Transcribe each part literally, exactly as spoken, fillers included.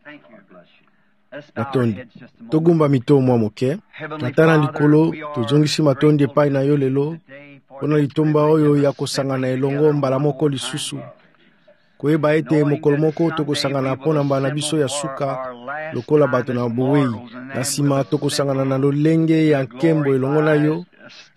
Natondi togumba mito mwa moke natana likolo tozongisi matondi epai na yo lelo mpona litomba oyo ya kosangana elongo mbala moko lisusu koyeba ete mokolo moko tokosangana mpona mbala na biso ya suka lokola bato na bowei na nsima tokosangana na lolenge ya nkembo elongo na yo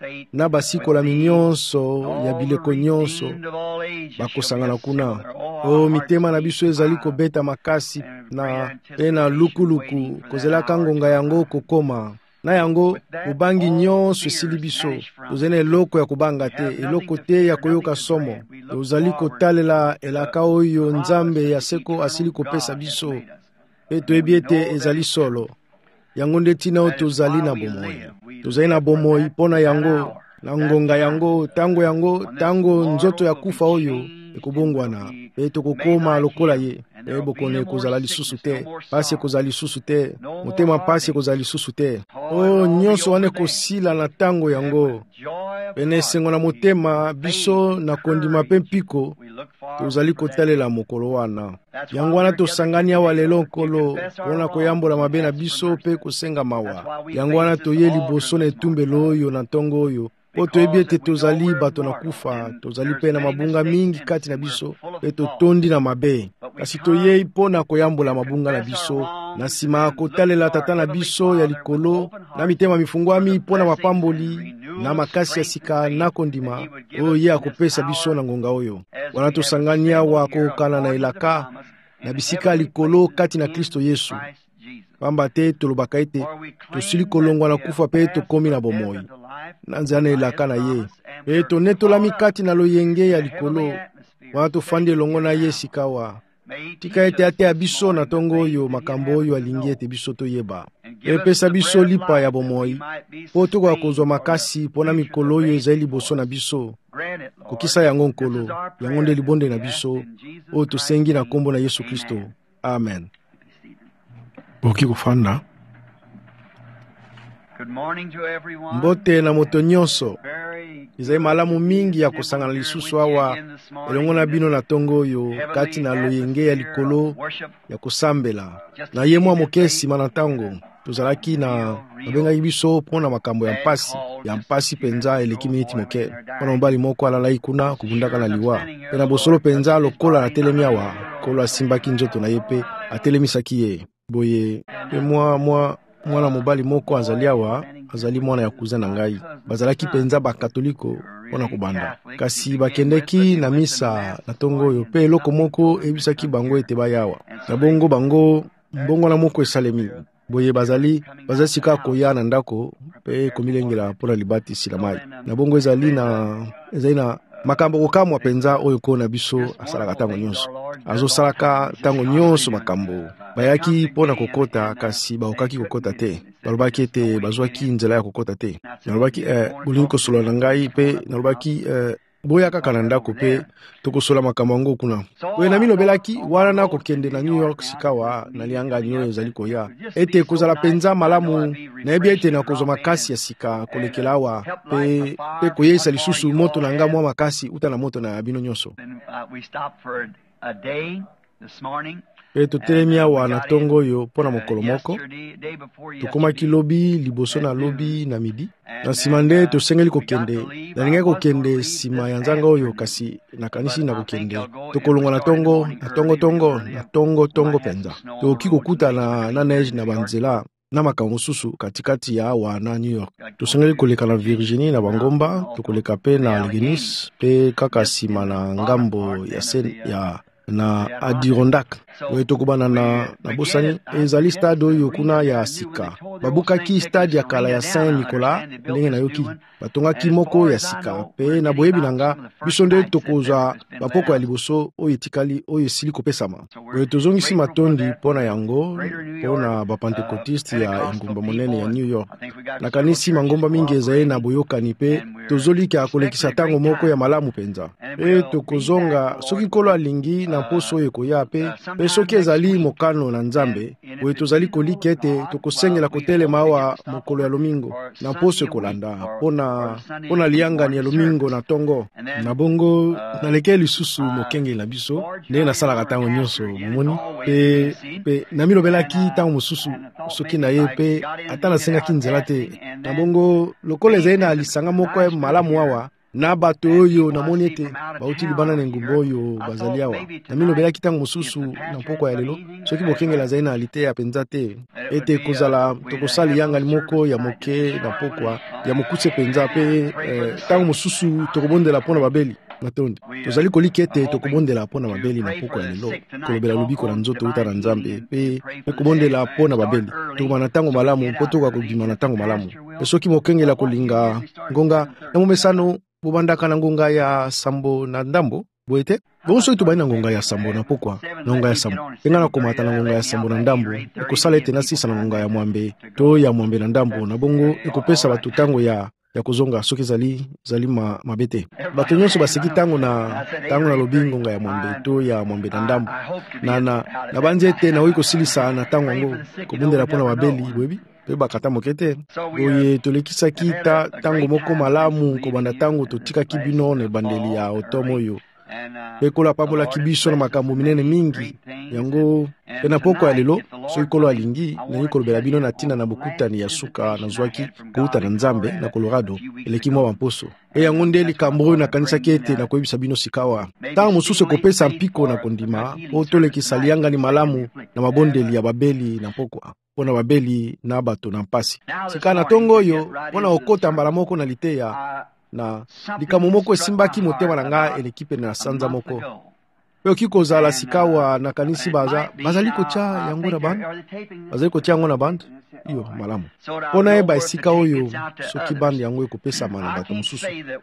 na basikolami nyonso ya bileko nyonso bakosangana kuna. O mitema na biso ezali kobeta makasi na pe na lukuluku kozelaka ngonga yango kokoma na yango ubangi nyonso esili biso tozali na eloko ya kobanga te, eloko te ya koyoka somo. Tozali kotalela elaka oyo Nzambe ya seko asili kopesa biso pe toyebi ete ezali solo yango nde tina oyo tozali na bomoi. Tozali na bomoi mpona yango na ngonga yango tango yango tango nzoto ya kufa oyo ekobongwana pe tokokoma lokola ye pe bokone kozala lisusu te, pasi kozala lisusu te, motema pasi kozala lisusu te. O nyonso wane kosila na tango yango pene esengo na motema biso na kondima pe mpiko tozali kotalela mokolo wana. Yango wana tosangani awa lelo nkolo mpona koyambola mabe na biso pe kosenga mawa. Yango wana toye liboso na etumbelo oyo na ntongo oyo po toyebi ete tozali bato na kufa, tozali pe na mabunga mingi kati na biso pe totondi na mabe, kasi toyei mpona koyambola mabunga na biso na nsima kotalela tata na biso ya likolo na mitema mifungwami mpona mapamboli na makasi ya sika na kondima oyo ye akopesa biso na ngonga oyo. Wana tosangani awa kokana na elaka na bisika likolo kati na Kristo Yesu, pamba te tolobaka ete tosili kolongwa na kufa pe tokomi na bomoi na nzela na elaka na ye pe tonetolami kati na loyenge ya likolo wana tofandi elongo na ye sikawa. Tika ete ateya biso na ntongo oyo makambo oyo alingi ete biso toyeba epesa biso lipa ya bomoi po tokoka kozwa makasi mpona mikolo oyo ezali liboso na biso. Kokisa yango nkolo, yango nde libonde na biso oyo tosengi na kombo na Yesu Kristo. Amen. Boki kufanda. Mbote na moto nyonso izai malamu mingi ya kosangana lisusu awa elongo na bino na tongo oyo kati na loyenge ya likolo ya kosambela na ye mwa moke nsima na ntango tozalaki na babengaki biso mpona makambo ya mpasi ya mpasi penza eleki miniti moke mpona mobali moko alalai kuna kubundaka na liwa pe na bosolo penza lokola na telemi awa kolo asimbaki nzoto na ye pe atelemisaki ye boye pe mwa mwa mwana mobali moko azali awa azali mwana ya kuza na ngai bazalaki penza bakatoliko mpona kobanda kasi bakendeki na misa na tongo oyo pe eloko moko ebisaki bango ete bayawa na bongo bango mbongo na moko esalemi boye bazali bazali sika koya na ndako pe komilengela mpona libatisi na mai na bongo ezali na ezali na makambo kokamwa penza oyo ko na biso asalaka tango nyonso azosalaka tango nyonso makambo bayaki mpona kokota kasi baokaki kokota te balobaki ete bazwaki nzela ya kokota te nalobaki eh, bolingi kosola na ngai pe nalobaki eh, boya kaka na ndako pe tokosola makambo yango kuna oyo na milobelaki wana na kokende na New York sikawa na liangani oyo ezali koya ete kozala penza malamu nayebi ete na kozwa makasi ya sika kolekela awa pe, pe koyeisa lisusu moto na nga mwa makasi uta na moto na bino nyonso pe totelemi awa na ntongo oyo mpona mokolo moko tokomaki lobi liboso na lobi na midi na nsima nde tosengeli kokende nalingaki kokende nsima ya nzanga oyo kasi nakanisi na kokende tokolongwa na tongo na tongotongo na tongotongo penza tokoki kokutana na neige na banzela na makambo mosusu katikati ya awa na New York. Tosengeli koleka na Virginie na bangomba tokoleka pe na Allegheny pe kaka nsima na ngambo ya sen ya na Adirondack oyo tokobana na, na bosani ezali stade oyo kuna ya sika babukaki stade ya kala ya Saint Nicolas ndenge nayoki batongaki moko ya sika pe na boyebi nanga biso nde tokozwa bapoko ya liboso oyo etikali oyo esili kopesama oyo tozongisi matondi mpona yango mpona bapentekotiste ya engumba monene ya New York nakanisi mangomba mingi ezali na boyokani pe tozolika kolekisa tango moko ya malamu penza pe tokozonga soki kolo alingi na poso oyo koya pe pe soki ezali mokano na Nzambe oyo tozali kolika ete tokosengela kotelema awa mokolo ya lomingo na poso ekolanda mpona mpona liangani ya lomingo na tongo na bongo naleke lisusu mokengeli na biso nde nasalaka ntango nyonso momoni pe pe na milobelaki ntango mosusu soki na ye mpe ata nasengaki nzela te na bongo lokola ezali na lisanga moko ya malamu awa na bato oyo namoni ete bauti libanda na engumba oyo bazali awa na milobelaki ntango mosusu na mpoko ya lelo soki bokengela azali na alite ya mpenza te ete kozala tokosala yangali moko ya moke na mpokwa ya mokuse mpenza mpe ntango mosusu tokobondela mpo na babeli na tondi tozali kolika ete tokobondela mpo na babeli na mpoko ya lelo kolobela lobiko na nzoto uta na nzambe mpe kobondela mpo na babeli tokoma na ntango malamu mpo tokoka kobima na ntango malamu mpe soki mokengela kolinga ngonga na momesano bobandaka na ngonga ya sambo na ndambo boye te bongo soki tobali na ngonga ya sambo na pokwa na ngonga ya sambo penga na komata na ngonga ya sambo na ndambo ekosala ete nasisa na ngonga ya mwambe to ya mwambe na ndambo na bongo ekopesa bato ntango ya ya kozonga soki ezali zali ma, mabe te bato nyonso baseki ntango na ntango na lobi ngonga ya mwambe to ya mwambe na ndambo na na na banzi ete naoki kosilisa na ntango yango kobondela mpo na babeli boyebi mpe bakata moke te boye tolekisaki ta ntango moko malamu kobanda ntango totikaki bino na ebandeli ya otomo oyo mpe kolo apambolaki biso na makambo minene mingi yango mpe na poko ya lelo soki kolo alingi nayi kolobela bino na ntina na bokutani ya suka nazwaki kouta na nzambe na Colorado eleki mwa bamposo mpe yango nde likambo oyo nakanisaki ete nakoyebisa bino sikawa ntango mosusu ekopesa mpiko na kondima mpo tolekisa liyangani malamu na mabondeli ya babeli na pokwa mpo na babeli na bato na mpasi sika na ntongo oyo mpo na okota mbala moko na liteya na likambo moko esimbaki motema na nga eleki pene na sanza moko mpe oki kozala sikawa nakanisi baza bazali kotya yango na bande bazali kotya yango na bande iyo malamu mpo nayeba esika oyo soki bande yango ekopesama na bato mosusu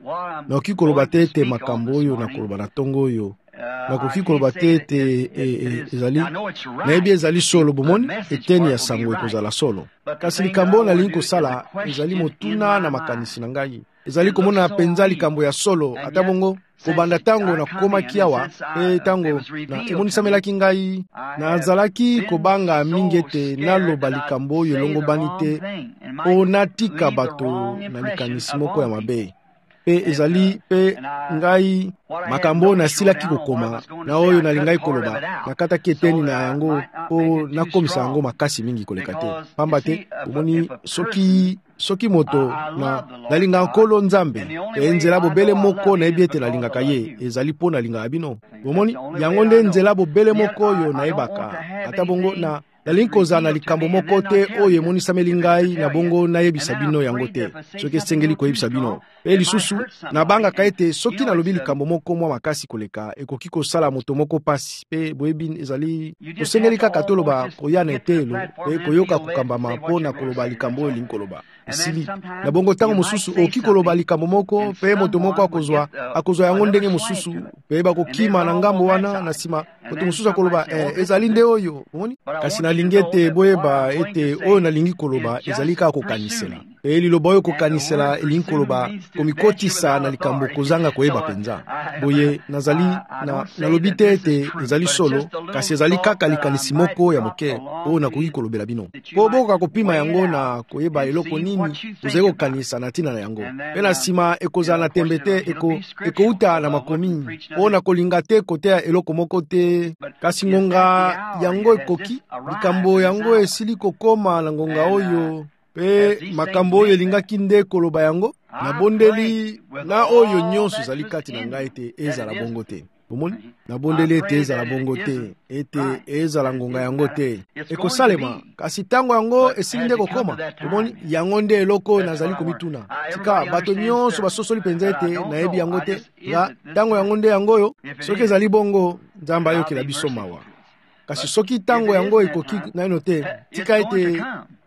na oki koloba te ete makambo oyo na koloba na ntongo oyo nakoki koloba te ete ezali nayebi ezali solo bomoni eteni ya sango ekozala solo kasi likambo oyo nalingi kosala ezali motuna na makanisi na ngai ezali komona mpenza likambo ya solo ata bongo kobanda ntango nakomaki awa mpe ntango emonisamelaki ngai nazalaki kobanga mingi ete naloba likambo oyo elongobani te mpo natika bato na likanisi moko ya mabe mpe ezali mpe ngai makambo oyo nasilaki kokoma na oyo nalingai koloba nakataki eteni na yango mpo nakomisa yango makasi mingi koleka te pamba te omoni soki soki moto na nalinga nkolo nzambe e nzela bobele moko nayebi ete nalingaka ye ezali mpo nalingaka bino omoni yango nde nzela bobele moko oyo nayebaka ata bongo na nalingi kozala na likambo moko te oyo emonisameli ngai na bongo nayebisa bino yango te soki esengeli koyebisa bino mpe lisusu nabangaka ete soki nalobi likambo moko mwa makasi koleka ekoki kosala moto moko pasi mpe boyebi ezali tosengeli kaka toloba koya na etelo mpe koyoka kokambama mpo na koloba likambo oyo elingi koloba esili na bongo ntango mosusu oki koloba likambo moko mpe moto moko akozwa akozwa yango ndenge mosusu mpe bakokima na ngambo wana na nsima moto mosusu akoloba eh, ezali nde oyo omoni kasi nalingi ete boyeba ete oyo nalingi koloba ezali kaka kokanisela mpe liloba oyo kokanisela elingi koloba komikotisa na likambo kozanga koyeba mpenza boye nazali na, nalobi te ete ezali solo kasi ezali kaka likanisi moko ya moke oyo nakoki kolobela bino mpo bokoka kopima yango na koyeba eloko nini ozali kokanisa na ntina na yango mpe na nsima ekozala na tembe te eko, ekouta na makomi mpo na kolinga te koteya eloko moko te kasi ngonga yango ekoki likambo yango esili kokoma na ngonga oyo mpe makambo oyo elingaki nde koloba yango nabondeli na oyo nyonso ezali kati na ngai ete ezala bongo te omoni nabondeli ete ezala bongo te ete ezala ngonga yango te ekosalema kasi ntango yango esili nde kokoma omoni yango nde eloko nazali komituna tika bato nyonso basosoli mpenza ete nayebi yango te nga ntango yango nde yango oyo soki ezali bongo nzambe ayokela biso mawa kasi soki ntango yango ekoki naino te tika ete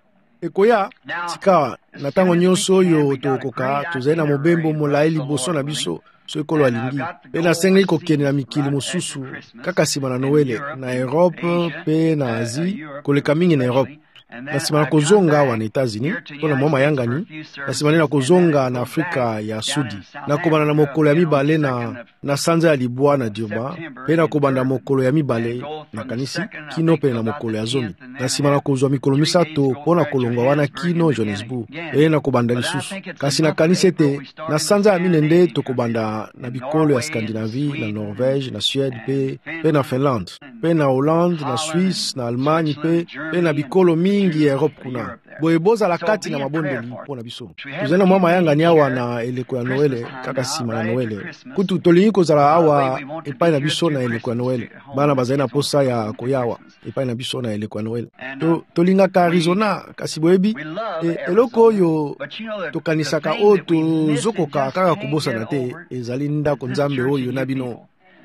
ekoya tika na ntango nyonso oyo tokoka tozali na mobembo molai liboso na biso so ekolo alingi mpe nasengeli kokende na mikili mosusu kaka nsima na Noele na Europe mpe na Asie koleka mingi na Europe na nsima na kozonga awa na Etats-Unis mpo na mwa mayangani na nsima na kozonga na Afrika ya Sudi nakobanda na mokolo ya mibale na, na sanza ya libwa na Durban mpe nakobanda mokolo ya mibale na kanisi kino mpe na mokolo ya zomi na nsima na kozwa mikolo misato mpo na kolongwa wana kino Johannesburg mpe nakobanda lisusu kasi nakanisi ete na sanza ya mine nde tokobanda na bikolo ya Scandinavie na Norvège na Suède mpe na Finlande pe na Hollande, na Suisse, na Allemagne, pe, pe na bikolo mingi ya Europe kuna. Boye bozala kati na mabondeli mpona biso. Tozali na mwa mayanga ni awa na eleko ya Noele, kaka sima na Noele. Kutu tolingi kozala awa epai na biso na eleko ya Noele. Bana bazali na posa ya koyawa epai na biso na eleko ya Noele. To, tolingaka Arizona, kasi boyebi, e, eloko oyo tokanisaka oyo tozokoka kaka kubosana te, ezali ndako nzambe oyo na bino.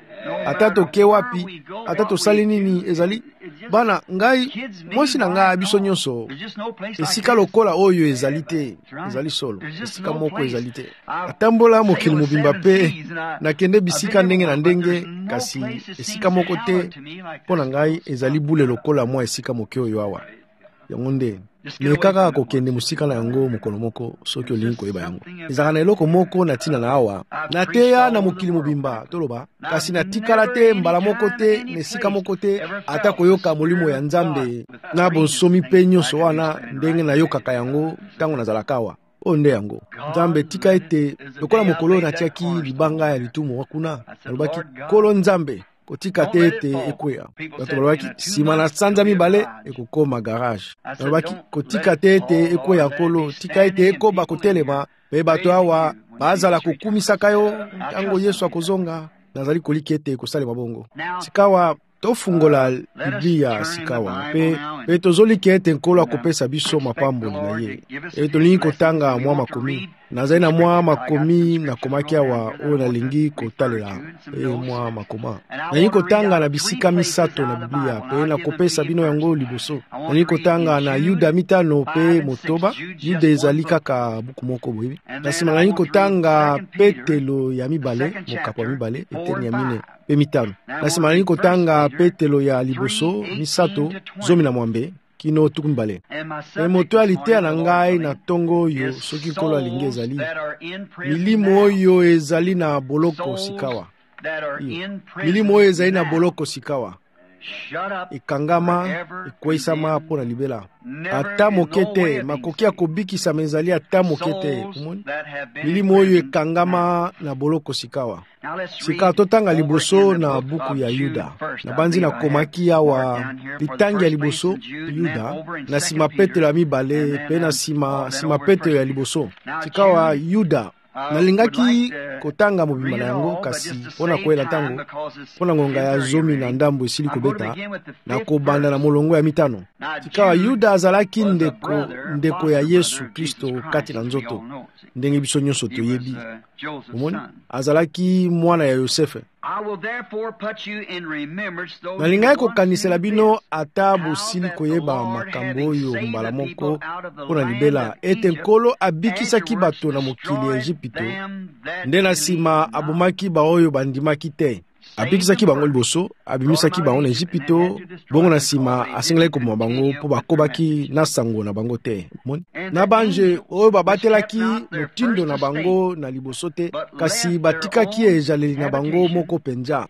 Ata toke wapi, ata tosali nini ezali bana ngai mwasi na ngai biso nyonso esika lokola oyo ezali te, ezali solo esika moko ezali te. Atambola mokili mobimba pe nakende bisika ndenge na ndenge, kasi esika moko te mpona ngai ezali bule lokola mwa esika moke oyo awa. Yango nde me kaka kokende musika na yango mokolo moko soki olingi koyeba yango. Ezaka na eloko moko na tina na awa nateya na mokili mobimba toloba, kasi natikala te mbala moko te na esika moko te ata koyoka molimo ya Nzambe na bonsomi pe nyonso wana ndenge nayokaka yango ntango nazalaka awa. O nde yango Nzambe tika ete lokola mokolo natiaki libanga ya litumu wakuna nalobaki kolo Nzambe kotika te ete ekwea. Bato balobaki sima na sanza mibale ekokoma garage. Balobaki kotika te ete ekwea nkolo, tika ete ekoba kotelema pe bato awa bazala kokumisaka yo ntango Yesu akozonga. Nazali koliki ete kosalema bongo. Sikawa tofungola Biblia sikawa pe pe tozoliki ete nkolo akopesa biso mapamboli na ye. E tolingi kotanga mwa makomi. Nazali na mwa makomi na komaki awa oyo nalingi kotalela e mwa makoma. Nalingi kotanga na bisika misato na Biblia pe na kopesa bino yango liboso. Nalingi kotanga na Yuda mitano pe motoba. Yuda ezali kaka buku moko boyebi. Nasima nalingi kotanga Petelo ya mibale, mokapo ya mibale, eteni ya mine pe mitano. Nasima nalingi kotanga Petelo ya liboso, misato, zomi na mwambe. Kino tuku mibale. E moto alite na ngai na tongo oyo soki nkolo alingi ezali milimo oyo ezali na boloko sikawa. Milimo oyo ezali na boloko sikawa ekangama, ekweisama mpo na libela. Ata moke te, makoki ya kobikisama ezali ata moke te. Milimo oyo ekangama na boloko sikawa. Sika totanga liboso na buku ya Yuda. Na banzi na komaki awa litangi ya liboso Yuda, na sima Petelo ya mibale pe na sima sima Petelo ya liboso. Sikawa Yuda nalingaki kotanga mobimba na yango, kasi pona koela tango pona ngonga ya zomi na ndambo esili kobeta na kobanda na molongo ya mitano. Sikawa Yuda azalaki ndeko ndeko ya Yesu Kristo kati na nzoto ndenge biso nyonso toyebi. Omoni azalaki mwana ya Yosefe. Nalingaki kokanisela bino ata bosili koyeba makambo oyo mbala moko mpona libela ete nkolo abikisaki bato na mokili ya Ejipito nde na nsima abomaki baoyo bandimaki te. Abikisaki bango liboso, abimisaki bango na Ejipito, bongo na nsima asengelaki koboma bango mpo bakobaki na sango na bango te. Na banje oyo babatelaki motindo na bango na liboso te, kasi batikaki ezaleli na bango moko penza.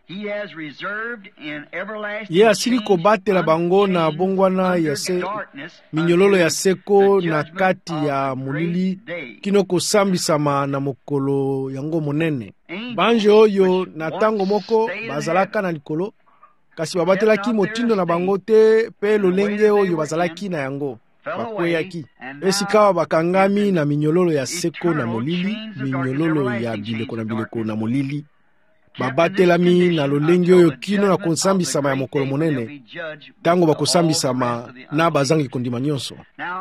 Ye asili kobatela bango na bongwana ya se minyololo ya seko na kati ya molili kino kosambisama na mokolo yango monene. Banje oyo na tango moko bazalaka na likolo, kasi babatelaki motindo na bango te pe lolenge oyo bazalaki na yango bakweyaki. Esika bakangami na minyololo ya seko na molili, minyololo ya bileko na bileko na molili. Babatelami na lolenge oyo kino na kosambisama ya mokolo monene, tango bakosambisama na bazangi kondima nyonso.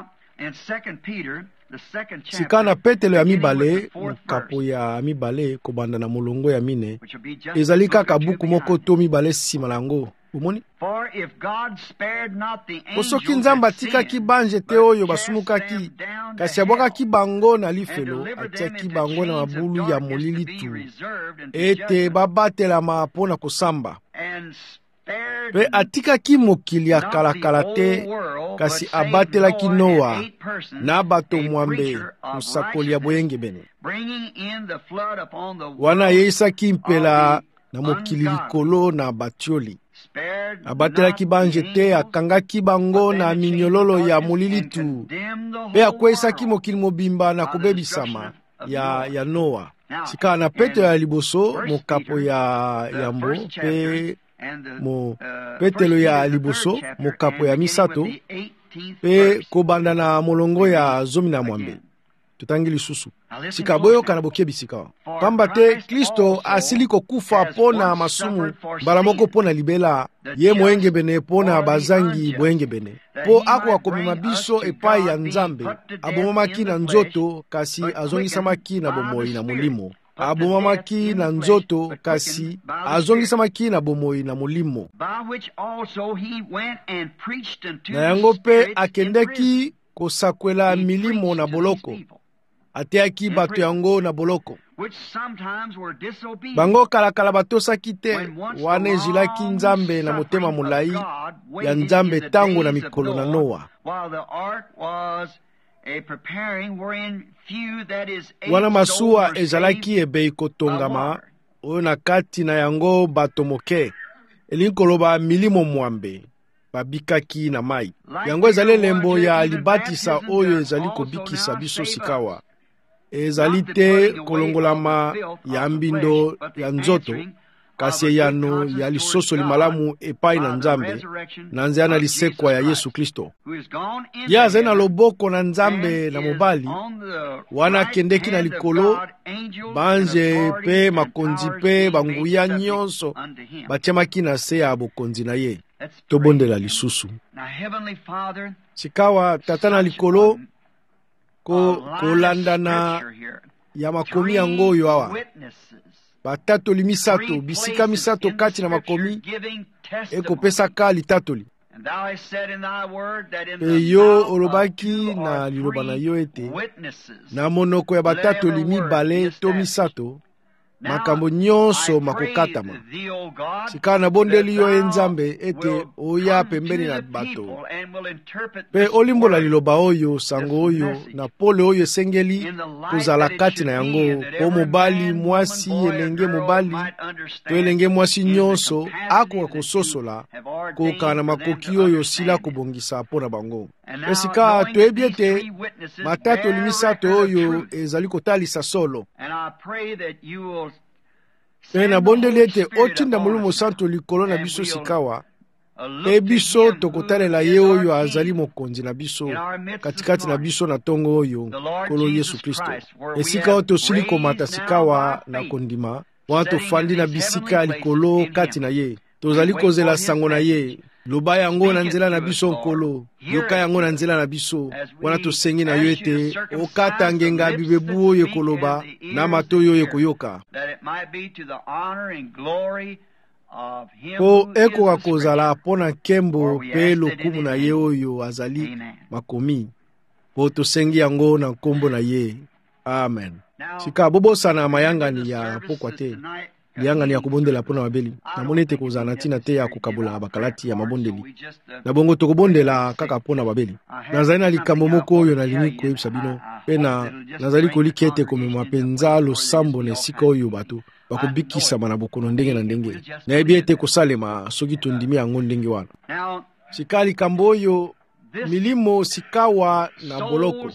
Sika na Petelo ya mibale, mokapo ya mibale kobanda na molongo ya mine, ezali kaka buku moko to mibale sima na yango. Omoni? Osoki Nzambe atikaki banje te oyo basumukaki, kasi abwakaki bango na lifelo, atiaki bango na mabulu ya molili tu, ete babatelama mpo na kosamba. Pe atikaki mokili ya kalakala te, kasi abatelaki Noa na bato mwambe musakoli ya boyengebene. Wana yeisaki mpela na mokili likolo na batioli. Abatelaki banje te, akangaki bango na minyololo ya molili tu, pe akwesaki mokili mobimba na kobebisama ya, ya Noa. Sika na Petelo ya liboso, mokapo ya yambo, pe mo petelo ya liboso mo kapo ya misato pe kobanda na molongo ya zomi na mwambe. Tutangi lisusu sika boyoka na boke bisika pamba te Kristo asili kokufa pona masumu mbala moko pona libela ye moenge bene pona bazangi moenge bene po ako akomema biso epai ya Nzambe abomamaki na nzoto kasi azongisamaki na bomoi na molimo abomamaki na nzoto kasi azongisamaki na bomoi na molimo na yango pe akendeki kosakwela milimo na boloko ateaki bato yango na boloko bango kalakala batosaki te wana ezilaki Nzambe na motema molai ya Nzambe tango na mikolo na Noa wana masuwa ezalaki ebei kotongama oyo na kati na yango bato moke elingi koloba milimo mwambe babikaki na mai yango ezali elembo ya libatisa oyo ezali kobikisa biso sikawa ezali te kolongolama ya mbindo ya nzoto kasi eyano ya lisoso limalamu epai na Nzambe na nzela na lisekwa ya Yesu Kristo ye azali na loboko na Nzambe na mobali wana akendeki na likolo banje pe makonzi pe banguya nyonso batiamaki na se ya bokonzi na ye. Tobondela lisusu sikawa tata na likolo ko kolandana ya makomi yango oyo awa batatoli misato bisika misato kati na makomi ekopesaka litatoli pe yo olobaki na liloba na yo ete na monoko ya batatoli mibale to misato makambo nyonso makokatama sika na bondeli yo Nzambe ete oya pembeni na bato pe olimbola liloba oyo sango oyo na pole oyo esengeli kozala kati na yango po mobali mwasi elenge mobali to elenge mwasi nyonso akoka kososola koka na makoki oyo sila kobongisa mpo na bango pe sika toyebi ete matatoli misato oyo ezali kotalisa solo pe na bondeli ete otinda Molimo Santo likolo na biso sikawa pe biso tokotalela ye oyo azali mokonzi na biso katikati na biso na tongo oyo kolo Yesu Kristo esika oyo tosili komata sikawa na kondima wana tofandi na bisika likolo kati na ye tozali kozela sango na ye loba yango na nzela na biso nkolo yoka yango na nzela na biso wana tosengi na yo ete okata ngenga bibebu oyo koloba na mato oyo koyoka po ekoka kozala mpona nkembo mpe lokumu na ye oyo azali makomi po tosengi yango na nkombo na ye amen. Sika bobosana mayangani ya pokwa te liyangani ya kobondela mpona mabeli namoni ete kozala na ntina te ya kokabola bakalati ya mabondeli na bongo tokobondela kaka mpona babeli. Nazali na likambo moko oyo nalingi koyebisa bino mpe nazali koliki ete komema mpenza losambo na esika oyo bato bakobikisama na bokono ndenge na ndenge nayebi ete kosalema soki tondimi yango ndenge wana. Sika likambo oyo milimo sikawa na boloko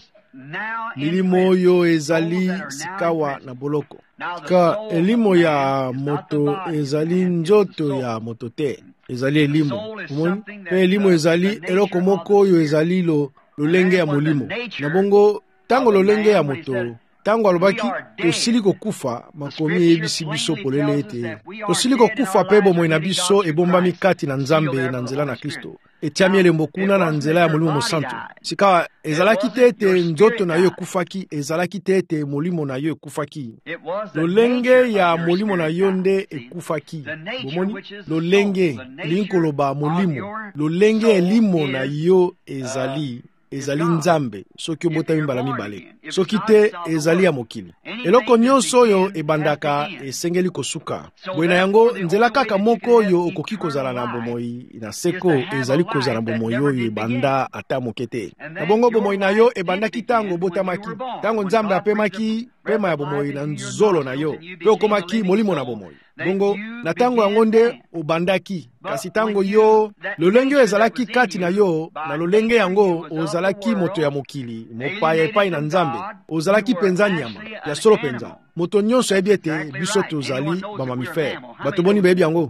milimo oyo ezali sikawa na boloko ka elimo ya moto ezali nzoto ya moto te ezali elimo umoni pe elimo ezali eloko moko oyo ezali lo lolenge ya molimo na bongo tango lolenge ya moto tango alobaki tosili kokufa makomi eyebisi biso polele ete tosili kokufa pe bomoi na biso ebombami kati na Nzambe na nzela na Kristo etiami elembo kuna na nzela ya Molimo Mosantu sika ezalaki te ete nzoto na yo ekufaki ezalaki te ete molimo na yo ekufaki lolenge ya molimo na yo nde ekufaki bomoni lolenge elingi koloba molimo lolenge elimo na yo ezali ezali Nzambe soki obotami mbala mibale soki te ezali ya mokili eloko nyonso oyo ebandaka esengeli kosuka bwena yango nzela kaka moko oyo okoki kozala na bomoi na seko ezali kozala na bomoi oyo ebanda ata moke te na bongo bomoi na yo ebandaki tango obotamaki tango Nzambe apemaki pema ya bomoi na nzolo na yo pe okomaki molimo na bomoi bongo na tango yango nde obandaki kasi tango yo lolenge oyo ezalaki kati na yo na lolenge yango ozalaki moto ya mokili mopaya epai na Nzambe ozalaki penza nyama ya solo penza moto nyonso yebi ete biso tozali bamamifere bato boni beyebi yango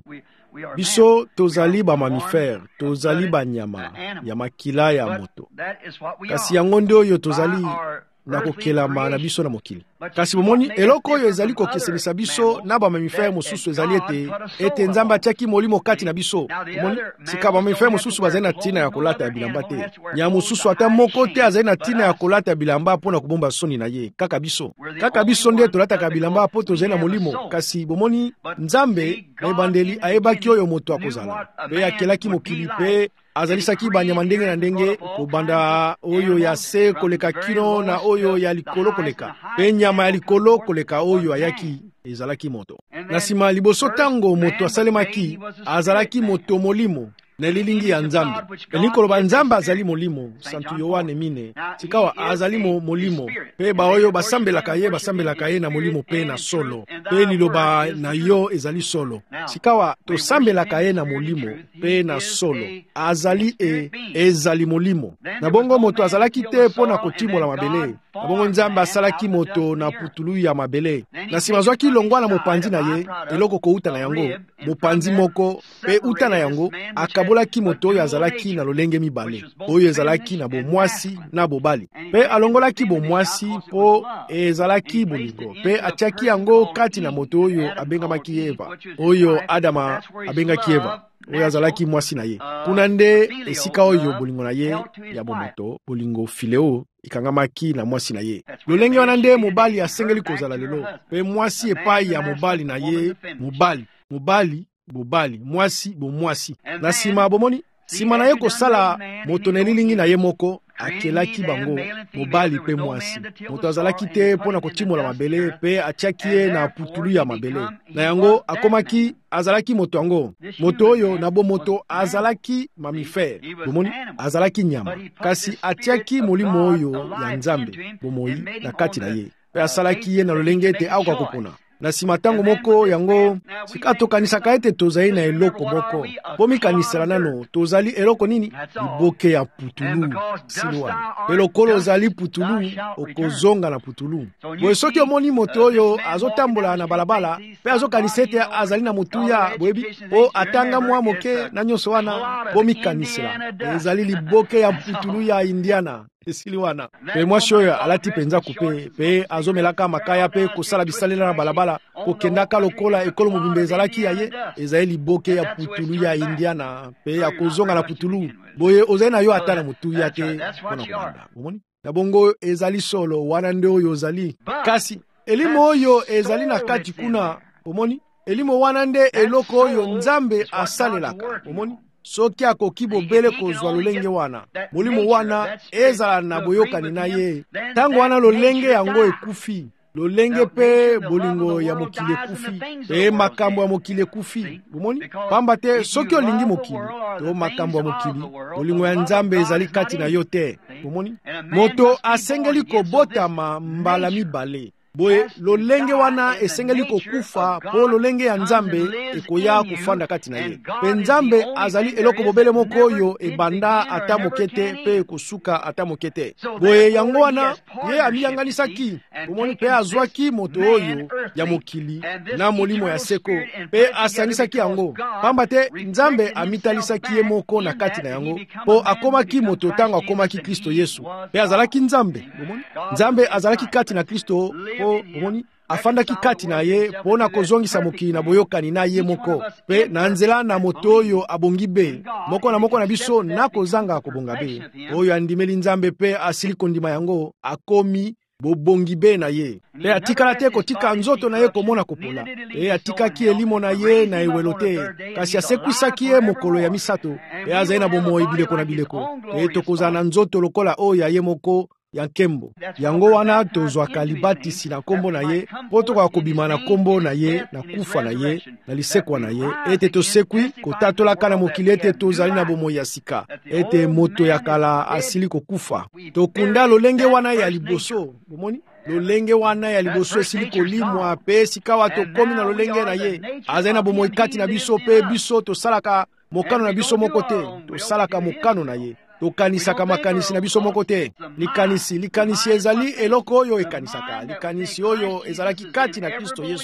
biso tozali ba mamifere, tozali ba nyama ya makila ya moto. Kasi yango nde oyo tozali na kokelama na biso na mokili. Kasi bomoni eloko oyo ezali kokeselisa biso na ba mamifere mosusu ezali ete ete Nzambe atiaki molimo kati na biso. Bomoni sika ba mamifere mosusu bazali na tina ya kolata ya bilamba te. Nya mosusu ata moko te azali na tina ya kolata ya bilamba mpona kubomba soni na ye. Kaka biso. Kaka biso nde tolataka bilamba po tozali na molimo. Kasi bomoni Nzambe na ebandeli ayebaki oyo moto akozala. Pe akelaki mokili pe azalisaki banyama ndenge na ndenge kobanda oyo ya se koleka kino na oyo ya likolo koleka. Pe nyama ya likolo koleka oyo ayaki ezalaki moto. Na nsima liboso tango moto asalemaki azalaki moto molimo na lilingi ya Nzambe. Elikoloba Nzambe azali molimo, Santu Yohane mine. Sikawa azali mo molimo. Pe ba oyo basambelaka ye basambelaka ye na molimo pe na solo. Pe liloba na yo ezali solo. Sikawa tosambelaka ye na molimo pe na solo. Azali e ezali molimo. Na bongo moto azalaki te mpona kotimola mabele. Na bongo Nzambe asalaki moto na putulu ya mabele. Na sima zwaki longwa na mopanzi na ye, eloko ko uta na yango, mopanzi moko pe uta na yango akabolaki moto oyo azalaki na lolenge mibale, oyo ezalaki na bomwasi na bobali. Pe alongolaki bomwasi po ezalaki bolingo, pe atiaki yango kati na moto oyo abengamaki Eva, oyo Adama abengaki Eva, oyo azalaki mwasi na ye. Kuna nde esika oyo bolingo na ye ya bomoto, bolingo fileo ikangamaki na mwasi na ye. Lolenge wana nde mobali asengeli kozala lelo, pe mwasi epai ya mobali na ye, mobali, mobali, mobali, mwasi, bomwasi. Na sima bomoni, sima na ye kosala moto na lilingi na ye moko, akelaki bango, mobali pe mwasi. Moto azalaki te pona kotimola mabele, pe atiaki ye na putulu ya mabele. Na yango, akomaki, azalaki moto yango. Moto oyo na bo moto azalaki mamifere. Bomoni, azalaki nyama. Kasi atiaki molimo oyo ya Nzambe, bomoi, na kati na ye. Pe asalaki ye na lolenge te au kwa kupona. Na sima tango moko yango sika tokanisaka ete tozali na eloko moko. Bomi kanisela nano tozali eloko nini? Liboke ya putulu silwa. Elokolo ozali putulu okozonga na putulu. Boye soki omoni moto oyo azotambola na balabala pe azokanisa ete azali na motuya boyebi o atanga mwa moke na nyonso wana bomi kanisela. Ezali liboke ya putulu ya Indiana. Esili wana. Pe mwasi oyo alati penza kupe pe azomelaka makaya pe kosala bisalela na balabala kokendaka lokola ekolo mobimbe ezalaki ya ye ezali liboke ya putulu ya Indiana pe ya kozonga na putulu boye ozali na yo ata na motuya te mpona kobanda. Omoni? Na bongo ezali solo wana nde oyo ozali. Kasi elimo oyo ezali na kati kuna. Omoni? Elimo wana nde eloko oyo Nzambe asalelaka. Omoni? Soki akoki bobele kozwa lolenge wana, molimo wana ezala na boyokani na ye. Tango wana lolenge yango ekufi, lolenge pe bolingo ya mokili ekufi, pe makambo ya mokili ekufi. Bomoni? Pamba te soki olingi mokili, to makambo ya mokili, bolingo ya Nzambe ezali kati na yo te. Bomoni? Moto asengeli kobotama mbala mibale. Boye lolenge wana esengeli kokufa po lolenge ya Nzambe ekoya kufanda kati na ye. Pe Nzambe azali eloko bobele moko oyo ebanda ata mokete pe kosuka ata mokete. Boye yango wana ye amiyanganisaki. Bomoni pe azwaki moto oyo ya mokili na molimo ya seko pe asanisaki yango. Pamba te Nzambe amitalisaki ye moko na kati na yango po akomaki moto tango akomaki Kristo Yesu. Pe azalaki Nzambe. Bomoni? Nzambe azalaki kati na Kristo po omoni afandaki kati na ye pona kozongisa mokili na boyokani na ye moko pe na nzela na moto oyo abongi be moko na moko na biso na kozanga kobonga be oyo andimeli Nzambe pe asili kondima yango akomi bobongi be na ye pe atikala te kotika nzoto na ye komona kopola pe atikaki elimo na ye na ewelo te kasi asekwisaki ye mokolo ya misato pe azali na bomoi bileko na bileko pe tokozala na nzoto lokola oyo ya ye moko ya nkembo. Yango wana tozwaka libatisi na nkombo na ye po tokoka kobima na nkombo na ye na kufa na ye na lisekwa na ye ete tosekwi kotatolaka na mokili ete tozali na bomoi ya sika ete moto ya kala asili kokufa. Tokunda lolenge wana ya liboso. Bomoni? Lolenge wana ya liboso esili kolimwa pe sika wa tokomi na lolenge na ye azali na bomoi kati na biso pe biso tosalaka mokano na biso moko te tosalaka mokano na ye. Tokanisaka makanisi na biso moko te. Likanisi, likanisi ezali eloko oyo ekanisaka. Likanisi oyo ezalaki kati na Kristo Yesu.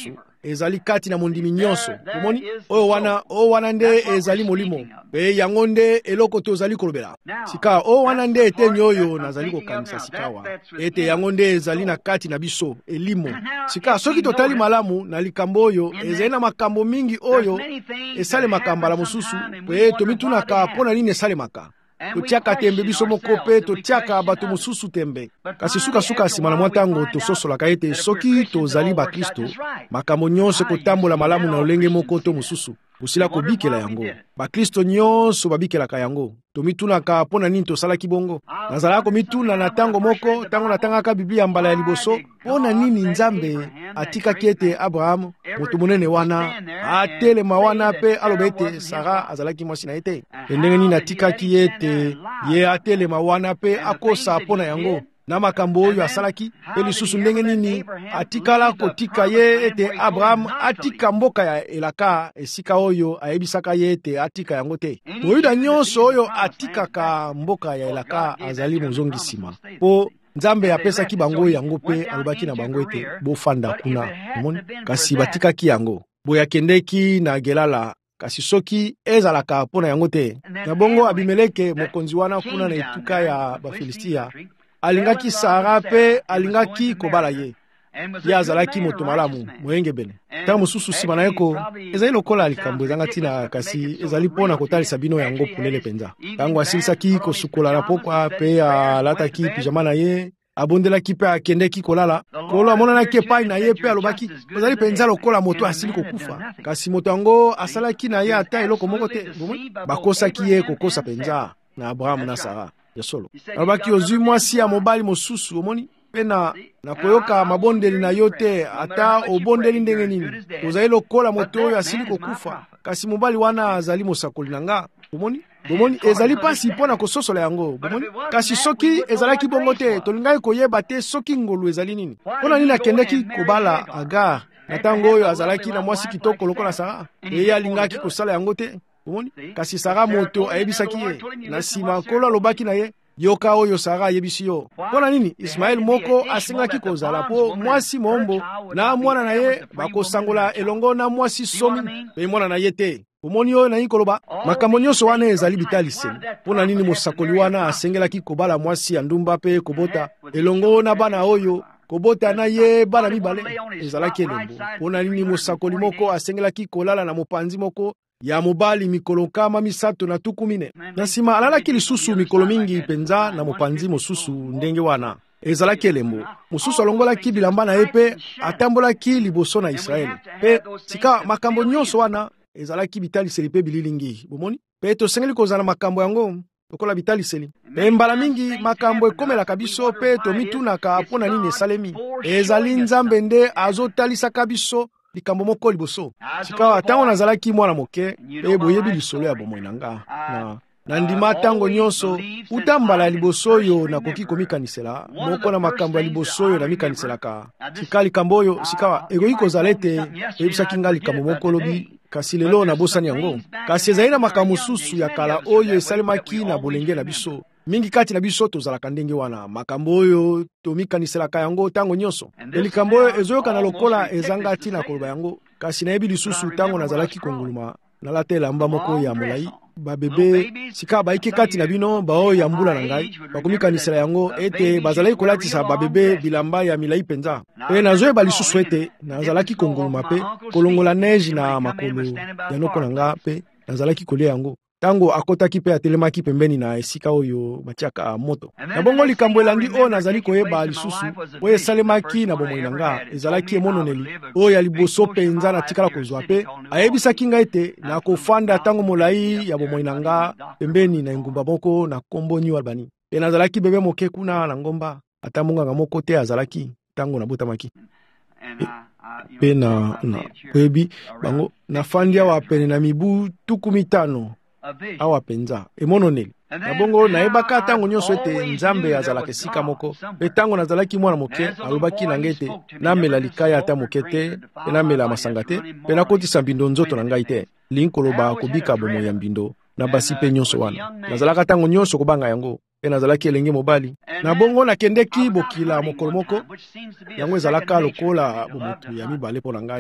ezali kati na mondimi nyonso. Omoni oyo wana o wana nde ezali molimo pe yango nde eloko tozali kolobela. Sika o wana nde eteni oyo nazali kokanisa sikawa ete yango nde ezali na kati na biso elimo. Sika soki totali malamu na likambo oyo ezali na makambo mingi oyo esale makambo la mosusu pe tomitunaka mpona nini esalemaka. Totiaka tembe biso moko pe totiaka bato mosusu tembe. Kasi suka-suka nsima na mwa ntango tososolaka ete soki tozali bakristo makambo nyonso kotambola malamu na lolenge moko to mosusu kosila kobikela yango. Bakristo nyonso babikelaka yango. Tomitunaka mpona nini tosalaki bongo. Nazalaka komituna na ntango moko ntango natangaka Biblia mbala ya liboso mpona nini Nzambe atikaki ete Abraham moto monene wana atelema wana pe aloba ete Sara azalaki mwasi na ye te. Ndenge nini atikaki ete ye atelema wana pe akosa mpona yango na makambo oyo asalaki pe lisusu ndenge nini atikala kotika ye ete Abraham atika mboka ya elaka esika oyo ayebisaka ye ete atika yango te. Moyuda nyonso oyo atikaka mboka ya elaka azali mozongi nsima po Nzambe apesaki bango yango pe alobaki na bango ete bofanda kuna. Moni kasi batikaki yango boyakendeki na Gelala kasi soki ezalaka mpona yango te. Na bongo Abimeleke mokonzi wana kuna na etuka ya Bafilistia alingaki Sara pe alingaki kobala ye. Ye azalaki moto malamu moyenge bene. Ta mosusu nsima na yeko ezali lokola likambo ezanga tina kasi ezali mpona kotalisa bino yango punele penza. Tango asilisaki kosukola na pokwa pe alataki pijama na ye abondelaki pe akendeki kolala kolo amonanaki epai na ye pe alobaki ezali penza lokola moto asili kokufa. Kasi moto yango asalaki na ye ata eloko moko te. Bakosaki ye kokosa penza na Abraham na Sara ya solo. Alobaki ozwi mwasi ya mobali mosusu omoni pe na na koyoka mabondeli na yo te ata obondeli ndenge nini. Ozali lokola moto oyo asili kokufa kasi mobali wana azali mosakoli na nga. Omoni bomoni ezali pasi mpona kososola yango. Bomoni kasi soki ezalaki bongo te tolingai koyeba te soki ngolu ezali nini. Mpona nini akendeki kobala Agar na ntango oyo azalaki na mwasi kitoko lokola Sara eye alingaki kosala yango te. Omoni kasi Sara moto ayebisaki ye na nsima nkolo alobaki na ye yoka oyo Sara ayebisi yo. Mpona nini Ismael moko asengaki kozala po mwasi mombo na mwana na ye bakosangola elongo na mwasi somi pe mwana na ye te. Omoni oyo na koloba makambo nyonso wana ezali bitaliseli. Mpona nini mosakoli wana asengelaki kobala mwasi ya ndumba pe kobota elongo na bana oyo kobota na ye bana mibale ezalaki elembo. Mpona nini mosakoli moko asengelaki kolala na mopanzi moko ya mobali mikolo kama misato na tuku mine. Na nsima alalaki lisusu mikolo mingi penza na mopanzi mosusu ndenge wana ezalaki elembo. Mosusu alongolaki bilamba na ye pe atambolaki liboso na Israeli. Pe sika makambo nyonso wana ezalaki bitaliseli pe bililingi. Bomoni pe tosengeli kozala makambo yango lokola bitaliseli. Pe mbala mingi makambo ekomelaka biso pe tomitunaka mpona nini esalemi. Ezali Nzambe nde azotalisaka biso likambo moko liboso. Sika tango nazalaki mwana moke pe boyebi lisolo ya bomoi nanga na na ndima tango nyonso utambala liboso yo nakoki komikanisela moko na makambo ya liboso yo na mikaniselaka. Sika likambo yo sika egoyi kozalete ebisaki ngali likambo moko lobi kasi lelo na bosani yango. Kasi ezali na makambo mosusu ya kala oyo esalemaki na bolenge na biso. Mingi kati na biso tozalaka ndenge wana makambo oyo tomikaniselaka yango tango nyonso. Likambo oyo ezoyoka na lokola ezanga tina koloba yango. Kasi nayebi lisusu tango nazalaki konguluma nalata elamba moko ya molai babebe sika baiki kati na bino bao ya mbula na ngai bakomikanisela yango ete bazalaki kolatisa babebe bilamba ya milai penza. Pe nazoyeba lisusu ete nazalaki konguluma pe kolongola neige na makolo ya noko na nga pe nazalaki kolia yango. Tango akotaki pe atelemaki pembeni na esika oyo batiaka moto. Na bongo likambo elandi oyo nazali koyeba lisusu oyo esalemaki na bomoi na nga ezalaki emononeli oyo ya liboso penza na tikala kozwa pe ayebisaki nga ete na kofanda tango molai ya bomoi na nga pembeni na engumba moko na kombo New Albany. Pe nazalaki bebe moke kuna na ngomba ata monganga moko te azalaki tango nabotamaki. Pe, pe na na oyebi bango nafandi awa pene na mibu tuku mitano awa penza emononeli. Na bongo nayebaka tango nyonso ete Nzambe azalaka esika moko. Pe tango nazalaki mwana moke alobaki na ngete namela likaya ata moke te pe namela masanga te pe nakotisa mbindo nzoto na ngai te linkoloba kobika bomoi ya mbindo na basi pe nyonso wana. Nazalaka tango nyonso kobanga yango pe nazalaki elenge mobali. Na bongo nakendeki bokila mokolo moko yango ezalaka lokola bomotu ya mibale mpo na ngai.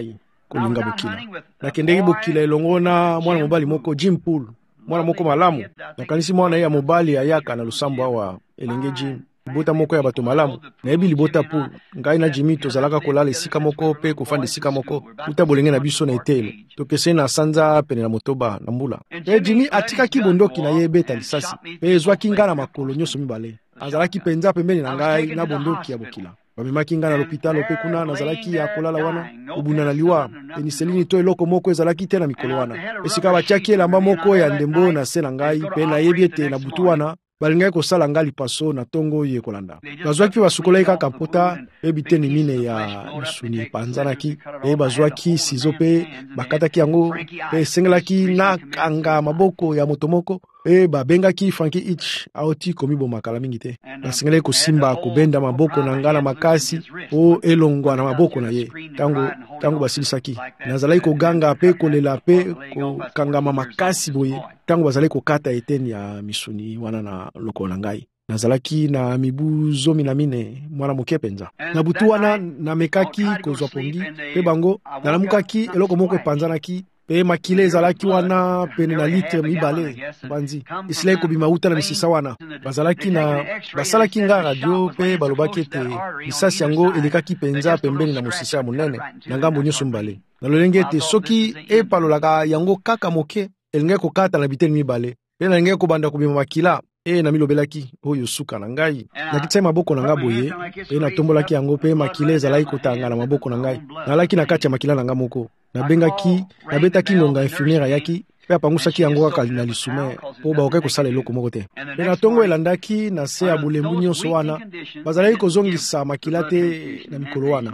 kolinga bokila. Nakendeki bokila elongo na mwana mobali moko Jim Pool, mwana moko malamu. Nakanisi mwana ya mobali ayaka na lusambo awa elenge Jim. Libota moko ya bato malamu. Nayebi libota Pool. Ngai na Jimmy tozalaka kolala esika moko pe kofanda esika moko. Kuta bolenge na biso na etelo. Tokese na sanza pene na motoba na mbula. Pe Jimmy atikaki bondoki na ye ebeta lisasi. Pe ezwaki nga na makolo nyonso mibale. Azalaki penza pembeni na ngai na bondoki ya bokila. Bamemaki nga na lopitalo pe kuna nazalaki ya kolala wana obuna na liwa peniselini to eloko moko ezalaki te na mikolo wana. Esika batiaki elamba moko ya ndembo na se na ngai pe nayebi ete na butu wana balingai kosala nga lipaso na tongo oyo ekolanda. Bazwaki basukolaki kaka mpota pe biteni mine ya misuni epanzanaki pe bazwaki sizo pe bakataki yango pe esengelaki na kanga maboko ya moto moko pe babengaki Frankie Itch aoti komiboma kala mingi te. Nasengelaki kosimba kobenda maboko na nga na makasi o elongwa na maboko na ye. Tango tango basilisaki nazalaki koganga pe kolela pe kokangama makasi boye. Tango bazalaki kokata eteni ya misuni wana na loko na ngai. Nazalaki na mibu zomi na mine mwana moke penza. Na butu wana namekaki kozwa pongi pe bango nalamukaki eloko moko epanzanaki pe makile ezalaki wana pene na litre mibale banzi. Isilai kobima uta na misisa wana. Bazalaki na basalaki nga radio pe balobaki ete misasi yango elekaki penza pembeni na mosisa monene na ngambo nyonso mbale. Nalolenge ete soki epalolaka yango kaka moke elingai kokata na biteni mibale. Pe nalingai kobanda kobima makila e na milobelaki oyo suka na ngai. Nakitisa maboko na nga boye pe natombolaki yango pe makila ezalaki kotanga na maboko na ngai. Nalaki na kati ya makila na nga moko. Nabengaki nabetaki ngonga infirmiere yaki pe apangusaki yango kaka na lisume po baokai kosala eloko moko te. Pe na tongo elandaki na se ya bulembu nyonso wana bazalaki kozongisa makila te na mikolo wana.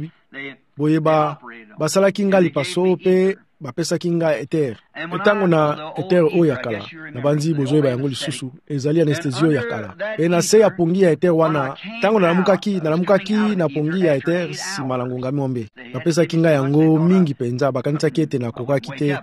Boye ba basalaki nga lipaso pe bapesaki nga etere. Etango na etere oyo ya kala na banzi bozoyeba yango lisusu ezali anestesio ya kala. Pe na se ya pongi ya etere wana tango nalamukaki nalamukaki na pongi ya etere sima na ngonga ngombe. Bapesaki nga yango mingi penza bakanisaki ete nakokaki te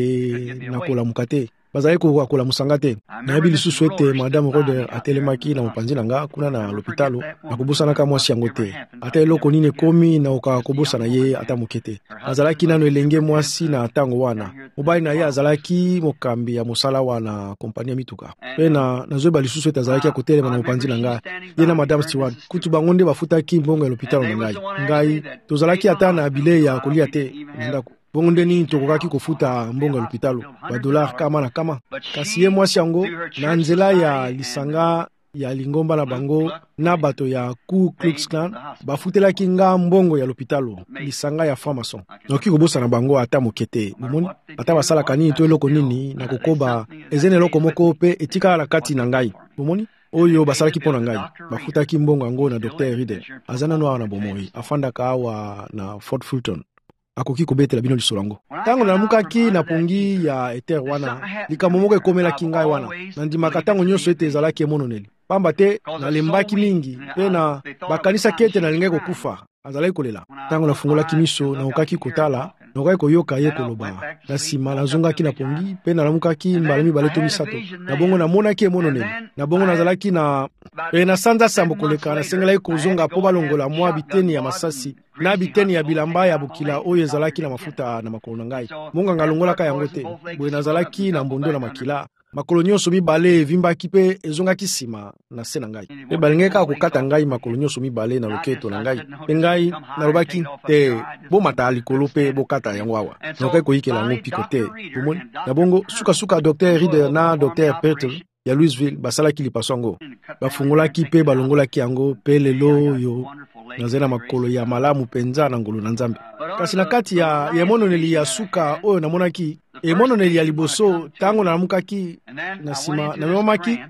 ete nakolamuka te. Bazali kokola musanga te. Nayebi lisusu ete madame Roder atelemaki na mopanzi na nga kuna na lopitalo nakobosanaka mwasi yango te. Ata eloko nini ekomi na oka kobosana ye ata moke te. Azalaki nano elenge mwasi na tango wana. Mobali na ye azalaki mokambi ya mosala wana kompani ya mituka. Pe na nazoyeba lisusu ete azalaki akotelema na mopanzi na nga. Ye na madame Stewart kutu bango nde bafutaki mbongo ya lopitalo na ngai. Ngai tozalaki ata na bile ya kolia te ndako. Bongo ndeni tokokaki kofuta mbongo ya lopitalo ba dollar kama na kama. Kasi ye mwasi yango na nzela ya lisanga ya lingomba na bango na bato ya Ku Klux Klan bafutelaki nga mbongo ya lopitalo lisanga ya Framason. Noki kobosa na bango ata mokete. Bomoni ata basalaka nini to eloko nini na kokoba ezene eloko moko pe etika la kati na ngai. Bomoni oyo basalaki pona ngai bafutaki mbongo yango na docteur Ride azana no na bomoi afandaka awa na Fort Fulton. Akoki kobetela bino lisolango. Tango nalamukaki na pongi ya etere wana likambo moko ekomelaki ngai wana nandimaka tango nyonso ete ezalaki emononeli pamba te nalembaki mingi pe na bakanisaki ete nalingai kokufa azalaki kolela. Tango nafungolaki miso nakokaki kotala nakokaki koyoka ye koloba na nsima nazongaki na pongi pe nalamukaki mbala mibale to misato na bongo namonaki emononeli na bongo nazalaki na pe na sanza sambo koleka nasengelaki kozonga po balongola mwa biteni ya masasi na biteni ya bilamba ya bokila oyo ezalaki na mafuta na makolo na ngai. Monga ngalongolaka yango te. Boye nazalaki na mbondo na makila. Makolo nyonso mibale evimbaki pe ezongaki sima na se na ngai. Pe balingeka kokata ngai makolo nyonso mibale na loketo na ngai. Pe ngai nalobaki te bomata likolo pe bokata yango awa. Nakoki koyikela yango piko te. Bomoni na bongo suka suka docteur Reader na docteur Peter ya Louisville basalaki lipaso yango. Bafungolaki pe balongolaki yango pe lelo yo nazena makolo ya malamu penza na ngolo na Nzambe. Kasi na kati ya emononeli ya suka oyo namonaki emononeli ya liboso tango nalamukaki na sima na memaki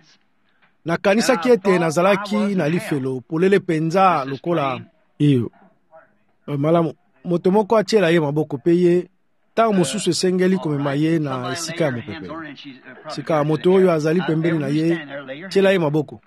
na kanisa kiete nazalaki na lifelo polele penza lokola iyo malamu moto moko atiela ye maboko pe ye tango mosusu esengeli komema ye na esika ya mopepe. Sika moto oyo azali pembeni na ye tiela ye maboko.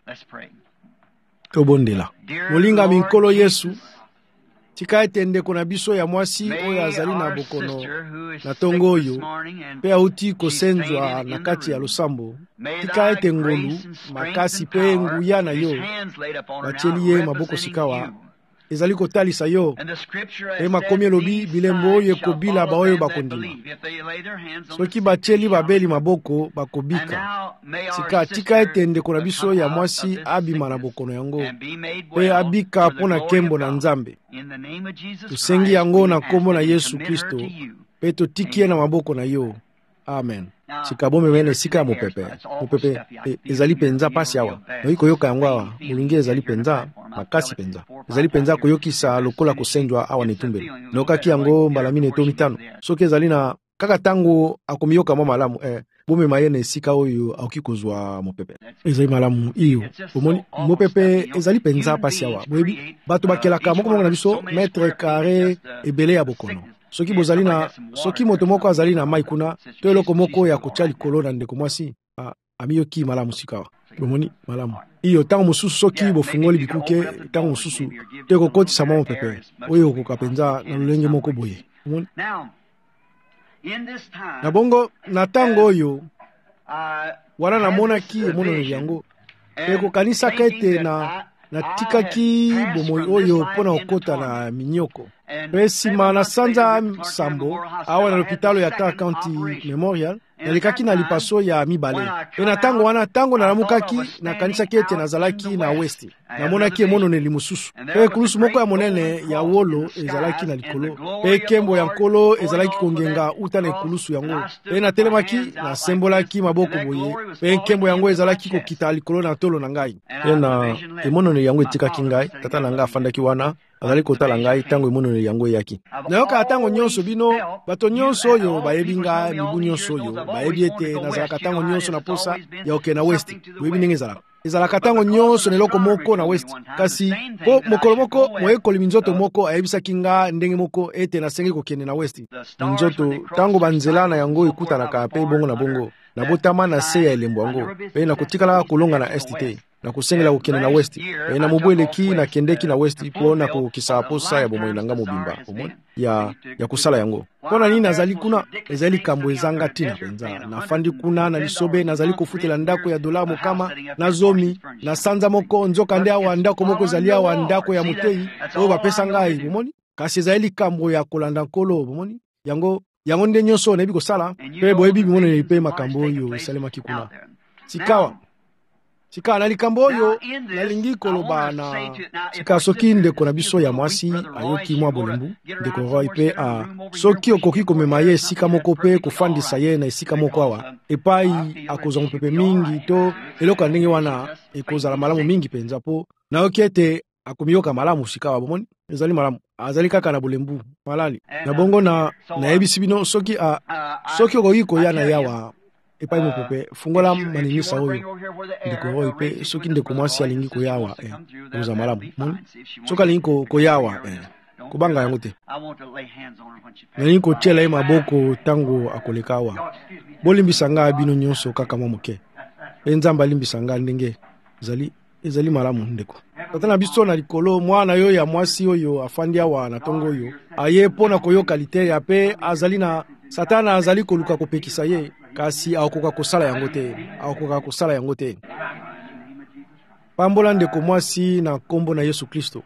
Tobondela. Molinga minkolo Yesu tika ete ndeko na biso ya mwasi oyo azali na bokono na tongo oyo pe auti kosenzwa na kati ya losambo tika ete ngolu makasi pe nguya na yo batieli ye maboko sikawa ezali kotalisa yo. E makomi elobi bilembo oyo ekobila baoyo bakondima. Soki batieli babeli maboko bakobika. Sika tika ete ndeko na biso ya mwasi abima na bokono yango. Pe abika pona kembo na Nzambe. Tusengi yango na kombo na Yesu Kristo. Pe totikie na maboko na yo. Amen. Sika bome mene sika mopepe. Mopepe e, ezali penza pasi awa. Noi koyoka yango awa. Mulungi ezali penza makasi penza. Ezali penza koyokisa lokola kosenjwa awa netumbeli. Nokaki yango mbala mine to mitano. Soki ezali na kaka tango akomiyoka mwa malamu eh bome mayene sika oyo akoki kozwa mopepe. Ezali malamu iyo. Bomoni mopepe ezali penza pasi awa. Boyebi bato bakelaka moko moko na biso mètre carré ebele ya bokono. Soki bozali na soki moto moko azali na mai kuna to eloko moko ya kotia likolo na ndeko mwasi a, amiyoki malamu sikawa. Bomoni malamu. Iyo tango mosusu soki bofungoli bikuke tango mosusu to ekokotisa mwa mopepe oyo okokapenza na lolenge moko boye. Bomoni. Na bongo na tango oyo wana namonaki emononeli yango ekokanisa kete na natikaki bomoi oyo mpona okota na minyoko. Pe sima na sanza sambo awa na lopitalo ya Tar County Memorial nalikaki na lipaso ya mibale. Pe na tango wana tango nalamukaki na kanisa kete nazalaki na westi. Namonaki emononeli mosusu. Pe kulusu moko ya monene ya wolo ezalaki na likolo. Pe kembo ya nkolo ezalaki kongenga uta na ekulusu yango. Pe natelemaki nasembolaki maboko boye. Pe kembo yango ezalaki kokita likolo na tolo na ngai. Pe na emononeli yango etikaki ngai. Tata na ngai afandaki wana. Azali kotala ngai tango emononeli yango eyaki. Nayoka tango nyonso bino bato nyonso oyo bayebi ngai mibu nyonso oyo bayebi ete nazalaka tango nyonso na posa ya oke na west. Boyebi ndenge ezalaka. Ezalaka tango nyonso na eloko moko na west. Kasi po mokolo moko moyekoli minzoto moko ayebisaki nga ndenge moko ete nasengi kokende na west. Minzoto tango banzela na yango ekutanaka pe bongo na bongo. Na botama na se ya elembo yango. Pe na kotikala kolonga na est te. Na kusengela kokende na west. E na mobu eleki na kendeki na west po na kokisa posa ya bomoi nanga mobimba. Omoni ya ya kusala yango. Pona nini nazali kuna ezali kambo ezanga tina penza. Na fandi kuna na lisobe nazali kofutela ndako ya dola mokama na zomi na sanza moko nzoka nde awa ndako moko ezali awa ndako ya mutei oyo bapesa ngai. Omoni kasi ezali kambo ya kolanda nkolo. Omoni yango yango nde nyonso na ebi kosala pe boyebi bimono ne makambo oyo esalemaki kuna. Sikawa Sika na likambo oyo nalingi koloba na sika soki ndeko na biso ya mwasi ayoki mwa bolembu ndeko roi pe a soki okoki komema ye esika moko pe kofandisa ye na esika moko awa epai akozwa mopepe mingi to eloko ndenge wana ekozala malamu mingi penza po nayoki ete akomiyoka malamu sika wa bomoni ezali malamu azali kaka na bolembu malali na bongo na nayebisi bino soki a soki okoki koya na yawa epai mopepe fungola maninisa oyo ndeko oyo pe soki ndeko mwasi alingi koyawa eh oza malamu soki alingi koyawa eh kubanga yango te nalingi kotiela ye maboko tango akoleka awa bolimbisa nga bino nyonso kaka mwa moke pe Nzambe alimbisa nga ndenge ezali ezali malamu ndeko. Tata na biso na likolo mwana yo ya mwasi oyo afandi awa na tongo oyo aye pona koyoka litere ape azali na Satana azali koluka kopekisa ye kasi akoka kosala yango te akoka kosala yango te. Pambola ndeko mwasi na kombo na Yesu Kristo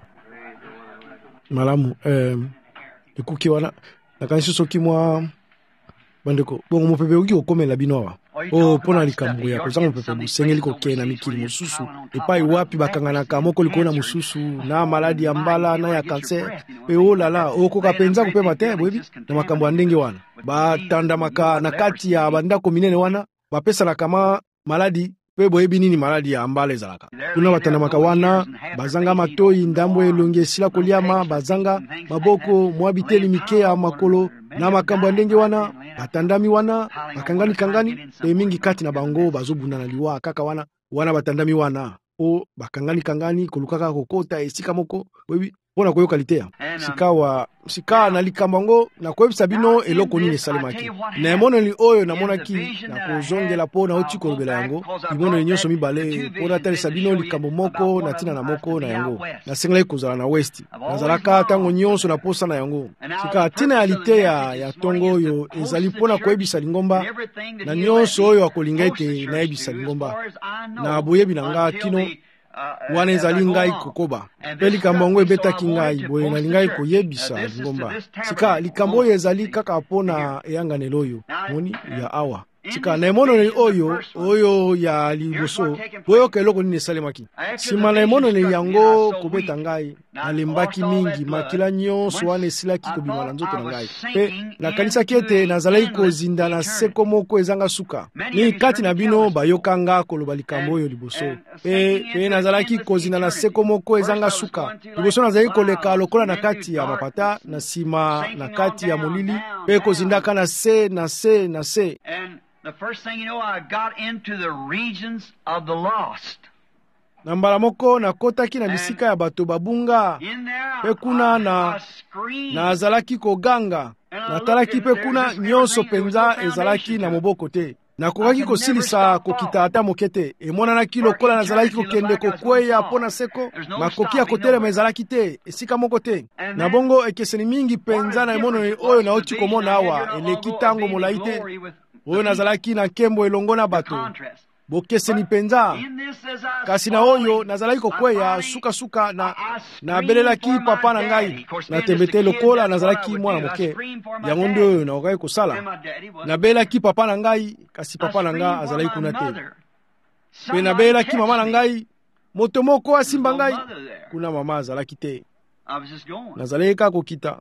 malamu eh ekuki wana na kanisi soki mwa bandeko bongo mopepe uki okomela bino awa o pona likambo ya kozanga mopepe busengeli kokena mikili mosusu epai wapi bakanganaka moko likona mosusu na maladi ya mbala na ya kanser pe olala okoka penza kopema te boyebi na makambo ya ndenge wana batandamaka na kati ya bandako minene wana bapesa na kama maladi pe boyebi nini maladi ya mbala ezalaka kuna batandamaka wana bazanga matoi ndambo elongi esila koliama bazanga maboko mwabiteli mike ya makolo na makambo ya ndenge wana batandami wana bakangani kangani pe mingi kati na bango bazobunda na liwa kaka wana wana batandami wana o bakangani kangani kolukaka kokota esika moko boyebi pona koyoka litea sikawa sika na likambango na koyebisa bino eloko nini esalemaki na emoneli oyo namonaki na kozongela po na oti kolobela yango imoneli nyonso mibale po natalisa bino likambo moko na ntina na moko na yango nasengelaki kozala na westi nazalaka ntango nyonso na posa na yango sika ntina ya liteya ya tongo oyo ezali mpo na koyebisa lingomba na nyonso oyo akolinga ete nayebisa lingomba na boyebi na nga kino wana ezali ngai kokoba mpe likambo yango ebetaki ngai boye nalingai koyebisa lingomba sika likambo oyo ezali kaka mpona eyanganelo oyo moni ya awa sika na emoneli oyo oyo ya liboso boyoka eloko nini esalemaki nsima na emoneli yango kobeta ngai nalembaki mingi makila nyonso wana esilaki kobima na nzoto na ngai mpe nakanisaki ete nazalaki kozinda na seko moko ezanga suka ni kati na bino bayoka nga koloba likambo oyo liboso mpe mpe nazalaki kozinda na seko moko ezanga suka liboso nazalaki koleka lokola na kati ya mapata na nsima na kati ya molili mpe kozindaka na se na se na se. The first thing you know, I got into the regions of the lost. Na mbala moko nakotaki na bisika ya bato babunga pe kuna na nazalaki koganga natalaki pe kuna nyonso penza ezalaki na moboko te nakokaki kosilisa kokita ata moke te emonanaki lokola nazalaki kokende kokweya mpo na seko makoki ya kotelema ezalaki te esika moko te na bongo ekeseni mingi penza na emonani oyo nauti komona awa eleki ntango molai te oyo nazalaki na nkembo elongo na bato bokeseni penza kasi na oyo nazalaki kokweya suka-suka na nabelelaki papa na ngai natembe te lokola nazalaki mwana moke yango nde oyo nakokaki kosala nabelelaki papa na ngai kasi papa na ngai azalaki kuna te mpe nabelelaki mama na ngai moto moko asimba ngai kuna mama azalaki te nazalaki kaka kokita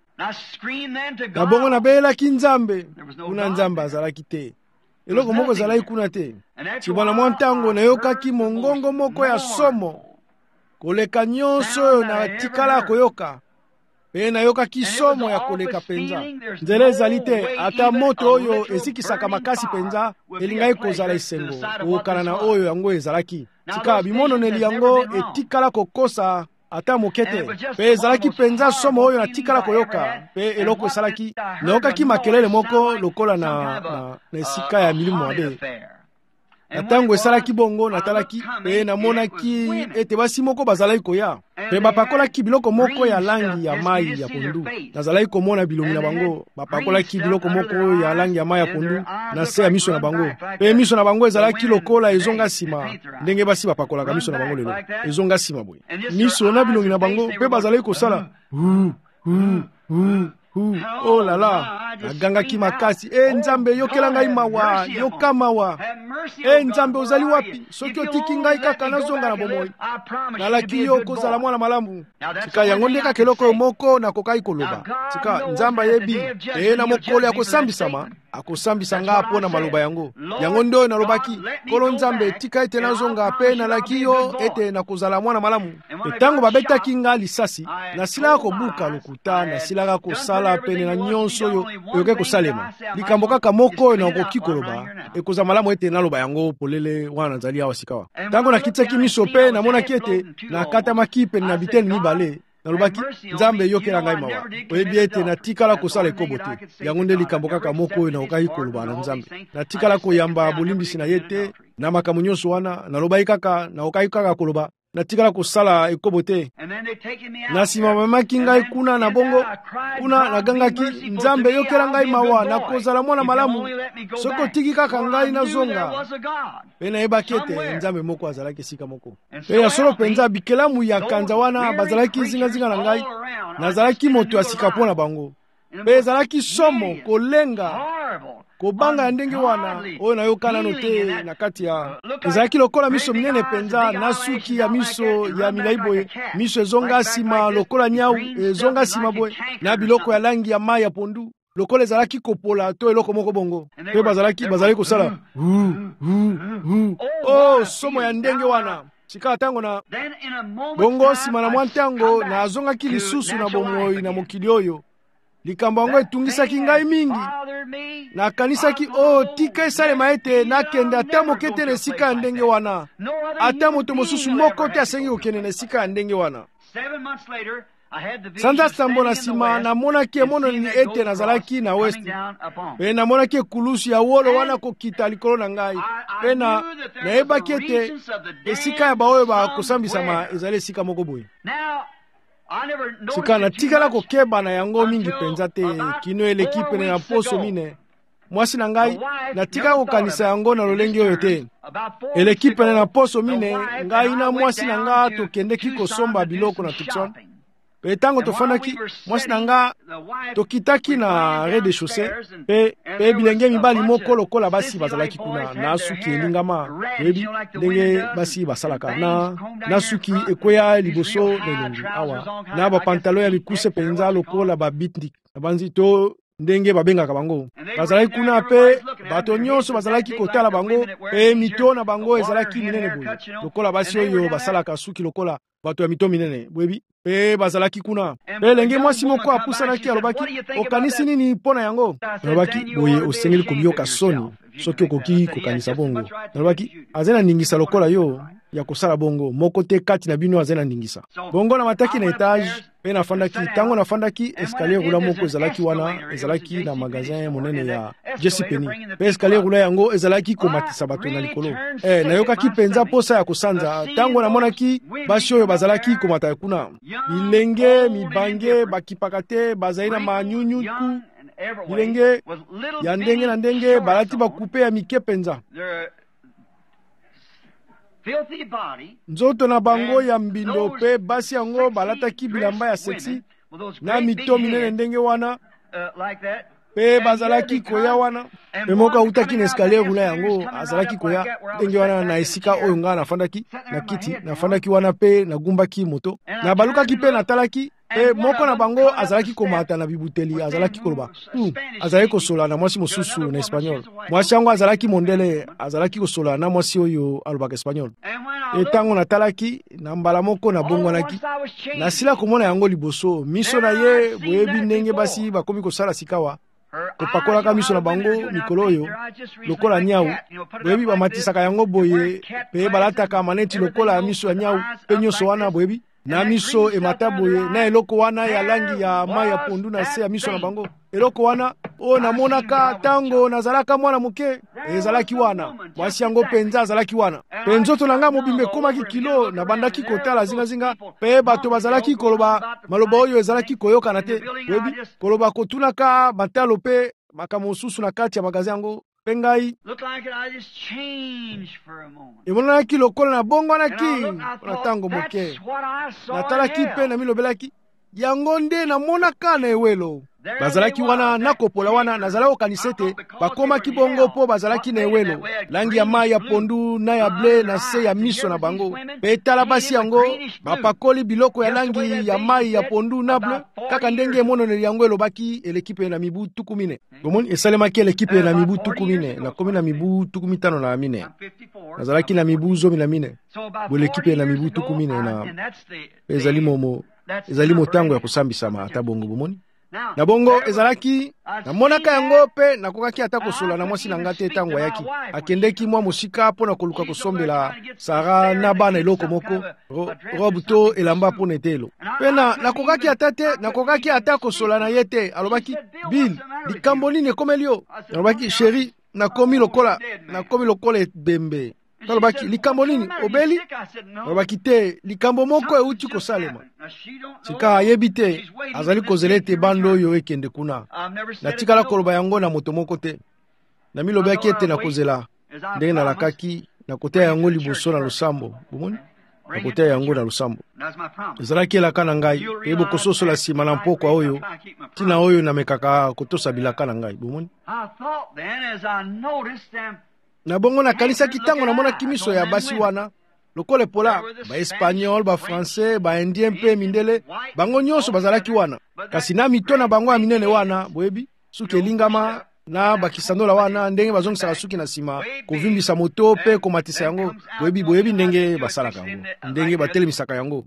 na bongo nabelelaki nzambe kuna nzambe azalaki te eloko moko ezalaki kuna te cibwana mwa ntango nayokaki mongongo moko ya somo koleka nyonso oyo natikala koyoka mpe nayokaki somo ya koleka penza nzela ezali te ata moto oyo esikisaka makasi penza elingaki kozala esengo kokana na oyo yango ezalaki tika bimononeli yango etikala kokosa ata moke te mpe ezalaki penza somo oyo natikala koyoka mpe eloko esalaki nayokaki makelele moko lokola na, na, na esika ya milimo mabe na ntango esalaki bongo natalaki mpe namonaki ete basi moko bazalaki koya mpe bapakolaki biloko moko ya langi ya mai ya pondu nazalaki komona bilongi na bango bapakolaki biloko moko ya langi ya mai ya pondu na se ya miso na bango mpe miso na bango ezalaki lokola ezonga nsima ndenge basi bapakolaka miso na bango lelo ezonga nsima boye miso na bilongi na bango mpe bazalaki kosala hu hu hu hu oh la la nagangaki makasi e nzambe yokela ngai mawa yoka mawa e nzambe ozali wapi soki otiki ngai kaka nazonga na bomoi nalaki yo kozala mwana malamu tika yango nde kaka eloko moko nakokaki koloba tika nzambe ayebi e na mokolo ya kosambisama akosambisa nga mpo na maloba yango yango nde oyo nalobaki kolo nzambe tika ete nazonga mpe nalaki yo ete nakozala mwana malamu ntango babetaki nga lisasi nasilaka kobuka lokuta nasilaka kosala pene na nyonso oyo oyoki kosalema likambo kaka moko oyo nakoki koloba ekozala malamu ete naloba yango polele wana nazali awa sikawa ntango nakitaki miso mpe namonaki ete nakatamaki pene na biteni mibale nalobaki nzambe yokela ngai mawa oyebi ete natikala kosala ekobo te yango nde likambo kaka moko oyo nakokaki koloba na nzambe natikala koyamba bolimbisi na ye te na makambo nyonso wana nalobaki kaka nakokaki kaka koloba natikala kosala ekobo te na nsima bamemaki ngai kuna na bongo kuna nagangaki nzambe yokela ngai mawa nakozala mwana malamu soki otiki kaka ngai nazonga mpe nayebaki ete nzambe moko azalaki esika moko mpe ya solo mpenza bikelamu ya kanza wana bazalaki zingazinga na ngai nazalaki moto ya sika mpo na bango mpe ezalaki somo kolenga kobanga ya ndenge wana oyo nayoka nano te na kati ya ezalaki lokola miso minene penza na suki ya miso ya milai boye miso ezonga nsima lokola nyau ezonga nsima boye na biloko ya langi ya mai ya pondu lokola ezalaki kopola to eloko moko bongo mpe bazalaki bazalaki kosala o somo ya ndenge wana sika ntango na bongo nsima na mwa ntango nazongaki lisusu na bomoi na mokili oyo likambo yango etungisaki ngai mingi nakanisaki o tika esalema ete nakende ata moke te na esika ya ndenge wana ata moto mosusu moko te asengi kokende na esika ya ndenge wana sanza sambo na nsima namonaki emonani ete nazalaki na westi mpe namonaki ekulusu ya wolo wana kokita likolo na ngai mpe nayebaki ete esika ya baoyo bakosambisama ezali esika moko boye sika natikala kokeba na yango mingi penza te kino eleki pene na poso mine mwasi na ngai natika kokanisa yango na lolenge oyo te. Eleki pene na poso mine ngai na mwasi na nga tokendeki kosomba biloko na Tucson. Pe tango tofandaki mwasi na nga tokitaki na rez-de-chaussée pe pe bilenge mibali moko lokola basi bazalaki kuna na suki elingama yebi ndenge basi basalaka na na suki ekweya liboso lelongi awa na ba pantalon ya mikuse penza lokola ba bitnik banzi to ndenge babengaka bango bazalaki kuna pe bato nyonso bazalaki kotala bango pe mito na bango ezalaki minene boye lokola basi oyo basalaka suki lokola bato ya mito minene bwebi pe bazalaki kuna pe lenge mwasi moko apusanaki alobaki okanisi nini mpona yango alobaki boye osengeli koyoka soni soki okoki kokanisa bongo alobaki azena ningisa lokola yo ya kosala bongo moko te kati na bino azena ningisa bongo na mataki na etage pe nafandaki tango nafandaki escalier rula moko ezalaki wana ezalaki na magasin monene ya J C Penney pe escalier rula yango ezalaki komatisa bato na likolo eh nayokaki penza posa ya kosanza tango namonaki basi oyo bazalaki komata kuna bilenge mibange bakipaka te bazali na manyunyuku bilenge ya ndenge na ndenge balati bakupe ya mike penza nzoto na bango ya mbindo pe basi yango balataki bilamba ya sexy na mito minene ndenge wana pe bazalaki koya wana pe moka utaki na escalier rula yango azalaki koya ndenge wana na esika oyo nga nafandaki na kiti nafandaki wana pe nagumbaki moto na balukaki pe natalaki pe moko na bango azalaki komata na bibuteli azalaki koloba hmm. azalaki kosola na mwasi mosusu na Espanyol mwasi yango azalaki mondele azalaki kosola na mwasi oyo alobaka Espanyol etango natalaki na mbala moko na bongwanaki nasila komona yango liboso miso na ye boyebi ndenge basi bakomi kosala sikawa kopakolaka miso na bango mikolo oyo lokola nyau boyebi bamatisaka yango boye pe balataka maneti lokola miso ya nyau pe nyonso wana boyebi na miso emata boye na eloko wana ya langi ya mai ya pondu na se ya miso na bango eloko wana o namonaka tango nazalaka mwana moke ezalaki wana mwasi yango penza azalaki wana pe nzoto na nga mobimbe komaki kilo na bandaki kotala zingazinga pe bato bazalaki koloba maloba oyo ezalaki koyokana te webi koloba kotunaka batalo pe makambo mosusu na kati ya magazi yango pe ngai emonanaki lokola na bongwanaki na tango moke natalaki pe na milobelaki yango nde namonaka na ewelo bazalaki wana nakopola wana nazala kokanisa ete bakomaki bongo mpo bazalaki na ewelo langi ya mai ya pondu na ya ble na se ya miso na bango pe tala basi yango bapakoli biloko ya langi ya mai ya pondu na ble kaka ndenge emononeli yango elobaki elekipe na mibu tuku mine bomoni esalemaki elekipe na mibu tuku mine nakomi na mibu tuku mitano na mine nazalaki na mibu zomi na mine bo elekipe na mibu tuku mine na ezali momo ezali motango ya kosambisama ata bongo bomoni na bongo ezalaki namonaka yango pe nakokaki ata kosola na mwasi na nga te tango yaki akendeki mwa mosika mpo na koluka kosombela Sara na bana eloko moko ro, robe to elamba mpo na etelo pe na nakokaki ata te nakokaki ata kosola na ye te alobaki Bill likambo nini ekomeli yo alobaki sheri nakomi lokola nakomi lokola ebembe talobaki likambo nini obeli alobaki te likambo moko euti kosalema sika ayebi te azali kozela ete bando oyo ekende kuna natikala koloba yango na moto moko te na milobaki ete nakozela ndenge nalakaki nakoteya yango liboso na losambo bomoni nakoteya yango na losambo ezalaki elaka na ngai ebo kososola nsima na mpokwa oyo ntina oyo namekaka kotosa bilaka na ngai bomoni na bongo nakanisaki ntango namonaki miso ya basi wana lokola epola baespanyol bafrancais baindien mpe mindele bango nyonso bazalaki wana kasi na mito na bango ya minene wana boyebi suki elingama na bakisandola wana ndenge bazongisaka suki na nsima kovimbisa moto mpe komatisa yango boyebi boyebi ndenge basalaka yango ndenge batelemisaka yango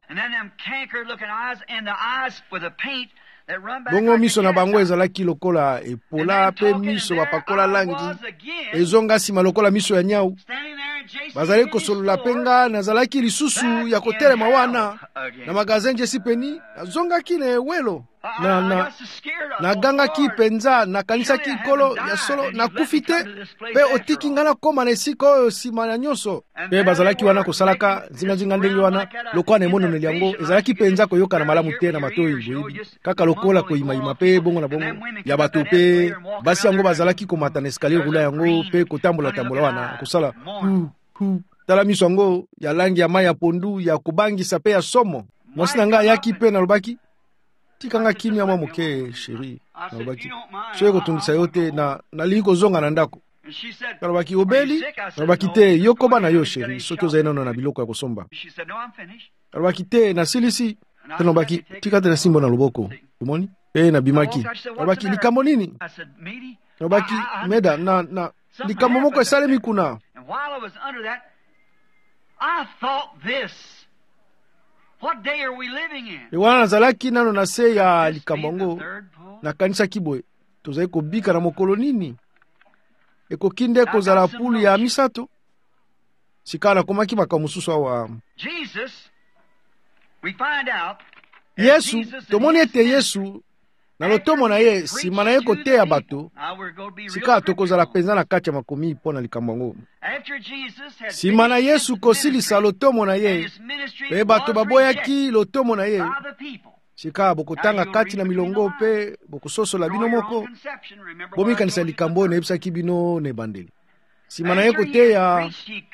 bongo miso na bango ezalaki lokola epola pe miso bapakola langi ezonga nsima lokola miso ya nyau bazali kosolola penga nazalaki lisusu ya kotelema wana na magazin J C Penney nazongaki na ewelo na na nagangaki penza nakanisaki kolo ya solo nakufi te mpe otiki nga nakoma na esika oyo nsima na nyonso. Mpe bazalaki wana kosalaka zingazinga ndenge wana lokola na emononeli yango ezalaki penza koyoka na malamu te na matoi boyibi kaka lokola koyimayima mpe bongo na bongo ya bato mpe basi yango bazalaki komata na eskalier rula yango mpe kotambola-tambola wana kosala hu hu tala miso yango ya langi ya mai ya pondu ya kobangisa mpe ya somo. Mwasi na nga ayaki mpe nalobaki tikanga kimia mwa moke sheri nalobaki soki kotungisa yo te na nalingi kozonga na ndako. Nalobaki obeli nalobaki te yo koba na yo sheri soki ozali nano na biloko ya kosomba. Nalobaki te nasilisi te nalobaki tika te nasimbo na loboko omoni e nabimaki. Nalobaki likambo nini? Nalobaki meda na na likambo moko esalemi kuna. What day are we living in? Ewana nazalaki nano na se ya likambo ngo nakanisaki boye tozali kobika na mokolo nini ekokinde kozala pulu ya misato sika nakomaki makambo mosusu awa. Yesu tomoni ete Yesu na lotomo na ye nsima na ye koteya bato sika tokozala penza na kati ya makomi mpo na likambo yango. Nsima na Yesu kosilisa lotomo na ye mpe bato baboyaki lotomo na ye sika bokotanga kati na milongo mpe bokososola bino moko bomikanisa likambo oyo nayebisaki bino na ebandeli. Nsima na ye koteya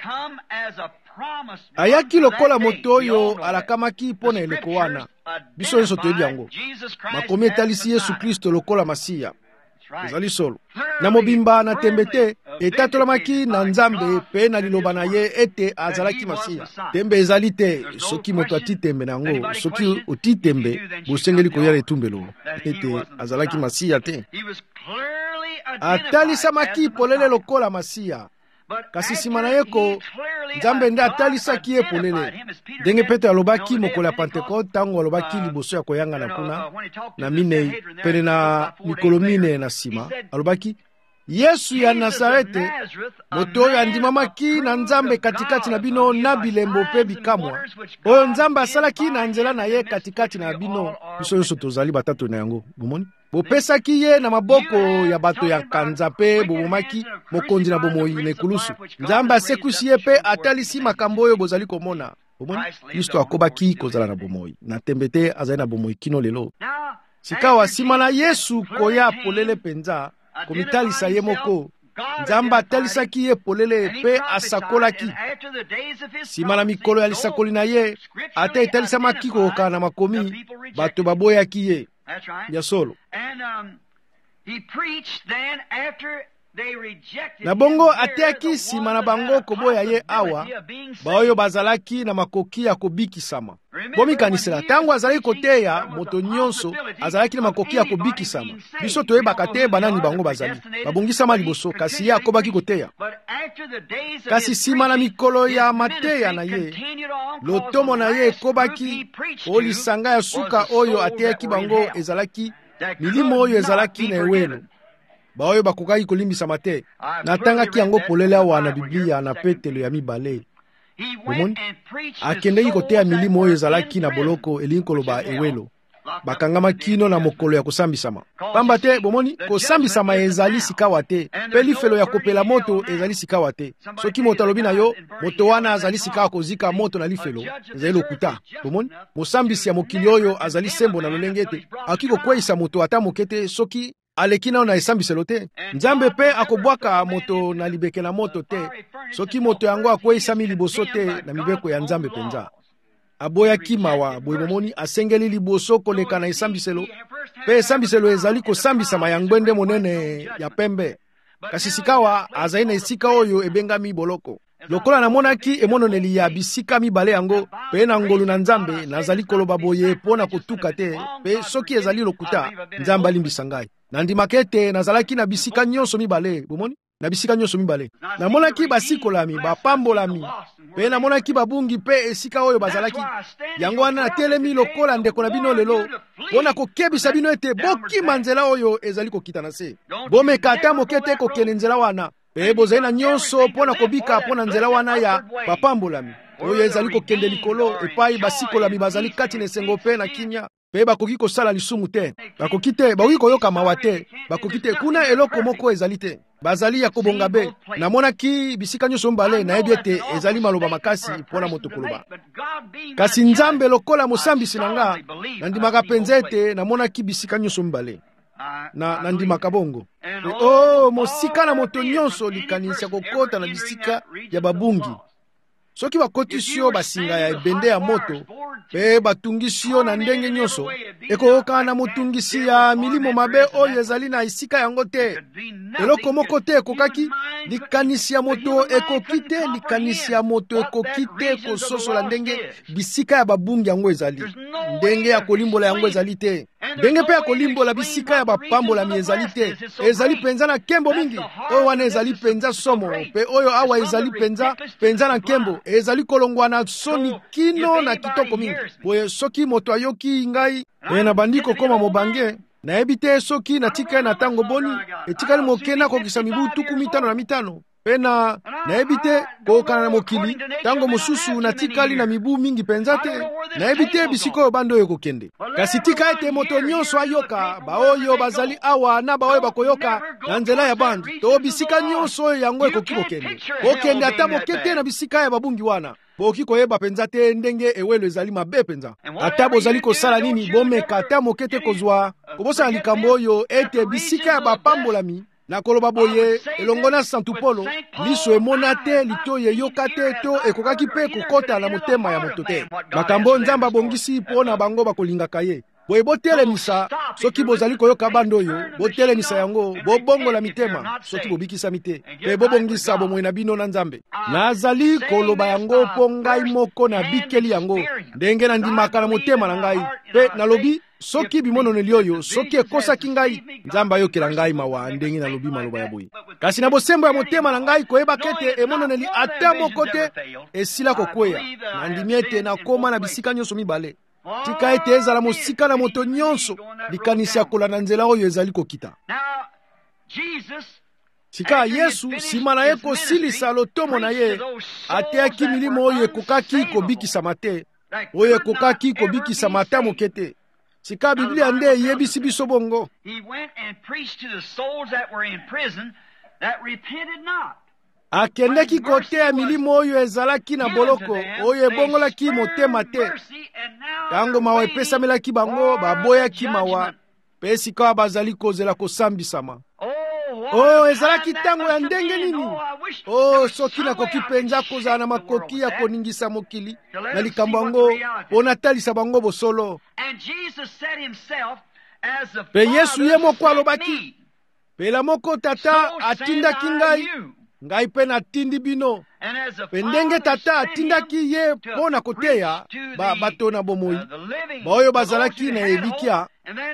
ayaki lokola moto oyo alakamaki mpo na eleko wana. Biso nyonso toyebi yango makomi etalisi Yesu Kristo lokola Masiya ezali solo na mobimba na tembe te etatolamaki na Nzambe mpe na liloba na ye ete azalaki Masiya. Tembe ezali te soki moto ati tembe na yango soki oti tembe bosengeli koyala etumbelo ete azalaki Masiya te. Atalisamaki polele lokola Masiya kasi nsima na ye ko Nzambe nde atalisaki ye polele ndenge Petro alobaki mokolo ya Pentekote ntango alobaki liboso ya koyangana kuna na minei pene na mikolo mine na nsima alobaki Yesu ya Nazarete moto oyo andimamaki na Nzambe katikati na bino na bilembo mpe bikamwa oyo Nzambe asalaki na nzela na ye katikati na bino. Biso nyonso tozali batatu na yango bomoni bopesaki ye na maboko ya bato ya kanza mpe bobomaki mokonzi na bomoi na ekulusu. Nzambe asekusi ye mpe atalisi makambo oyo bozali komona bomoni. Kristo akobaki kozala na bomoi na tembe te azali na bomoi kino lelo. Sikawa nsima na Yesu koya polele penza komitalisa ye moko Nzambe atalisaki ye polele mpe asakolaki. Nsima na mikolo ya lisakoli na ye ate etalisamaki koyoka na makomi bato baboyaki ye ya solo. Na bongo ateyaki nsima na bango koboya ye awa baoyo bazalaki na makoki ya kobikisama. Bomikanisela tango azalaki koteya moto nyonso azalaki na makoki ya kobikisama. Biso toyebaka te banani bango bazali babongisama liboso kasi ye akobaki koteya. Kasi nsima na mikolo ya mateya na ye lotomo na ye ekobaki olisanga ya suka oyo ateyaki bango ezalaki milimo oyo ezalaki na ewelo baoyo bakokaki kolimbisama te. Natangaki yango polele awa na Biblia na Petelo ya mibale. Bomoni akendeki koteya milimo oyo ezalaki na boloko elingi koloba ewelo bakangama kino na mokolo ya kosambisama. Pamba te bomoni kosambisama ezali sikawa te mpe lifelo ya kopela moto ezali sikawa te. Soki moto alobi na yo moto wana azali sikawa kozika moto na lifelo ezali lokuta. Bomoni mosambisi ya mokili oyo azali sembo na lolenge ete aki kokweyisa moto ata moke te soki aleki nao na esambiselo te. Nzambe pe akobwaka moto na libeke na moto te soki moto yango akweyisami liboso te na mibeko ya Nzambe penza. Aboyaki mawa boye bomoni asengeli liboso koleka na esambiselo pe esambiselo ezali kosambisama ya ngwende monene ya pembe. Kasi sikawa azali na esika oyo ebengami boloko. Lokola namonaki emononeli ya bisika mibale yango pe na ngolu na Nzambe nazali koloba boye pona kotuka te pe soki ezali lokuta Nzambe alimbisa ngai. Nandimaka ete nazalaki na bisika nyonso mibale bomoni na bisika nyonso mibale. Namonaki basikolami bapambolami pe namonaki babungi pe esika oyo bazalaki. Yango wana natelemi lokola ndeko na bino lelo pona kokebisa bino ete bokima nzela oyo ezali kokita na se. Bomeka ata moke te kokende nzela wana pe bozali na nyonso pona kobika pona nzela wana ya bapambolami oyo ezali kokende likolo epai basikolami bazali kati na esengo pe na kimia. pe bakoki kosala lisumu te, bakoki te, bakoki koyoka mawa te, bakoki te, kuna eloko moko ezali te. Bazali ya kobonga be, namonaki bisika nyonso mbale nayebi ete ezali maloba makasi mpona moto koloba. Kasi Nzambe lokola mosambisi na nga, nandimaka penza ete namonaki bisika nyonso mbale. Na nandimaka bongo. E, oh, mosika na moto nyonso likanisa kokota na bisika ya babungi. Soki bakotisi yo basinga ya ebende ya moto, pe batungisi yo na ndenge nyonso, ekoyoka na motungisi ya milimo mabe oyo ezali na isika yango te. Eloko moko te ekokaki, likanisi ya moto ekoki te, likanisi ya moto ekoki te kososola ndenge bisika ya babungi yango ezali. Ndenge ya kolimbola yango ezali te. Ndenge pe ya kolimbola bisika ya bapambolami ezali te. Ezali penza na kembo mingi. Oyo wana ezali penza somo, pe oyo awa ezali penza penza na kembo. Ezali kolongwa na soni kino na kitoko mingi. Boye soki moto ayoki ngai e na bandiko koma mobange, nayebi te soki natika na tango boni etikali mokena kokisa mibu tuku mitano na mitano. Pena nayebi te kokana na mokili tango mosusu natikali na mibu mingi penza te. Nayebi te bisiko bando yo kokende. Kasi tika ete moto nyonso ayoka baoyo bazali awa na baoyo bakoyoka na nzela ya bandi to bisika nyonso yango ekoki kokende. Kokende ata mokete na bisika ya babungi wana. Boki koyeba penza te ndenge ewelo ezali mabe penza. Ata bozali kosala nini bomeka ata mokete kozwa. Kobosa likambo oyo ete bisika ya bapambolami na koloba boye elongona Santu Polo liso emona te litoye yoka te to ekokaki pe kokota na motema ya moto te. Makambo Nzambe abongisi mpona bango bakolingaka ye. Boye botelemisa soki bozali koyoka bando oyo, botelemisa yango bobongola mitema soki bobikisa mite pe bobongisa bomoi na bino na Nzambe. Nazali koloba yango po ngai moko na bikeli yango ndenge nandimaka na motema na ngai pe nalobi soki bimononeli oyo soki ekosaki ngai Nzambe ayokela ngai mawa ndenge nalobi maloba ya boye. Kasi na bosembo ya motema na ngai koyeba kete emononeli ata moko te esila kokweya, nandimi ete nakoma na bisika nyonso mibale. Tika ete ezala mosika na moto nyonso likanisi ya kola na nzela oyo ezali kokita. Sika Yesu sima na ye kosilisa lotomo na ye ateyaki milimo oyo ekokaki kobikisama te, oyo ekokaki kobikisama ata moke te. Sika Biblia nde eyebisi biso bongo. Akendeki koteya milimo oyo ezalaki na boloko oyo ebongolaki motema te. Tango mawa epesamelaki bango baboyaki mawa pe sika bazali kozela kosambisama. Oh, ezalaki tango ya ndenge nini? Oh, soki nakoki penza kozala na makoki ya koningisa mokili na likambo yango onatalisa bango bosolo. Pe Yesu ye moko alobaki, pela moko tata atindaki ngai, ngai pe natindi bino. Pe ndenge tata atindaki ye pona koteya ba bato na bomoi baoyo bazalaki na elikia,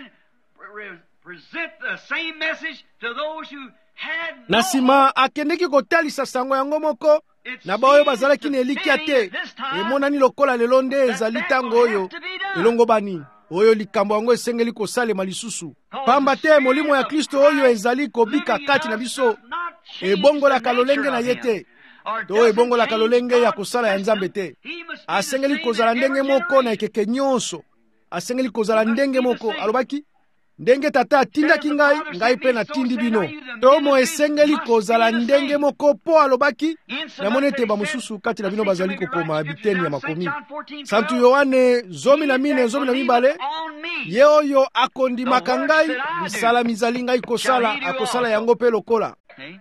na sima akendeki kotalisa sango yango moko na baoyo bazalaki na elikia te. Emonani lokola lelo nde ezali tango oyo elongo bani oyo likambo yango esengeli kosalema lisusu. Pamba te molimo ya Kristo oyo ezali kobika kati na biso ebongolaka lolenge na ye te, to ebongolaka lolenge ya kosala ya Nzambe te. Asengeli kozala ndenge moko na ekeke nyonso. Asengeli kozala ndenge moko. Alobaki ndenge tata atindaki ngai, ngai pe natindi bino. Tomo esengeli kozala ndenge moko po alobaki namoni ete bamosusu kati na bino bazali kokoma biteni ya makomi. Santu Yohane zomi na mine zomi na mibale, ye oyo akondimaka ngai misala mizali ngai kosala akosala yango pe lokola.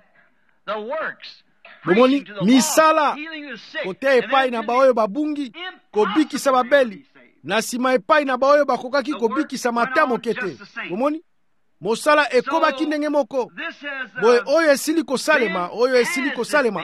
Bomoni misala kote epai na baoyo babungi kobikisa babeli, na sima epai na baoyo bakokaki kobikisa mata mokete. Bomoni mosala ekobaki ndenge moko. Boye oyo esili kosalema, oyo esili kosalema.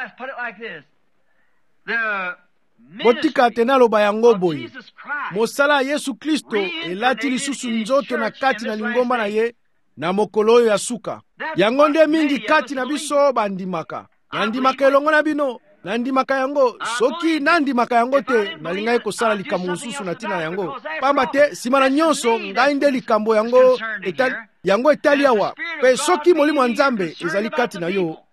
Botika tena loba yango boye. Mosala Yesu Kristo elati lisusu nzoto na kati na lingomba na ye na mokolo oyo ya suka. Yango nde mingi kati na biso bandimaka. Nandimaka elongo na bino. Nandimaka yango, soki nandimaka yango te, nalingai kosala likambo mosusu na tina yango. Pamba te, sima na nyonso, ngai nde likambo yango etali, yango etali awa. Pe soki molimo ya Nzambe ezali kati na yo,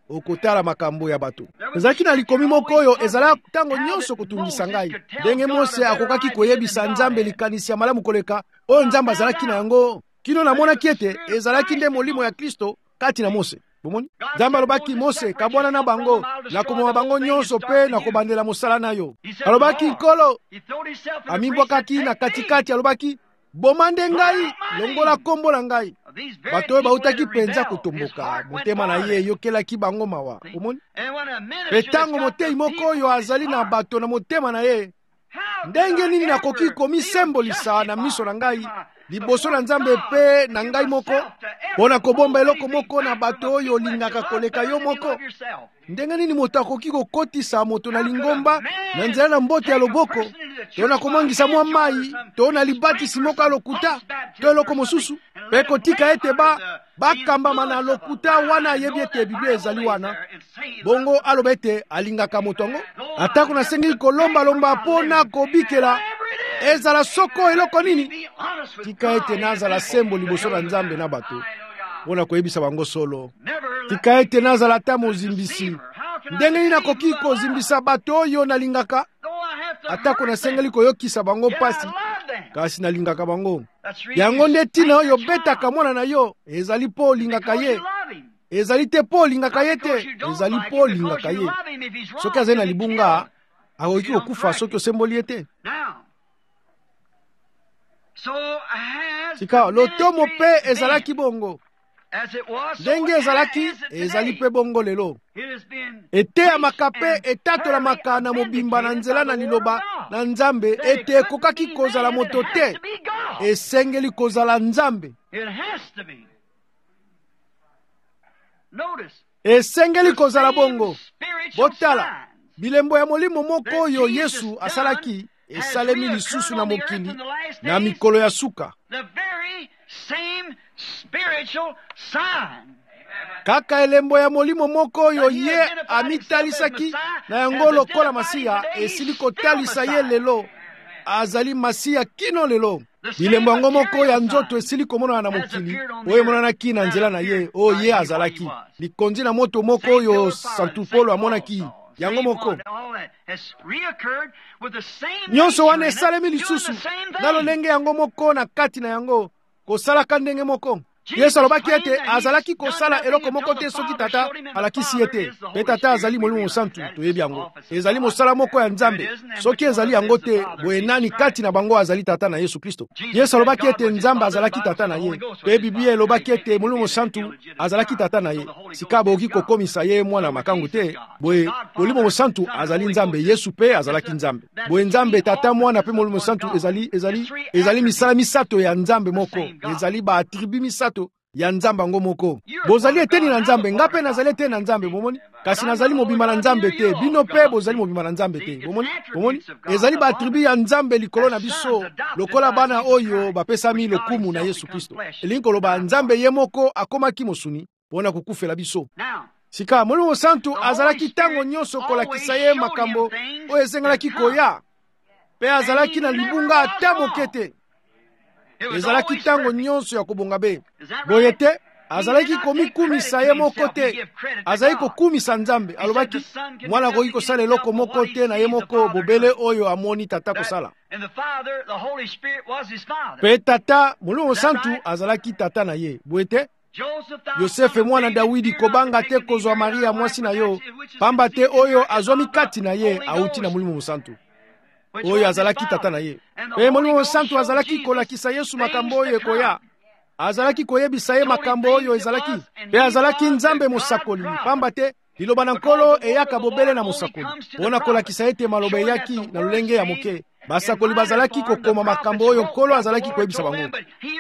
okotala makambo ya bato. Ezalaki na likomi moko oyo ezala tango nyonso kotungisa ngai. Ndenge Mose akokaki koyebisa Nzambe likanisi ya malamu koleka oyo Nzambe azalaki na yango. Kino namonaki ete ezalaki nde molimo ya Kristo kati na Mose. Bomoni? Nzambe alobaki Mose kabwana na bango na komoma bango nyonso pe na kobandela mosala na yo. Alobaki Nkolo amimbwakaki na katikati alobaki bomande ngai longola kombo na ngai. Bato oyo bautaki penza kotomboka motema na ye eyokelaki bango mawa. Bomoni? Pe tango motei moko oyo azali na bato na motema na ye, ndenge nini nakoki komisembolisa na miso na ngai liboso na Nzambe pe na ngai moko mpona kobomba eloko moko na bato oyo olingaka koleka yo moko? Ndenge nini moto akoki kokotisa moto na lingomba na nzela na mbote ya loboko to na komangisa mwa mai to na libatisi moko ya lokuta to eloko mosusu pe kotika ete ba bakambama na lokuta wana ayebi ete Biblia ezali wana bongo aloba ete alingaka moto yango atako nasengi kolombalomba mpo na kobikela ezala soko eloko nini tika ete nazala sembo liboso na Nzambe na bato mpona koyebisa bango solo. Tika ete nazala ata mozimbisi. Ndenge nini nakoki kozimbisa bato oyo nalingaka atako nasengeli koyokisa bango pasi kasi nalingaka bango. Yango nde tina oyo betaka mwana na yo ezali po olingaka ye, ezali te po olingaka ye te, ezali po olingaka ye. Soki azali na libunga akoki kokufa soki osemboli ye te. Sika lotomo pe ezalaki bongo ndenge ezalaki ezali pe bongo lelo. Eteyamaka pe etatolamaka na mobimba na nzela na liloba na Nzambe ete ekokaki kozala moto te, esengeli kozala Nzambe. Esengeli kozala bongo. Botala bilembo ya molimo moko oyo Yesu asalaki esalemi lisusu na mokili na mikolo ya suka. Kaka elembo ya molimo moko oyo ye amitalisaki na yango lokola Masiya esili kotalisa ye lelo azali Masiya kino lelo. Bilembo yango moko ya nzoto esili komonana na mokili oyo emonanaki na nzela na ye oyo ye azalaki. Likonzi na moto moko oyo Santu Polo amonaki yango moko. Nyonso wana esalemi lisusu na lolenge yango moko na kati na yango kosalaka ndenge moko. Yesu alobaki ete azalaki kosala eloko moko te soki Tata alakisi ye te. Pe Tata azali Molimo Mosantu toyebi yango. Ezali mosala moko ya Nzambe. Soki ezali yango te boye nani kati na bango azali Tata na Yesu Kristo? Yesu alobaki ete Nzambe azalaki Tata na ye. Pe Biblia elobaki ete Molimo Mosantu azalaki Tata na ye. Sika boki kokomisa ye mwana makangu te. Boye Molimo Mosantu azali Nzambe, Yesu pe azalaki Nzambe. Boye Nzambe Tata mwana pe Molimo Mosantu ezali ezali ezali misala misato ya Nzambe moko. Ezali ba atribu misato ya Nzambe ngo moko. Bozali eteni na Nzambe ngape nazali eteni na Nzambe bomoni? Kasi nazali mobima na Nzambe te, bino pe bozali mobima na Nzambe te bomoni? Bomoni? Ezali ba atribu ya Nzambe likolo na biso lokola bana oyo bapesami lokumu na Yesu Kristo. Elinkolo ba Nzambe ye moko akomaki mosuni mpona kokufela biso. Sika Molimo Mosantu azalaki tango nyonso kolakisa ye makambo oyo esengelaki koya pe azalaki na libunga ata moke te. Ezalaki tango nyonso ya kobonga be. Boye te azalaki komikumisa ye moko te, azali kokumisa Nzambe. Alobaki mwana akoki kosala eloko moko te na ye moko bobele oyo amoni Tata kosala. Pe Tata Molimo Mosantu azalaki Tata na ye. Boye te Yosefe mwana Dawidi kobanga te kozwa Maria mwasi na yo, pamba te oyo azwami kati na ye auti na Molimo Mosantu oyo azalaki Tata na ye. Pe Molimo Mosantu azalaki kolakisa Yesu makambo oyo ekoya, azalaki koyebisa ye makambo oyo ezalaki. Pe azalaki Nzambe mosakoli, pamba te liloba na Nkolo eyaka bobele na mosakoli mpona kolakisa ete maloba eyaki na lolenge ya moke. Basakoli bazalaki kokoma makambo oyo Nkolo azalaki koyebisa bango.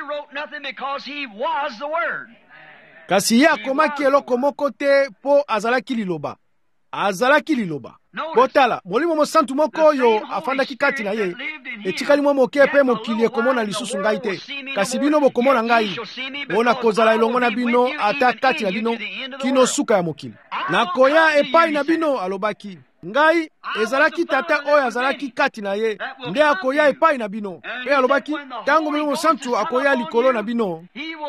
Kasi ye akomaki eloko moko te po azalaki liloba. Azalaki liloba. Botala Molimo Mosantu moko oyo afandaki kati na ye etikali mwa moke pe mokili ekomona lisusu ngai te. Kasi bino bokomona ngai mpona kozala elongo na bino ata kati na bino kino suka ya mokili. Nakoya epai na bino alobaki. ngai ezalaki tata oyo azalaki kati na ye nde akoya epai na bino. Pe alobaki tango Molimo Mosantu akoya likolo na bino,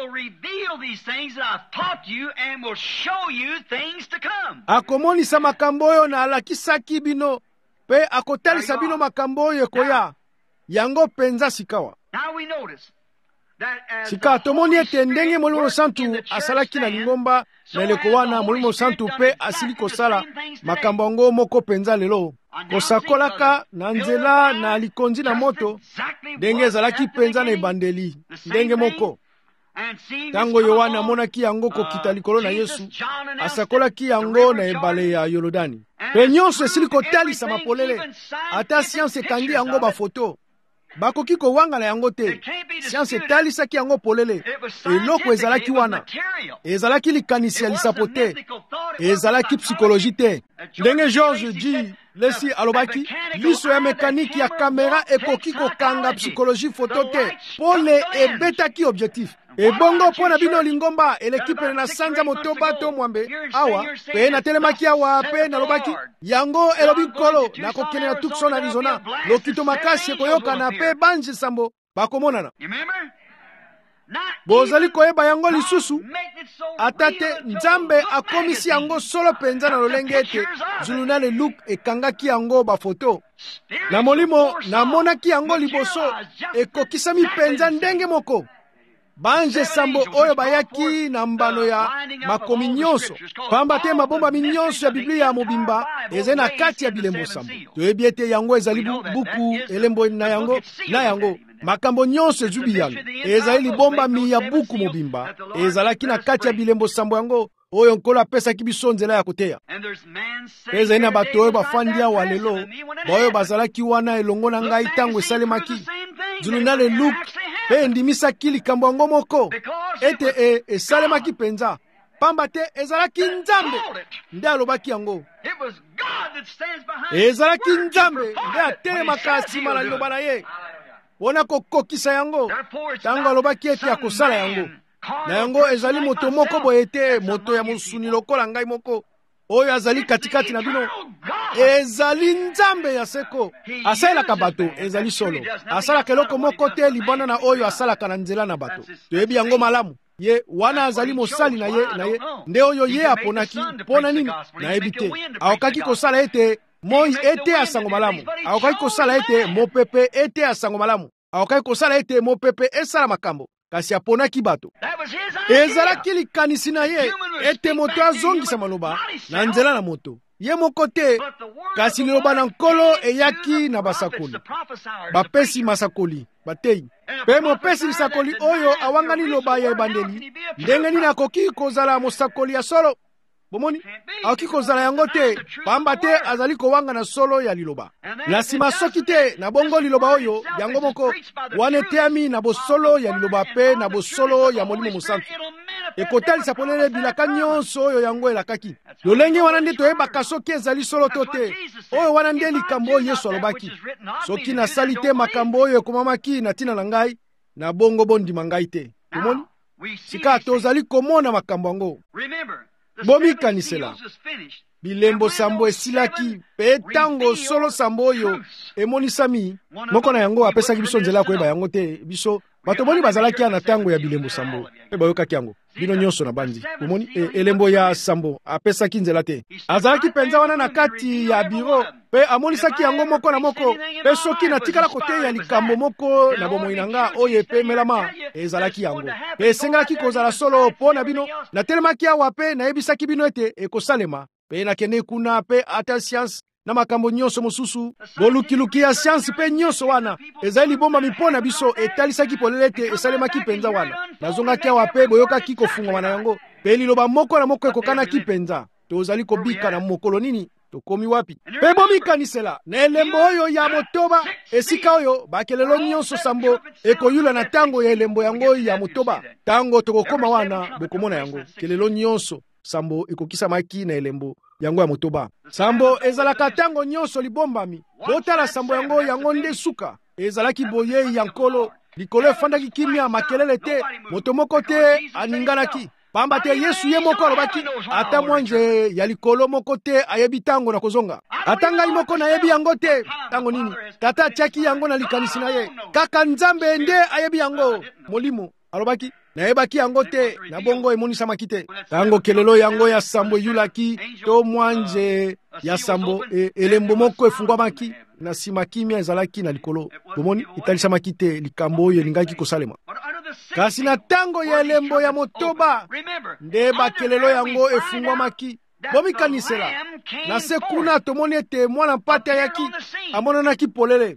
akomonisa makambo oyo na alakisaki bino, pe akotalisa bino makambo oyo ekoya. Yango penza sikawa. Sika tomoni ete ndenge Molimo Mosantu asalaki na lingomba na eleko wana, Molimo Mosantu pe asili kosala makambo yango moko penza lelo. Kosakolaka na nzela na likonzi na moto ndenge ezalaki penza na ebandeli ndenge moko. Tango Yohana amonaki yango kokita likolo na Yesu, asakolaki yango na ebale ya Yolodani. Pe nyonso esili kotalisa mapolele, ata sianse ekangi yango bafoto. Bakoki kowanga na yango te. Sianse etalisaki yango polele. Eloko ezalaki wana. Ezalaki likanisi ya lisapo te. Ezalaki psikoloji te. Ndenge George G. Lesi alobaki, liso ya mekaniki ya kamera ekoki kokanga psikoloji foto te. Pole ebetaki objectif. Ebongo pona bino lingomba eleki pene na sanza motoba to mwambe awa pe na telemaki awa pe na lobaki yango elobi kolo na kokene na Tucson Arizona lokito makasi koyoka na pe banji sambo bakomonana. Bozali koyeba yango lisusu atate Nzambe akomisi yango solo penza na lolenge ete zulunane Luke ekangaki yango bafoto na molimo na monaki yango liboso ekokisami penza ndenge moko. Banje sambo oyo bayaki na mbano ya makomi nyonso, pamba te mabomba minyonso ya Biblia ya mobimba eze na kati ya bilembo sambo. Toyebi ete yango ezali buku elembo na yango na yango makambo nyonso ezubi yango ezali libomba mi ya buku mobimba ezalaki na kati ya bilembo sambo yango oyo nkolo apesaki biso nzela ya koteya. Ezali na bato oyo bafandi awa lelo baoyo bazalaki wana elongo na ngai tango esalemaki. Zulunane Luke pe endimisaki likambo yango moko ete e, esalemaki penza, pamba te ezalaki Nzambe nde alobaki yango. Ezalaki Nzambe nde atelemaka nsima na liloba na ye mpona kokokisa yango tango alobaki ete akosala yango. Na yango ezali moto moko boye te, moto ya mosuni lokola ngai moko oyo azali katikati na bino. Ezali Nzambe ya seko asalaka bato, ezali solo asalaka eloko moko te libanda na oyo asalaka na nzela na bato. Toyebi yango malamu. Ye wana azali mosali na ye na ye nde oyo ye aponaki mpona nini nayebi te. Aokaki kosala ete moi ete asango malamu, aokaki kosala ete mopepe ete asango malamu, aokaki kosala ete mopepe esala makambo, kasi aponaki bato. Ezalaki likanisi na ye ete moto azongisa maloba na nzela na moto ye moko te, kasi liloba na nkolo eyaki na basakoli bapesi masakoli batei. Pe mopesi lisakoli oyo awangani liloba ya ebandeli ndenge nini akoki kozala mosakoli ya solo? Bomoni akoki kozala yango te, pamba te azali kowanga na solo ya liloba. Na sima soki te na bongo liloba oyo yango moko wana eteami na bosolo ya liloba pe na bosolo ya Molimo Mosantu ekotalisa polele bilaka nyonso oyo yango elakaki. Lolenge wana nde toyebaka soki ezali solo to te. Oyo wana nde likambo oyo Yesu alobaki, soki nasali te makambo oyo ekomamaki na ntina na ngai, na bongo bondima ngai te. Tomoni sika tozali komona makambo yango. Bomikanisela bilembo sambo esilaki pe tango solo sambo oyo emonisami moko na yango apesaki biso nzela koyeba yango te. Biso bato boni bazalaki na tango ya bilembo sambo pe bayokaki yango bino nyonso na bandi. Omoni e, elembo ya sambo apesaki nzela te. Azalaki penza wana na kati ya biro pe amonisaki yango moko na moko. Pe soki natikala kote ya likambo moko na bomoi na nga oyo epemelama ezalaki yango pe esengelaki kozala solo mpo na bino. Natelemaki awa pe nayebisaki bino ete ekosalema pe nakende kuna pe ata sianse na makambo nyonso mosusu bolukiluki ya sianse pe nyonso wana ezali libomba mipona biso etalisaki polele ete esalemaki penza wana. Nazongaki awa pe boyokaki kofungwa na yango pe liloba moko na moko ekokanaki penza. Tozali kobika na mokolo nini tokomi wapi? Pe bomikanisela na elembo oyo ya motoba esika oyo bakelelo nyonso sambo ekoyula na tango ya elembo yango ya motoba. Tango tokokoma wana bokomona yango kelelo nyonso sambo ekokisamaki na elembo yango ya motoba. Sambo ezalaka tango nyonso libombami. Botala sambo yango yango nde suka ezalaki boye ya nkolo likolo efandaki kimia makelele te, moto moko te aninganaki. pamba te Yesu ye moko alobaki ata mwanje ya likolo moko te ayebi tango na kozonga. Ata ngai moko nayebi yango te tango nini tata atiaki yango na likanisi na ye, kaka Nzambe nde ayebi yango. Molimo alobaki nayebaki yango te, na bongo emonisamaki te. Tango kelelo yango ya sambo eyulaki to mwanje ya sambo e, elembo moko efungwamaki na sima kimia ezalaki na likolo, bomoni etalisamaki te likambo oyo elingaki kosalema. Kasi na tango ya elembo ya motoba nde bakelelo yango efungwamaki. Bomikanisela na se kuna tomoni ete mwana mpate ayaki amonanaki polele.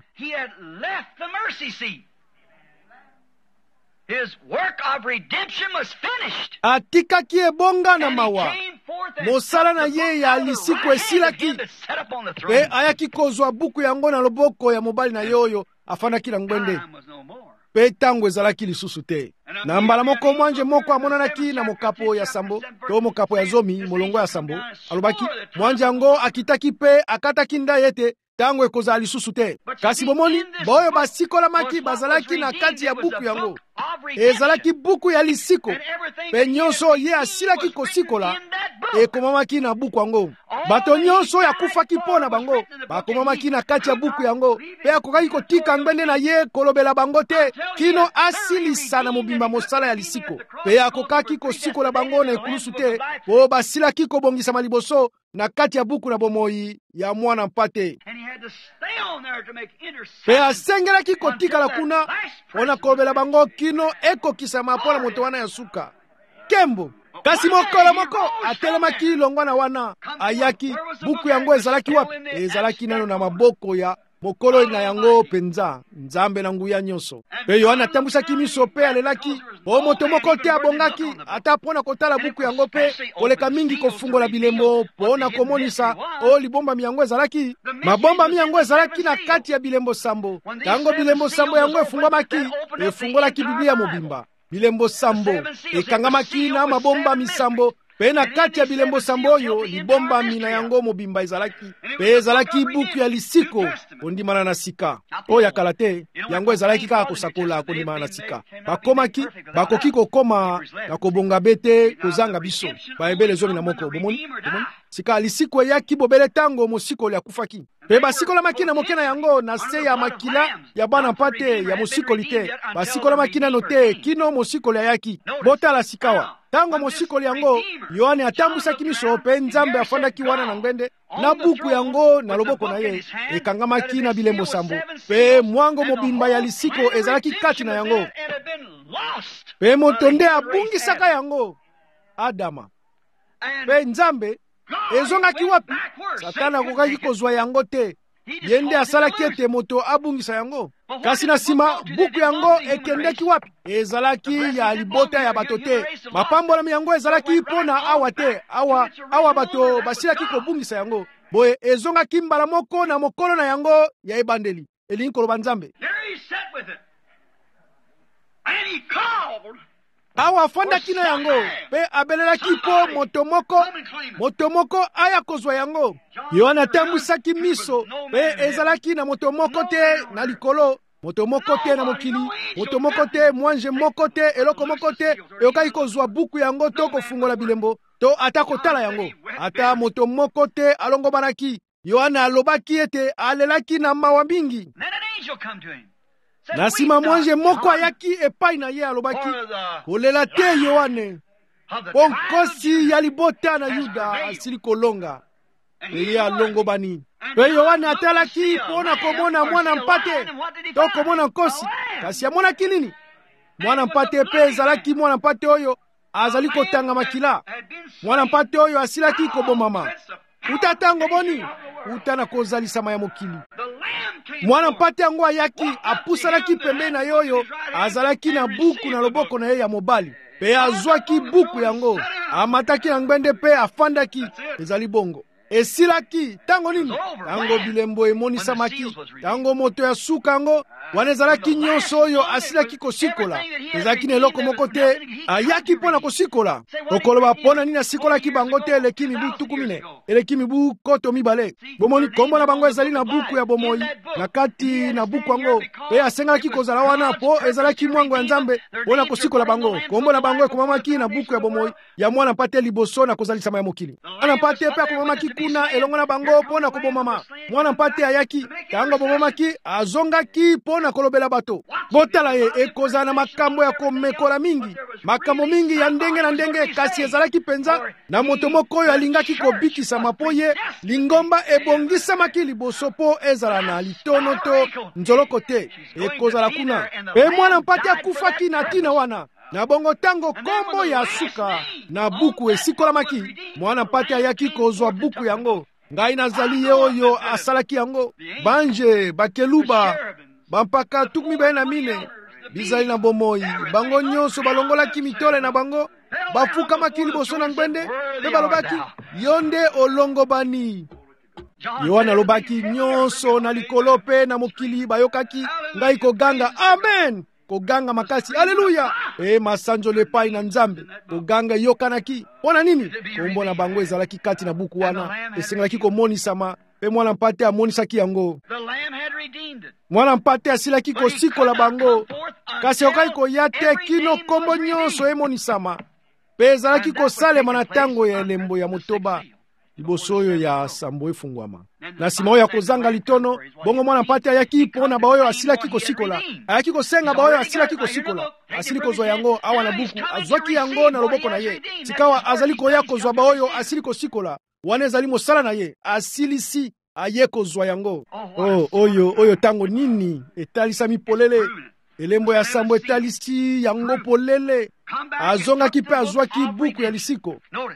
His work of redemption was finished. Atikaki ebonga na mawa. Mosala na ye ya lisiko esilaki. Pe ayaki kozwa buku yango na loboko ya mobali na yoyo afandaki na ngwende. Pe tango ezalaki lisusu te. Na mbala moko mwanje moko amonanaki na mokapo ya sambo to mokapo ya zomi molongo ya sambo. Alobaki mwanje yango akitaki pe akataki nda yete tango ekozala lisusu te. Kasi bomoni boyo basikolamaki bazalaki na kati ya buku yango. Ezalaki buku ya lisiko. Pe nyonso ye asilaki kosikola ekomamaki na buku yango. Bato nyonso ya kufaki pona bango bakomamaki na kati ya buku yango. Pe akokaki kotika ngwende na ye kolobela bango te kino asilisa na mobimba mosala ya lisiko. Pe akokaki kosikola bango na ekulusu te po basilaki kobongisa maliboso na kati ya buku na bomoi ya mwana mpate. Pe asengelaki kotikala kuna pona kolobela bango kino ekokisama pona moto wana ya suka. Kembo kasi mokolo moko atelemaki longwa na wana ayaki buku yango ezalaki wapi? Ezalaki nano na maboko ya mokolo na yango penza Nzambe na nguya nyonso. Pe Yohana atambusaki miso pe alelaki po moto moko te abongaki ata pona kotala buku yango pe koleka mingi kofungola bilembo pona komonisa o libomba miyango ezalaki. Mabomba miyango ezalaki na kati ya bilembo sambo. Tango bilembo sambo yango efungwamaki efungolaki Biblia mobimba. Bilembo sambo ekangamaki na mabomba misambo. Pe na kati ya bilembo sambo oyo libomba mina yango mobimba ezalaki. Pe ezalaki buku ya lisiko kondimana na sika. O ya kalate yango ezalaki kaka kosakola kondimana na sika. Bakomaki bakoki kokoma na kobonga bete kozanga biso. Baebele zomi na moko bomoni bomoni sika lisiko yaki bobele tango mosiko ya kufaki. Pe basikola makina mokena yango na se ya makila ya bana mpate ya mosiko lite. Basikola makina note kino mosiko ya yaki. Bota la sikawa. Tango mosiko yango Yohane atambusaki miso pe Nzambe afandaki wana na ngwende na buku yango na loboko na ye ekangamaki na bilembo sambo. Pe mwango mobimba ya lisiko ezalaki kati na yango. Pe motonde abungisaka yango Adama. Pe Nzambe ezongaki wapi? Satana akokaki kozwa yango te. Yende asalaki ete moto abungisa yango. Kasi na sima buku yango ekendeki wapi? Ezalaki ya libota ya bato te. Mapambola yango ezalaki pona awa te. Awa awa bato basilaki kobungisa yango. Boye ezongaki mbala moko na mokolo na yango ya ebandeli. Elingi koloba Nzambe. Awa fondaki na yango pe abelelaki po moto moko moto moko aya kozwa yango. Yohana atambusaki miso pe ezalaki na moto moko te na likolo, moto moko te na mokili, moto moko te mwanje moko te eloko moko te eyokaki kozwa buku yango to kofungola bilembo to ata kotala yango. Ata moto moko te alongobanaki. Yohana alobaki ete alelaki na mawa mingi. Na sima mwanje moko ayaki epai na ye alobaki kolela te Yohane ponkosi ya libota na Yuda asili kolonga eye alongo bani. Pe Yohane atalaki pona komona mwana mpate to komona nkosi. Kasi amonaki nini? Mwana mpate pe ezalaki mwana mpate oyo azali kotanga makila. Mwana mpate oyo asilaki kobomama. Utatango boni utana kozalisama ya mokili. Mwana mpate yango ayaki apusanaki pembeni na yoyo azalaki na buku na loboko na ye ya mobali. Pe azwaki buku yango amataki na ngwende pe afandaki ezali bongo. esilaki tango nini tango bilembo emonisamaki tango moto ya suka yango wana ezalaki nyonso oyo asilaki kosikola ezalaki na eloko moko te ayaki mpo na kosikola okoloba mpo na nini asikolaki bango te eleki mibu tuku mine eleki mibu koto mibale bomoni kombo na bango ezali na buku ya bomoi na kati na buku yango mpe asengalaki kozala wana mpo ezalaki mwango ya nzambe mpo na kosikola bango kombo na bango ekomamaki na buku ya bomoi ya mwana mpate liboso na kozalisama ya mokili mwana mpate mpe akomamaki kuna elongo na bango mpo na kobomama mwana mpate ayaki tango abomamaki azongaki mpo na kolobela bato botala ye ekozala na makambo ya komekola mingi makambo mingi ya ndenge na ndenge kasi ezalaki penza na moto moko oyo alingaki kobikisama mpo ye lingomba ebongisamaki liboso mpo ezala na litono to nzoloko te ekozala kuna mpe mwana mpate akufaki na ntina wana na bongo tango kombo ya suka na buku esikolamaki mwana mpate ayaki kozwa buku yango ngai nazali ye oyo asalaki yango banje bakeluba bampaka tuku mibale na mine bizali na bomoi bango nyonso balongolaki mitole na bango bafukamaki liboso na ngwende mpe balobaki yo nde olongobani yohana alobaki nyonso na likolo mpe na mokili bayokaki ngai koganga amen koganga makasi aleluya e masanjolo epai na nzambe koganga eyokanaki mpo na nini kombo na bango ezalaki kati na buku wana esengelaki komonisama mpe mwana mpate amonisaki yango mwana mpate asilaki kosikola bango kasi okaki koya te kino kombo nyonso emonisama mpe ezalaki kosalema na ntango ya elembo ya motoba liboso oyo ya sambo efungwama na nsima oyo ya kozanga litono bongo mwana mpate ayaki mpo na baoyo asilaki kosikola ayaki kosenga baoyo asilaki kosikola asili kozwa yango awa na buku azwaki yango na loboko na ye sikawa azali koya kozwa baoyo asili kosikola wana ezali mosala na ye asilisi aye kozwa yango oh, oyo oyo tango nini etalisami polele elembo ya sambo etalisi yango polele azongaki mpe azwaki buku ya lisiko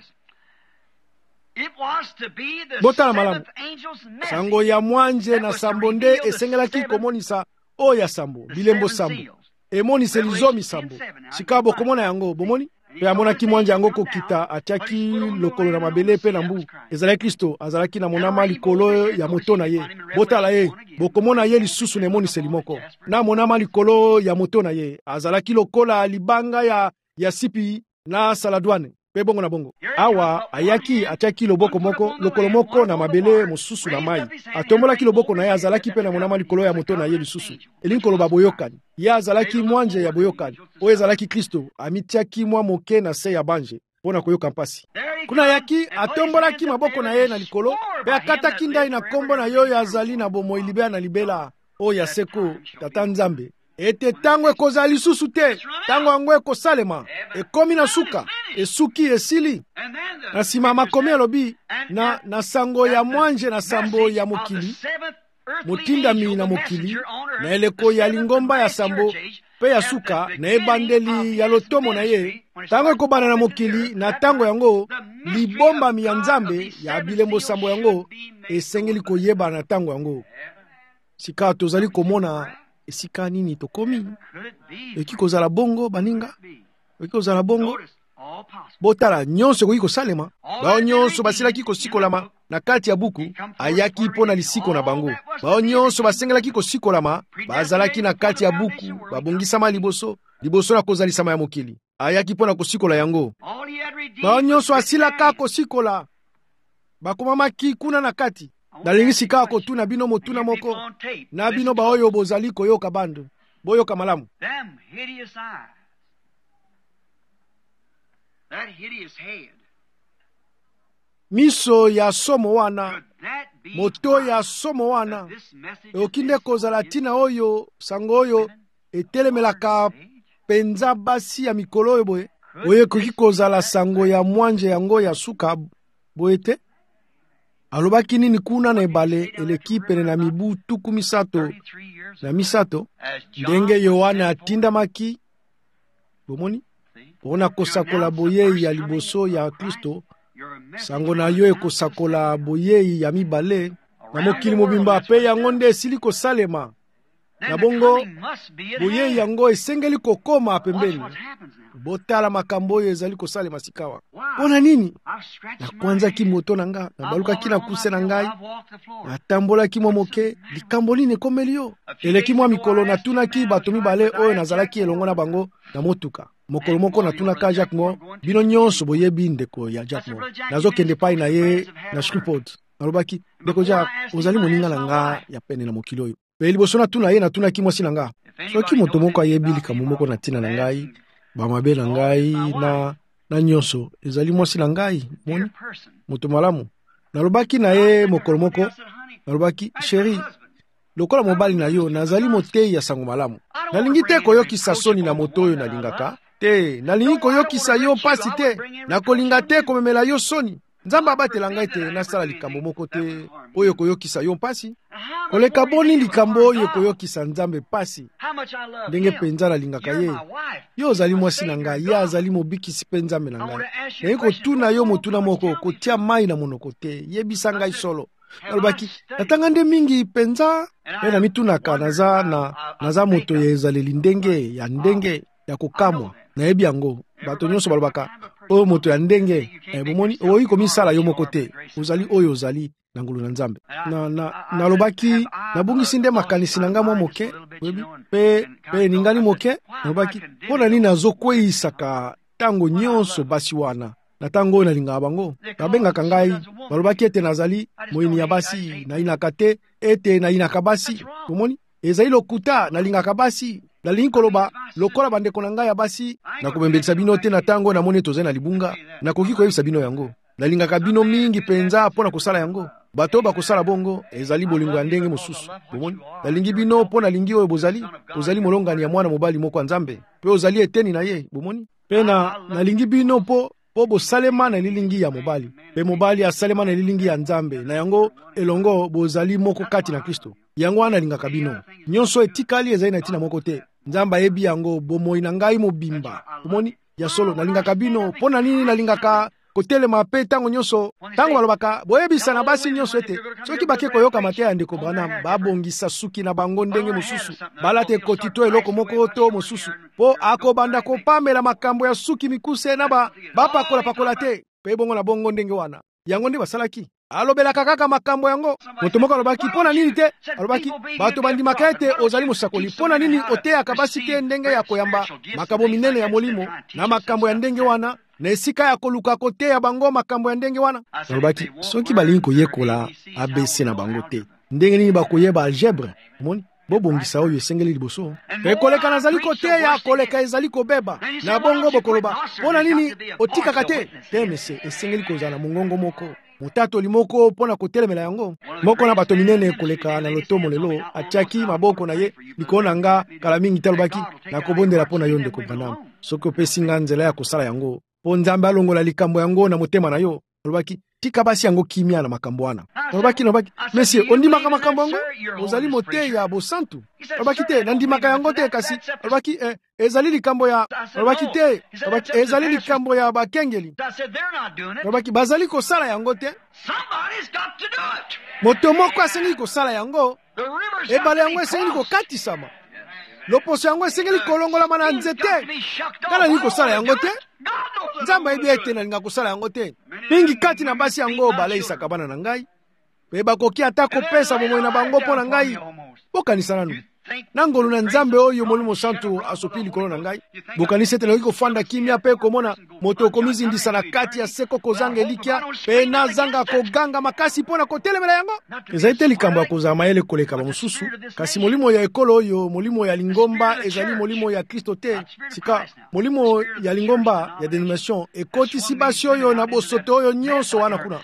botala malamu sango ya mwanje na sambo nde esengelaki komonisa oyo ya sambo bilembo sambo emoniseli zomi sambo sika bokomona yango bomoni mpe amonaki mwanje yango kokita atiaki lokolo na mabele mpe na mbu ezalaki kristo azalaki na monama likolo ya moto na ye botala ye bokomona ye lisusu na emoniseli moko na monama likolo ya moto na ye azalaki lokola libanga ya, ya sipi na saladwane mpe bongo na bongo awa ayaki atiaki loboko moko lokolo moko na mabele mosusu na mai atombolaki loboko na ye azalaki mpe na monama likolo ya moto na ye lisusu elingi koloba boyokani ye azalaki mwanje ya boyokani oyo ezalaki kristo amitiaki mwa moke na se ya banje mpo na koyoka mpasi kuna ayaki atombolaki maboko na ye na likolo mpe akataki ndai na kombo na ye oyo azali na bomoi libela na libela oyo ya seko tata nzambe ete tango ekozala lisusu te tango yango ekosalema ekomi na suka esuki esili na nsima makomi alobi na, na sango ya mwanje na sambo ya mokili motindami na mokili na eleko ya lingomba ya sambo mpe ya suka na ebandeli ya lotomo na ye tango ekobana na mokili na tango yango libombami ya nzambe ya bilembo sambo yango esengeli koyebana na tango yango sika tozali komona esika nini tokomi eki kozala bongo baninga eki kozala bongo botala nyonso ekoki kosalema bao nyonso basilaki kosikolama na kati ya buku ayaki mpo na lisiko na bango bao nyonso basengelaki kosikolama bazalaki na kati ya buku babongisama liboso liboso na kozalisama ya mokili ayaki mpo na kosikola yango bao nyonso asilaka kosikola bakomamaki kuna na kati nalingi sika kotuna bino motuna moko na bino baoyo bozali koyoka bando boyoka malamu miso ya somo wana moto ya somo wana okinde kozala tina oyo sango oyo etelemelaka penza basi ya mikolo oyo boye oyo ekoki kozala sango ya mwanje yango ya suka boye te alobaki nini kuna na ebale eleki pene na mibu tuku misato na misato ndenge yohana atindamaki bomoni mpona kosakola boyei ya liboso ya kristo sango na yo ekosakola boyei ya mibale na mokili mobimba mpe yango nde esili kosalema na bongo boye yango esengeli kokoma pembeni. Botala makambo oyo ezali kosalema sikawa. Pona nini? Nakwanzaki moto na nga, nabalukaki na kuse na ngai, natambolaki mwa moke, likambo nini ekomeli yo? Eleki mwa mikolo natunaki bato mibale oyo nazalaki elongo na bango na motuka. Mokolo moko natunaka Jacques Mo, bino nyonso boyebi ndeko ya Jacques Mo. Nazokende pai na ye na Shreveport. Nalobaki, ndeko Jacques, ozali moninga na nga ya pene na mokili oyo. Pe liboso natuna ye natunaki mwasi na nga. Soki moto moko ayebi likambo moko na tina na ngai, bamabe na ngai na na nyonso ezali mwasi na ngai, moni moto malamu. Nalobaki na ye mokolo moko, nalobaki, chéri, lokola mobali na yo nazali motei ya sango malamu. Nalingi te koyokisa soni na moto oyo nalingaka te, nalingi koyokisa yo pasi te, nakolinga te komemela yo soni. Nzambe abatela ngai te nasala likambo moko te oyo koyokisa yo pasi. Koleka boni likambo oyo koyokisa Nzambe pasi. Ndenge penza nalingaka ye. Yo ozali mwasi na ngai, ye azali mobikisi pe Nzambe na ngai. Naye kotuna yo motuna moko, kotia mai na monoko te, yebisa ngai solo. Nalobaki, natanga nde mingi penza, pe na mitunaka naza na naza moto ya ezaleli ndenge ya ndenge ya kokamwa. Nayebi yango, bato nyonso balobaka, oyo moto ya ndenge, eh, bomoni oyi komisala yo moko te, ozali oyo ozali na ngulu na Nzambe. Na na nalobaki, nabungisi nde makanisi na nga mwa moke, pe pe ningani moke, nalobaki, pona nini azokweisaka tango nyonso basi wana. Na tango na linga bango, babengaka ngai, balobaki ete nazali moyini ya basi, na inaka te, ete na inaka basi. Bomoni, ezali lokuta na lingaka basi. Nalingi koloba lokola bandeko na ngai ya basi, na kubembelisa bino te na tango na moni tozali na libunga, na koki koyebisa bino yango. Nalingaka bino mingi penza pona kosala yango. Bato bakosala bongo ezali bolingo ya ndenge mosusu. Bomoni, nalingi bino pona lingi oyo bozali, ozali molongani ya mwana mobali moko ya Nzambe, pe ozali eteni na ye. Bomoni, pe na nalingi bino po po bosalema na lilingi ya mobali, pe mobali asalema na lilingi ya Nzambe, na yango elongo bozali moko kati na Kristo. Yango wana lingaka bino. Nyonso etikali ezali na tina moko te. Nzamba yebi yango bomoi na ngai mobimba. Bomoni, ya solo nalingaka bino, pona nini nalingaka kotelema pe tango nyonso, tango balobaka boyebisa na basi nyonso ete soki bake koyoka mateya ndeko Branham babongisa suki na bango ndenge mosusu, balate kotito eloko moko to mosusu, po akobanda kopamela makambo ya suki mikuse na ba bapakola pakola te, pe bongo na bongo ndenge wana. Yango nde basalaki. Alobelaka kaka makambo yango. Moto moko alobaki, pona nini te? Alobaki, bato bandimaka ete ozali mosakoli, pona nini oteyaka basi te ndenge ya koyamba makambo minene ya molimo na makambo ya ndenge wana, na esika ya koluka kote ya bango makambo ya ndenge wana. Alobaki, soki balingi koyekola A B C na bango te, ndenge nini bakoyeba algebre? Moni, bobongisa oyo esengeli liboso. Ekoleka nazali kote ya koleka ezali kobeba, na bongo bokoloba, pona nini otikaka te? Te mese, esengeli kozala mongongo moko. Motatoli moko pona kotelemela yango. Moko na bato minene koleka na lotomo lelo, atiaki maboko na ye, likona nga kala mingi talobaki, na kobondela pona yo ndeko Branham. Soki opesi nga nzela ya kosala yango, po Nzambe alongola likambo yango na motema na yo, alobaki, tika basi yango kimia na makambo wana. Alobaki, alobaki, monsieur, ondimaka makambo yango? Ozali mote ya bosantu. Alobaki te, nandimaka yango te kasi. Alobaki, eh, ezali likambo ya, alobaki te, alobaki, ezali likambo ya bakengeli. Alobaki, bazali kosala yango te. Moto moko asengi kosala yango, ebale yango esengi kokatisama. Loposo yango esengeli kolongola mana nzete. Kala ni kosala yango te? Nzamba yebi ete na linga kosala yango te. Mingi kati na basi yango baleisaka bana na ngai. Pe bakoki ata kopesa bomoi na bango mpo na ngai. Bokanisa nanu. Nangolu na Nzambe oyo Molimo Santu asopi likolo na ngai. Bokanisa ete loki kofanda kimia pe komona moto komizi ndisa na kati ya seko kozanga elikia pe na zanga koganga makasi pona kotelemela yango. Ezali te likambo ya kozala mayele koleka bamosusu, kasi molimo ya ekolo oyo, molimo ya lingomba ezali molimo ya Kristo te. Sika molimo ya lingomba ya denomination ekotisi basi oyo na bosoto oyo nyonso wana kuna.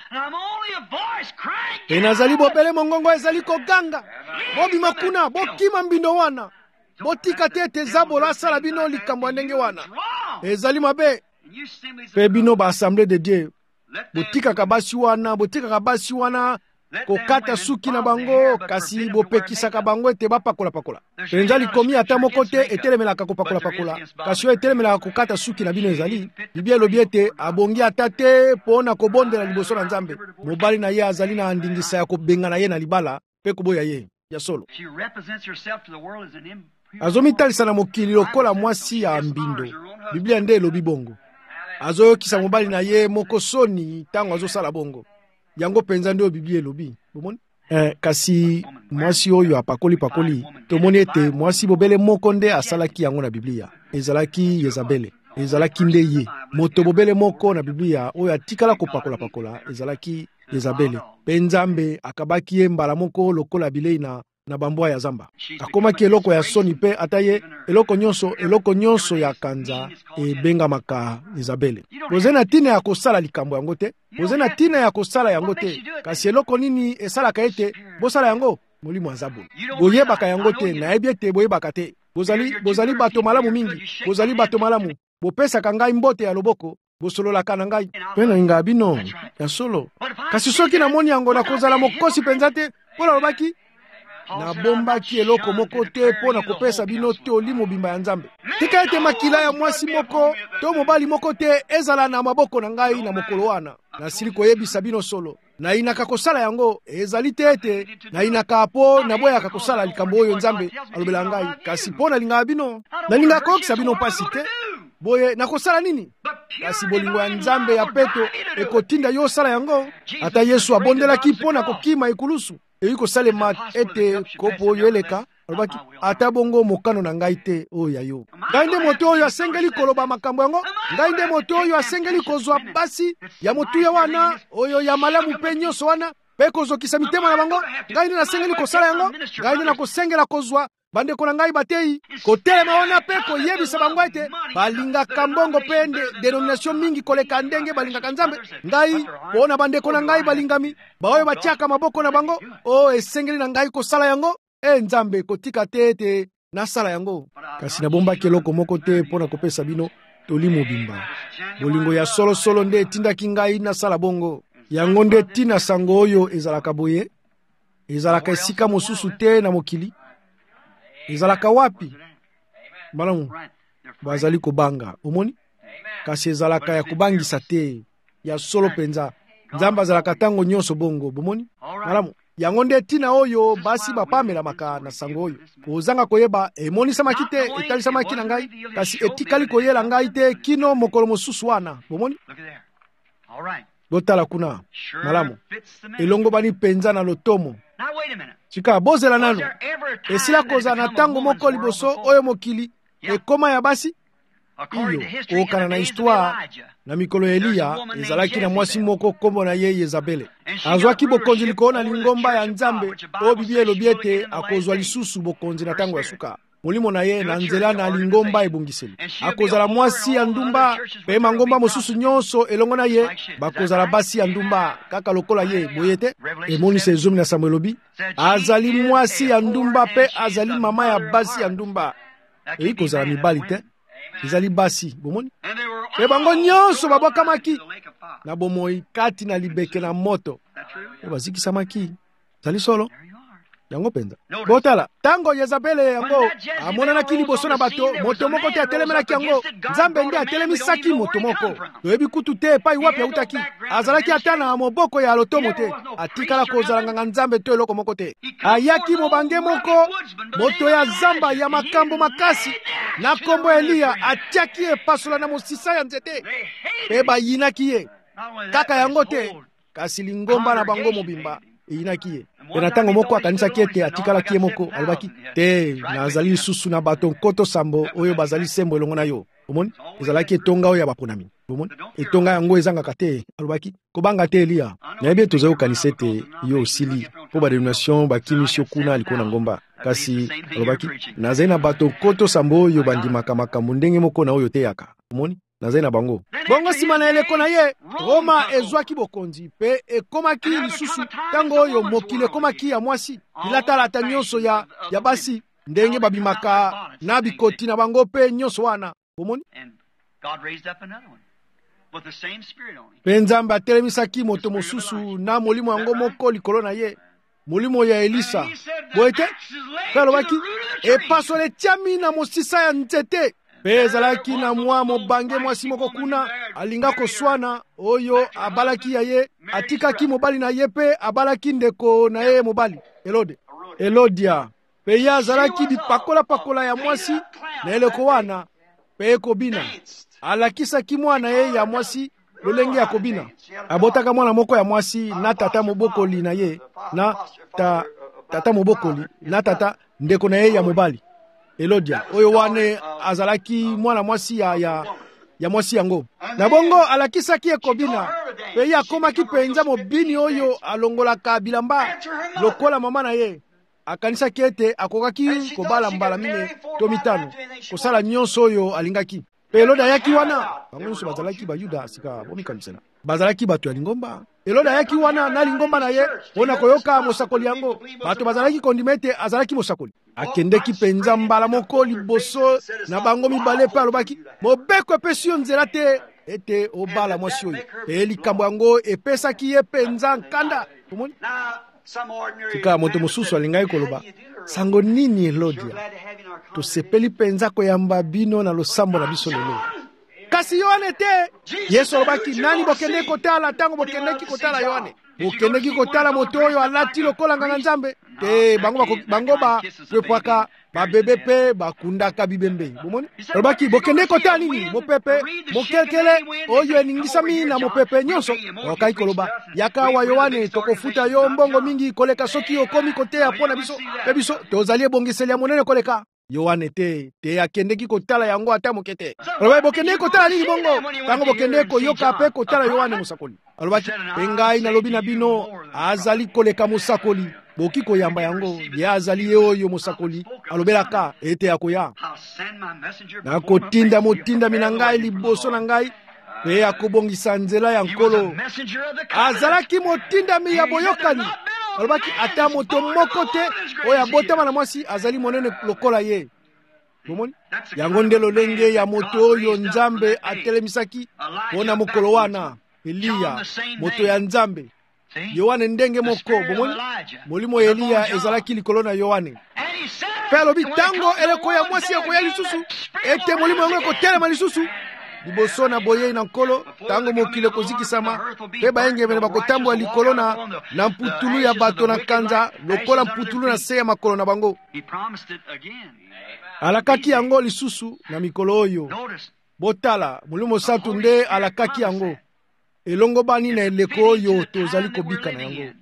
Pe nazali bobele mongongo ezali koganga. Bobima kuna, bokima mbindo wana. Botika tete zabola sala bino likambo ndenge wana. Ezali mabe. Pe bino ba assemblée de Dieu. Botika kabasi wana, botika kabasi wana. Kokata suki na bango, kasi bopekisa ka bango ete bapakola pakola. Penjali komi ata moko te etelemelaka kopakola pakola. Kasi yo etelemelaka kokata suki na bino ezali. Biblia elobi ete abongi ata te pona kobondela liboso na Nzambe. Mobali na ye azali na andingisa ya kobenga na ye na libala pe koboya ye. ya solo. She represents herself to the world as an impure. Azomitalisa na mokili lokola mwasi ya mbindo. Biblia nde elobi bongo. Azoyokisa mobali na ye moko soni tango azosala bongo. Yango penza nde Biblia elobi. Bomoni? Eh, kasi mwasi oyo apakoli pakoli tomoni ete mwasi bobele moko nde asalaki yango na Biblia. Ezalaki Yezabele. Ezalaki nde ye. Moto bobele moko na Biblia oyo atikala kopakola pakola ezalaki Yezabele. Penzambe akabaki ye mbala moko lokola bilei na na bambwa ya zamba. Akomaki eloko ya soni pe ataye eloko nyonso eloko nyonso ya kanza ebengamaka Yezabele. Bozena tina ya kosala likambo yango te. Bozena tina ya kosala yango te. Kasi eloko nini esalaka ete bosala yango molimo azabu. Boyebaka yango te na yebi ete boyebaka te. Bozali bozali bato malamu mingi. Bozali bato malamu. Bopesaka ngai mbote ya loboko. Bosololaka na ngai. Pena inga bino ya solo. Kasi soki na moni yango na kozala mokosi penza te pola lobaki na bombaki eloko moko te po na kopesa bino toli mobimba ya Nzambe. Tika ete makila ya mwasi moko to mobali moko te ezala na maboko na ngai na mokolo wana. Na sili koyebisa bino solo. Na inaka kosala yango ezali te ete na inaka po na boya kosala likambo oyo Nzambe alobela ngai. Kasi po na linga bino na linga kokisa bino pasi te. Boye na kosala nini? Kasi bolingo ya Nzambe ya peto ekotinda yo sala yango. Ata Yesu abondelaki po na kokima ikulusu. Eyi kosalema ete kopo oyo eleka alobaki ata bongo mokano na ngai te oyo ya yo. Ngai nde moto oyo asengeli koloba makambo yango. Ngai nde moto oyo asengeli kozwa basi ya motuya wana oyo ya malamu pe nyonso wana pe kozokisa mitema na bango. Ngai nde nasengeli kosala yango. Ngai nde nakosengela kozwa bandeko na ngai batei kotelema wana pe koyebisa bango ete balingaka mbongo pe denomination mingi koleka ndenge balingaka Nzambe. Ngai pona bandeko na ngai balingami baoyo batiaka maboko na bango o esengeli na ngai kosala yango e Nzambe kotika te ete nasala yango. Kasi nabombaki eloko moko te pona kopesa bino toli mobimba. Bolingo ya solo solo nde etindaki ngai nasala bongo. Yango nde tina sango oyo ezalaka boye. Ezalaka esika mosusu te na mokili. Ezalaka wapi? Malamu bazali kobanga. Omoni? Kasi ezalaka ya kubangisa te. Ya solo penza. Nzambe azalaka tango nyonso bongo. Bomoni? Malamu. Yango nde tina oyo basi bapamela maka na sango oyo. Ozanga koyeba emonisamaki te etalisamaki na ngai. Kasi etikali koyela ngai te kino mokolo mosusu wana. Bomoni? Botala kuna. Malamu. Elongo bani penza na lotomo. Chika bozela nano. Esila koza na tango moko liboso oyo mokili ekoma ya basi. Iyo okana na histoire na mikolo ya Eliya ezalaki na mwasi moko kombo na ye Yezabele. Azwaki bokonzi likona lingomba ya Nzambe o Biblia elobi ete akozwa lisusu bokonzi na tango ya suka. Molimo na ye na nzela na lingomba ebongiseli. Akozala mwasi ya ndumba pe mangomba mosusu nyonso elongo na ye bakozala basi ya ndumba kaka lokola ye boyete. Emonisa ezomi na Samuel obi azali mwasi ya ndumba pe azali mama ya basi ya ndumba. Eyi kozala mibali te ezali basi bomoni. Pe bango nyonso babokamaki na bomoi kati na libeke na moto. E bazikisamaki zali solo yango penza. Botala tango Yezabele yango amonanaki liboso na bato moto moko te atelemelaki yango. Nzambe nde atelemisaki moto moko. Toyebi kutu te epai wapi autaki. Azalaki ata na moboko ya lotomo te. Atikala kozala nganga Nzambe to eloko moko te. Ayaki mobange moko moto ya zamba ya makambo makasi na kombo Eliya atiaki epasola na mosisa ya nzete. Pe bayinaki ye kaka yango te kasi lingomba na bango mobimba eyinaki ye. Pena tango moko akanisaki ete atikalaki ye moko alobaki te nazali susu na bato nkoto sambo oyo bazali sembo elongo na yo. Omoni ezalaki etonga oyo ya baponami. Omoni etonga yango ezangaka te alobaki kobanga te Eliya. Nayebi tozali kokanisa ete yo osili po badenomination bakimisio kuna liko na ngomba. Kasi alobaki nazali na bato nkoto sambo oyo bandimaka makambo ndenge moko na oyo teyaka. Omoni nazali na bango. Bongo sima na eleko na ye Roma ezwaki bokonzi pe ekomaki lisusu tango oyo mokili ekomaki ya mwasi ilatalata nyonso ya, ya basi ndenge babimaka na bikoti na bango pe nyonso wana. Omoni? Pe Nzambe atelemisaki moto mosusu na molimo yango moko likolo na ye molimo ya Elisa. Boete pe alobaki epasole tiami na mosisa ya nzete. Pe ezalaki na mwa mobange mwasi moko kuna alinga koswana oyo abalaki ya ye atikaki mobali na ye pe abalaki ndeko na ye mobali Elode. Elodia pe ye azalaki bipakola-pakola ya mwasi na eleko wana pe ekobina. Alakisaki mwana ye ya mwasi lolenge ya kobina. Abotaka mwana moko ya mwasi na tata mobokoli na ye na ta, tata mobokoli na tata ndeko na ye ya mobali. Elodia oyo wane azalaki mwana mwasi ya, ya, ya mwasi yango. Na bongo alakisaki ekobina pe ye akomaki penza mobini oyo alongolaka bilamba lokola mama na ye. Akanisaki ete akokaki kobala mbala mine to mitano kosala nyonso oyo alingaki. Pe Elodia ayaki wana bango nyonso bazalaki bayuda sika bomikamisela bazalaki bato ya lingomba. Elodia ayaki wana na lingomba na ye mpona koyoka mosakoli yango. Bato bazalaki kondima ete azalaki mosakoli. Akendeki penza mbala moko liboso na bango mibale pe alobaki mobeko epesi yo nzela te ete obala mwasi oyo. Pe likambo yango epesaki ye penza nkanda. Omoni? Tika moto mosusu alingai koloba sango nini Elodia tosepeli penza koyamba bino na losambo na biso lelo. Kasi Yohane te. Yesu alobaki nani bokende kotala tango bokendeki kotala Yohane. Bokendeki kotala moto oyo alati lokola nganga nzambe. Te bango bango ba pepwaka ba bebe pe bakundaka bibembe. Bomoni? Alobaki bokende kotala nini mopepe mokelkele oyo eningisami na mopepe nyonso. Okai koloba yaka wa Yohane tokofuta yo mbongo mingi koleka soki okomi kotea pona biso. Pe biso tozali ebongiseli ya monene koleka. Yohane te te akendeki kotala yango ata mokete. Alobaki bokende kotala nini bongo tango bokende koyoka pe kotala Yohane mosakoli. Alobaki engai na lobi na bino azali koleka mosakoli boki koyamba yango ye azali ye oyo mosakoli alobelaka ete akoya na kotinda motinda mina ngai liboso na ngai pe akobongisa nzela ya nkolo. Azalaki motindami ya boyokani. Alobaki ata moto moko te oyo abotama na mwasi azali monene lokola ye. Bomoni? Yango nde lolenge ya moto oyo Nzambe atelemisaki mpona mokolo wana. Eliya moto ya Nzambe. Yohane ndenge moko. Bomoni? Molimo Eliya ezalaki likolo na Yohane. Pe alobi tango eleko ya mwasi yakoya lisusu ete molimo yango ekotelema lisusu liboso na boye na nkolo tango mokili ekozikisama pe bayengemene bakotambwa likolo na na mputulu ya bato na kanza lokola mputulu na se ya makolo na bango. Alakaki yango lisusu na mikolo oyo. Botala molimo satu nde alakaki yango elongo bani na eleko oyo tozali kobika na yango.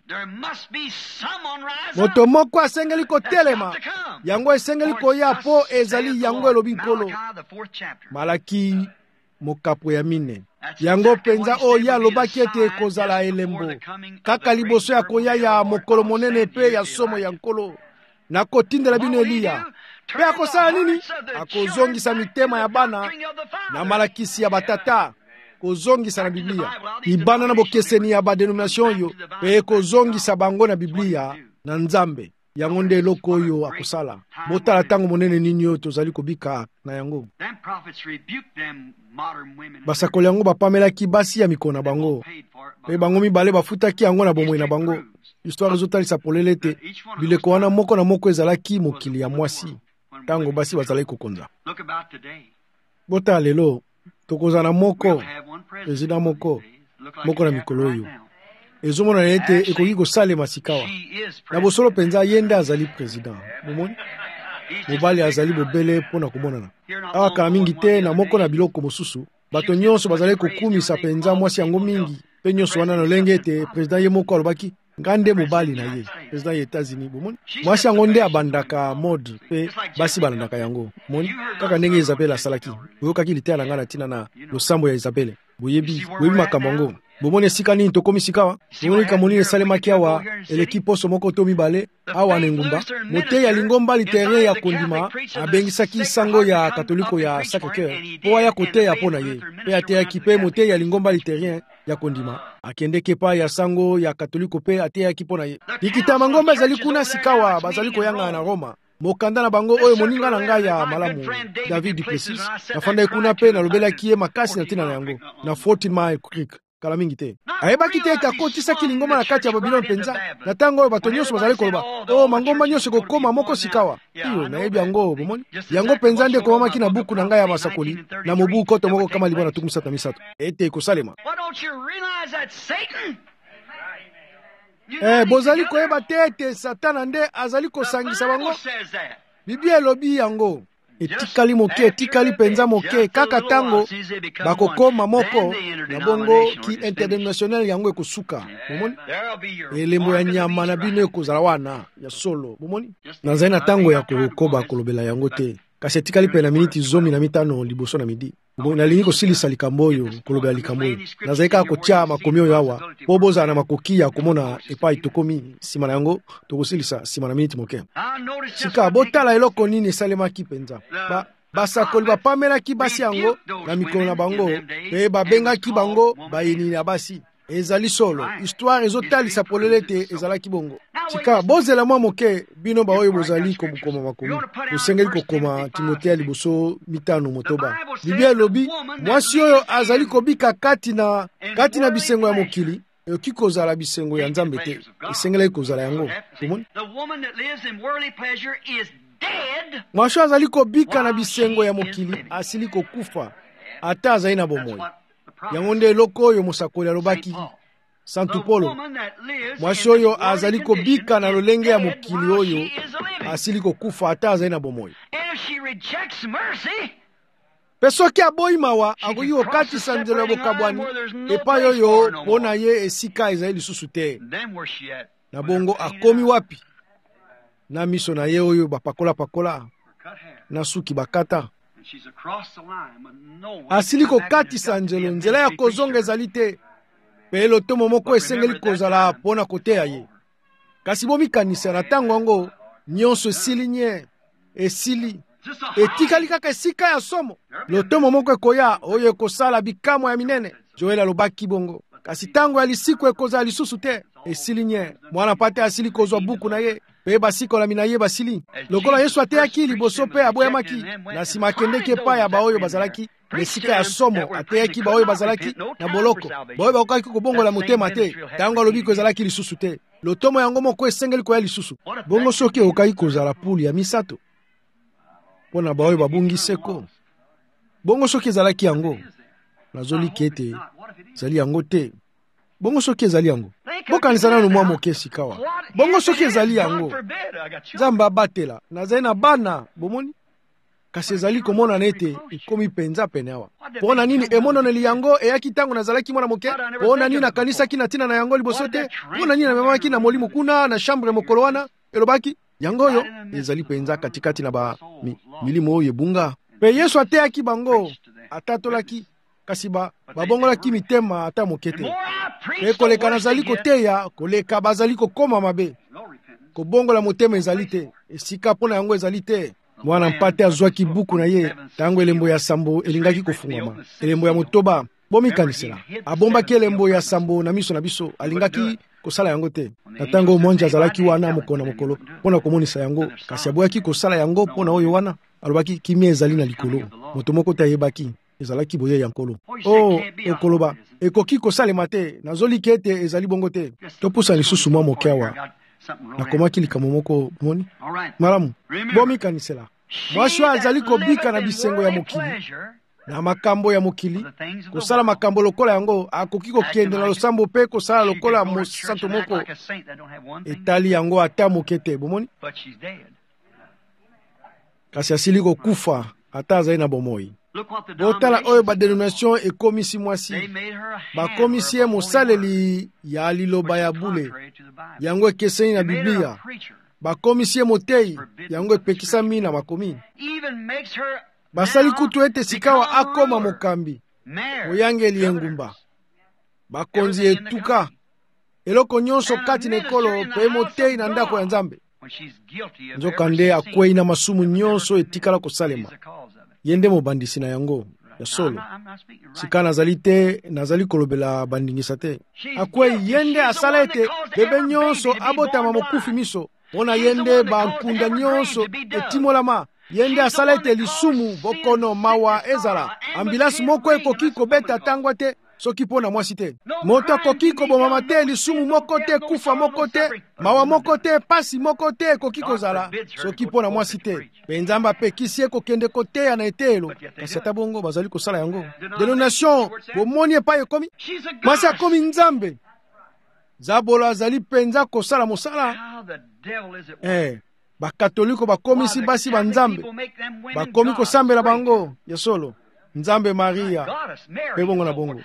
Moto moko asengeli kotelema yango esengeli koya po ezali yango elobi nkolo. Malaki mokapo ya mine yango penza oyo alobaki ete ekozala elembo kaka liboso ya koya ya mokolo monene pe ya somo ya nkolo. Na kotindela bino Eliya pe akosala nini? Akozongisa mitema ya bana na malakisi ya batata. Kozongisa na Biblia ibana na bokeseni ya badenomination oyo pe kozongisa bango na Biblia na Nzambe. Yango nde eloko oyo akosala. Botala tango monene nini oyo tozali kobika na yango. Basakoli yango bapamelaki basi ya mikolo na bango pe bango mibale bafutaki yango na bomoi na bango. Histoire ezotalisa polele te bileko wana moko na moko ezalaki mokili ya mwasi tango basi bazalaki kokonza. Botala lelo tokozana moko prezida moko moko na mikolo oyo ezomona ete ekoki kosalema sikawa na bosolo penza yende azali president. Momoni mobali azali bobele mpona komonana awa kala mingi te na moko na biloko mosusu bato nyonso bazali kokumisa penza mwasi yango mingi pe nyonso wana lolenge ete president ye moko alobaki ngande mobali na ye president ya Etats-Unis. Bomoni mwasi yango nde abandaka mode pe basi balandaka yango. Moni kaka ndenge Isabelle asalaki boyokaki liteya na ngai na ntina na losambo ya Isabelle boyebi boyebi makambo yango. Bomoni esika nini tokomi sikawa bomoni kamoni esalemaki awa eleki poso moko to mibale awa na engumba. Moteyi ya lingomba literien ya kondima abengisaki sango ya katoliko ya Sacré-Cœur po aya koteya mpo na ye pe ateyaki pe moteyi ya lingomba literien ya kondima akendeke pa ya sango ya katoliko pe ateyaki mpo na ye. Likita ngomba ezali kuna sikawa bazali koyanga na Roma. Mokanda na bango oyo moninga na ngai ya malamu David Duplessis afanda kuna pe na lobelaki ye makasi na tina na yango na fourteen Mile Creek kala mingi te. Ayebaki te akotisaki lingomba na kati ya Babylon penza na tango oyo bato nyonso bazali koloba o mangomba nyonso kokoma moko sikawa iyo nayebi yango. Bomoni yango penza nde komamaki na buku na ngai ya masakoli na mobu koto moko kama libona tuku misatu ete ekosalema. Eh, bozali koyeba te ete Satana nde azali kosangisa bango. Biblia elobi yango. Etikali moke, etikali penza moke, kaka tango bakokoma moko na bongo ki interdenominationnel yango ekosuka. Bomoni? Elembo ya nyama na bino ekozala wana ya solo. Bomoni? Nazali na tango ya kokoba kolobela yango te. Kasi etikali pe na miniti zomi na mitano liboso na midi. Nalingi kosilisa likambo oyo kolobela likambo oyo. Nazali kaka kotia makomi oyo awa po bozala na makoki ya komona epai tokomi nsima na yango tokosilisa nsima na miniti moke. Sika botala eloko nini esalemaki penza. Ba basakoli bapamelaki basi yango na mikolo na bango pe babengaki bango bayini ya basi. Ezali solo. Histoire ezotalisa polele te ezalaki bongo. Sika bozela mwa moke bino ba oyo bozali kobukoma makomi. Bosengeli kokoma Timothée liboso mitano motoba. Biblia elobi mwasi oyo azali kobika kati na kati na bisengo ya mokili. Yoki kozala bisengo ya Nzambe te. Esengela kozala yango. Komoni? Mwasi azali kobika na bisengo ya mokili asili kokufa ata azali na bomoi. Yango nde eloko oyo mosakoli alobaki Santu Polo. Mwasi oyo azali kobika na lolenge ya mokili oyo asili kokufa ata azali na bomoi. Pe soki aboyi mawa akoki kokatisa nzela ya bokabwani epai oyo mpo na ye esika ezali lisusu te. Na bongo akomi wapi? Na miso na ye oyo bapakola-pakola na suki bakata. Asili kokatisa nzelo nzela ya kozonga ezali te. Pe elotomo moko esengeli kozala pona koteya ye. Kasi bomikanisa na tango yango nyonso esili nye esili etikali kaka esika ya somo. Lotomo moko ekoya oyo ekosala bikamwa ya minene. Joel alobaki bongo. Kasi tango ya lisiko ekozala lisusu te esili nye. Mwana pate asili kozwa buku na ye pe basikola mina ye basili. Lokola Yesu ateyaki liboso pe aboyamaki na nsima akendeki epai ya baoyo bazalaki esika ya somo ateyaki baoyo bazalaki na boloko. Baoyo bakokaki kobongola motema te tango alobi kozalaki lisusu te. Lotomo yango moko esengeli koya lisusu. Bongo soki okaki kozala puli ya misato pona baoyo babungiseko. Bongo soki ezalaki yango nazoliki ete ezali yango te. Bongo soki ezali yango bokanisa nanu mwa moke sikawa. Bongo soki ezali yango Nzambe abatela nazali na bana bomoni. Kasi ezali komona nete ekomi penza pene awa. Pona nini emononeli yango eyaki tango nazalaki mwana moke? Pona nini akanisaki na tina na yango liboso te? Pona nini namemaki na molimo kuna na chambre mokolo wana elobaki yango oyo ezali penza katikati na ba mi, milimo oyo ebunga. Pe Yesu ateyaki bango atatolaki kasi ba babongolaki mitema ata moke te. Pe koleka nazali koteya koleka bazali kokoma mabe. Kobongola motema ezali te. Esika pona yango ezali te. Mwana mpate azwaki buku na ye tango elembo ya sambo elingaki kofungama. Elembo ya motoba bomikanisela abombaki elembo ya sambo na miso na biso alingaki kosala yango te. Na tango monja azalaki wana mokona mokolo pona komonisa yango kasi aboyaki kosala yango pona oyo wana alobaki kimia ezali na likolo. Moto moko te ayebaki ezalaki boye ya nkolo. Oh okoloba ekoki kosalema te nazoliki ete ezali bongo te. Topusa lisusu mwa moke awa nakomaki likambo moko moni malamu bomikanisela. Mwasi azali kobika na bisengo ya mokili na makambo ya mokili kosala makambo lokola yango akoki kokende na losambo pe kosala lokola mosanto moko etali yango ata moke te bomoni. Kasi asili kokufa ata azali na bomoi. Botala oyo badenomination ekomisi mwasi bakomisi ye mosaleli ya liloba ya bule yango ekeseni na Biblia. Bakomisi ye motei yango epekisami na makomi. Basali kutu ete sikawa akoma mokambi oyangeli engumba bakonzi etuka eloko nyonso kati na ekolo pe motei na ndako ya Nzambe. Nzoka nde akwei na masumu nyonso etikala kosalema yende mobandisi na yango ya solo. Sika nazali te nazali kolobela bandingisa te. Akwei yende asala ete bebe nyonso abotama mokufi miso pona yende bankunda nyonso etimolama. Yende asala ete lisumu bokono mawa ezala ambulance moko ekoki kobeta tango te soki pona mwasi te. Moto akoki kobomama te lisumu moko te kufa moko te mawa moko te pasi moko te ekoki kozala soki pona mwasi te. Pe Nzambe apekisi ekokende koteya na etelo kasi ata bongo bazali kosala yango. Denomination bomoni epai ekomi mwasi akomi Nzambe. Zabolo azali penza kosala mosala. Eh, bakatoliko bakomisi basi banzambe. Bakomi kosambela bango ya solo. Nzambe Maria. Pe bongo na bongo.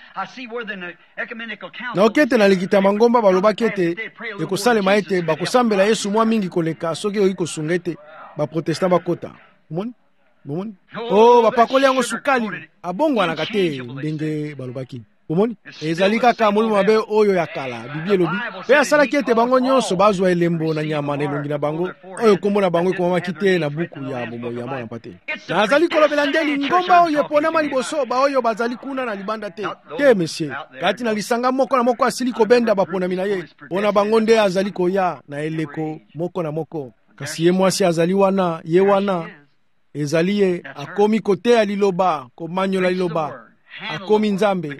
Na okete na likita mangomba balobaki ete ekosalema ete bakosambela Yesu mwa mingi koleka soki oyi kosunga ete baprotestant bakota. Omoni? Omoni? Oh, bapakoli yango sukali. Abongwanaka te ndenge balobaki. Omoni? Ezali kaka molimo mabe oyo ya kala. Biblia elobi. Pe asalaki ete bango nyonso bazwa elembo na nyama na elongi na bango. Oyo kombo na bango ekomamaki te na buku ya bomoi ya mwana mpate. Nazali kolobela ndeli ngomba oyo eponama liboso ba oyo bazali kuna na libanda te. Te monsieur. Kati na lisanga moko na moko asili kobenda baponami na ye. Pona bango nde azali koya na eleko moko na moko. Kasi ye mwasi azali wana, ye wana. Ezali ye akomi koteya liloba, komanyola liloba. Akomi nzambe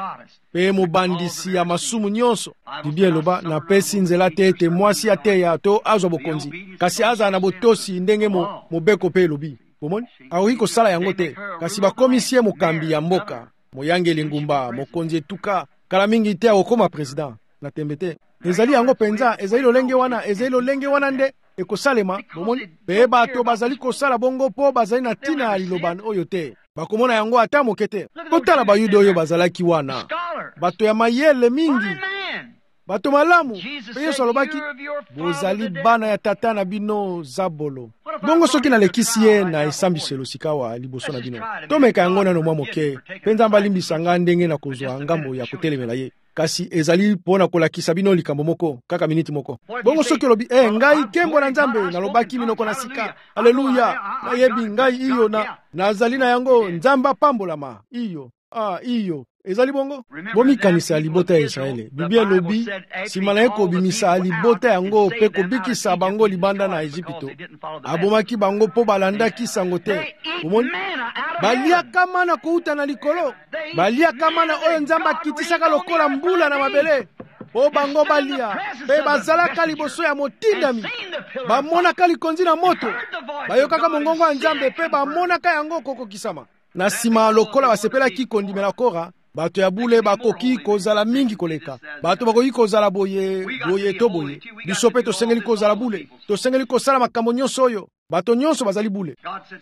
pe mobandisi ya masumu nyonso. Biblia eloba na pesi nzela te ete mwasi ateya to azwa bokonzi kasi aza na botosi ndenge mo mobeko pe elobi. Omoni? Aoki kosala yango te kasi bakomisi ye mokambi ya mboka, moyangeli ngumba, mokonzi etuka, kala mingi te akokoma president na tembe te. Ezali yango penza, ezali lolenge wana, ezali lolenge wana nde ekosalema. Omoni? Pe bato bazali kosala bongo po bazali na tina ya liloba oyo te. Bakomona yango ata moke te. Kotala bayuda oyo bazalaki wana. Bato ya mayele mingi. Bato malamu. Pe Yesu alobaki, bozali bana ya tata na bino Zabolo. Bongo soki nalekisi ye na esambiselo sikawa liboso na bino. Tomeka yango nano mwa moke. Pe Nzambe alimbisa nga ndenge na kozwa ngambo ya kotelemela ye. Kasi ezali pona kolakisa bino likambo moko kaka miniti moko. Bongo soki lobi eh ngai kembo na Nzambe nalobaki minoko na sika. Haleluya. Na yebi ngai iyo na nazali na yango Nzamba pambolama. Iyo. Ah iyo. Ezali bongo. Bomi kanisa libota ya Israele. Biblia lobi simana eko bimisa libota yango pe kobikisa bango libanda na Egypto. Abomaki bango po balandaki sango te. Omoni? Balia kama na kuuta na likolo. Balia kama na oyo Nzamba kitisaka lokola mbula na mabele. O bango balia. Pe bazalaka liboso ya motindami. Bamonaka likonzi na moto. Bayokaka mongongo ya Nzambe pe bamonaka yango kokokisama. Na sima lokola basepelaki kondimela kora. Bato ya bule bakoki kozala mingi koleka. Bato bakoki kozala boye, boye to boye. Biso pe tosengeli kozala bule. Tosengeli kosala makambo nyonso oyo. Bato nyonso bazali bule.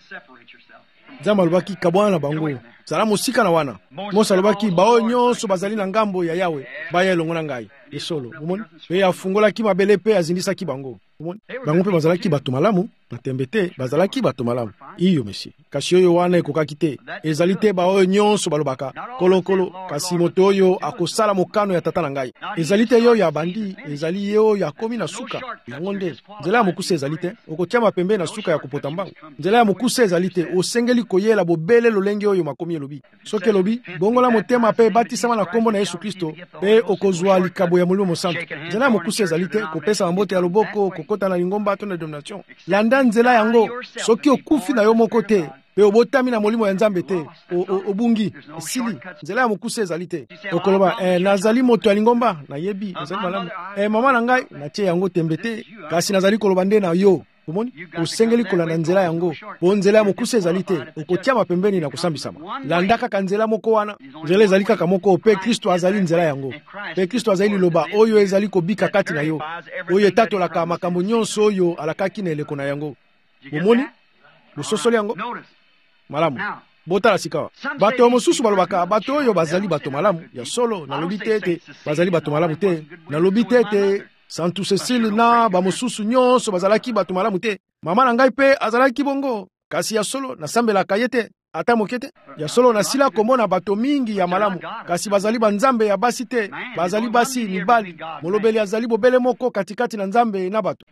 Nzambe alobaki kabwana na bango. Zala mosika na wana. Mose alobaki bao nyonso bazali na ngambo ya Yawe. Baya elongo na ngai. Esolo. Omoni? Pe afungolaki mabele pe azindisaki bango. Omoni? Bango pe bazalaki bato malamu. Na tembe te bazalaki bato malamu. Iyo mesi. Kasi oyo wana ekokaki te. Ezali te ba oyo nyonso balobaka kolo kolo kasi moto oyo akosala mokano ya tata na ngai. Ezali te yo ya bandi, ezali yo ya komi na suka. Yango nde nzela ya mokuse ezali te. Okotia mapembe na suka ya kopota mbango. Nzela ya mokuse ezali te. Osengeli koyela bobele lolenge oyo makomi elobi. Soki elobi bongola motema pe batisama na kombo na Yesu Kristo pe okozwa likabo ya Molimo Mosantu. Nzela ya mokuse ezali te kopesa mbote ya loboko kokota na lingomba to na domination. Landa nzela yango soki okufi na yo moko te pe obotami na molimo ya Nzambe te obungi sili nzela ya mokuse ezali te. Okoloba eh, nazali moto ya lingomba na yebi ezali malamu eh, mama na ngai natie yango tembe te kasi nazali koloba nde na yo. Omoni? Osengeli kolanda nzela yango po nzela ya mokuse ezali te. Okotia mapembeni na kosambisama. Landa kaka nzela moko wana. Nzela ezali kaka moko pe Kristo azali nzela yango. Pe Kristo azali liloba oyo ezali kobika kati na yo. Oyo etatolaka makambo nyonso oyo alakaki na eleko na yango. Omoni? Bososoli yango? Malamu. Botala sikawa. Bato mosusu balobaka bato oyo bazali bato malamu ya solo nalobi te ete bazali bato malamu te. Nalobi te ete Santu Cecile na ba mosusu nyonso bazalaki bato malamu te. Mama na ngai pe azalaki bongo. Kasi ya solo nasambelaka ye te ata moke te. Ya solo nasila komona bato mingi ya malamu kasi bazali banzambe ya basi te. Bazali basi mibali. Molobeli azali bobele moko katikati na Nzambe na bato.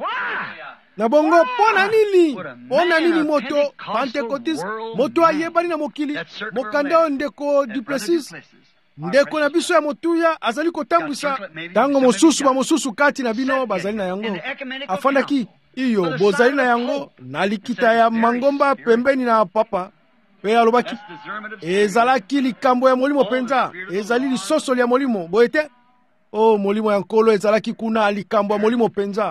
Na bongo pona nini? Pona nini moto Pentecotis moto ayebani na mokili mokanda ndeko Duplessis ndeko na biso ya motuya azali kotambwisa tango mosusu ba mosusu kati na bino bazali na yango afandaki iyo bozali na yango na likita ya mangomba pembeni na papa pe alobaki ezalaki likambo ya molimo penza ezali lisoso ya molimo boyete o molimo ya nkolo ezalaki kuna likambo ya molimo penza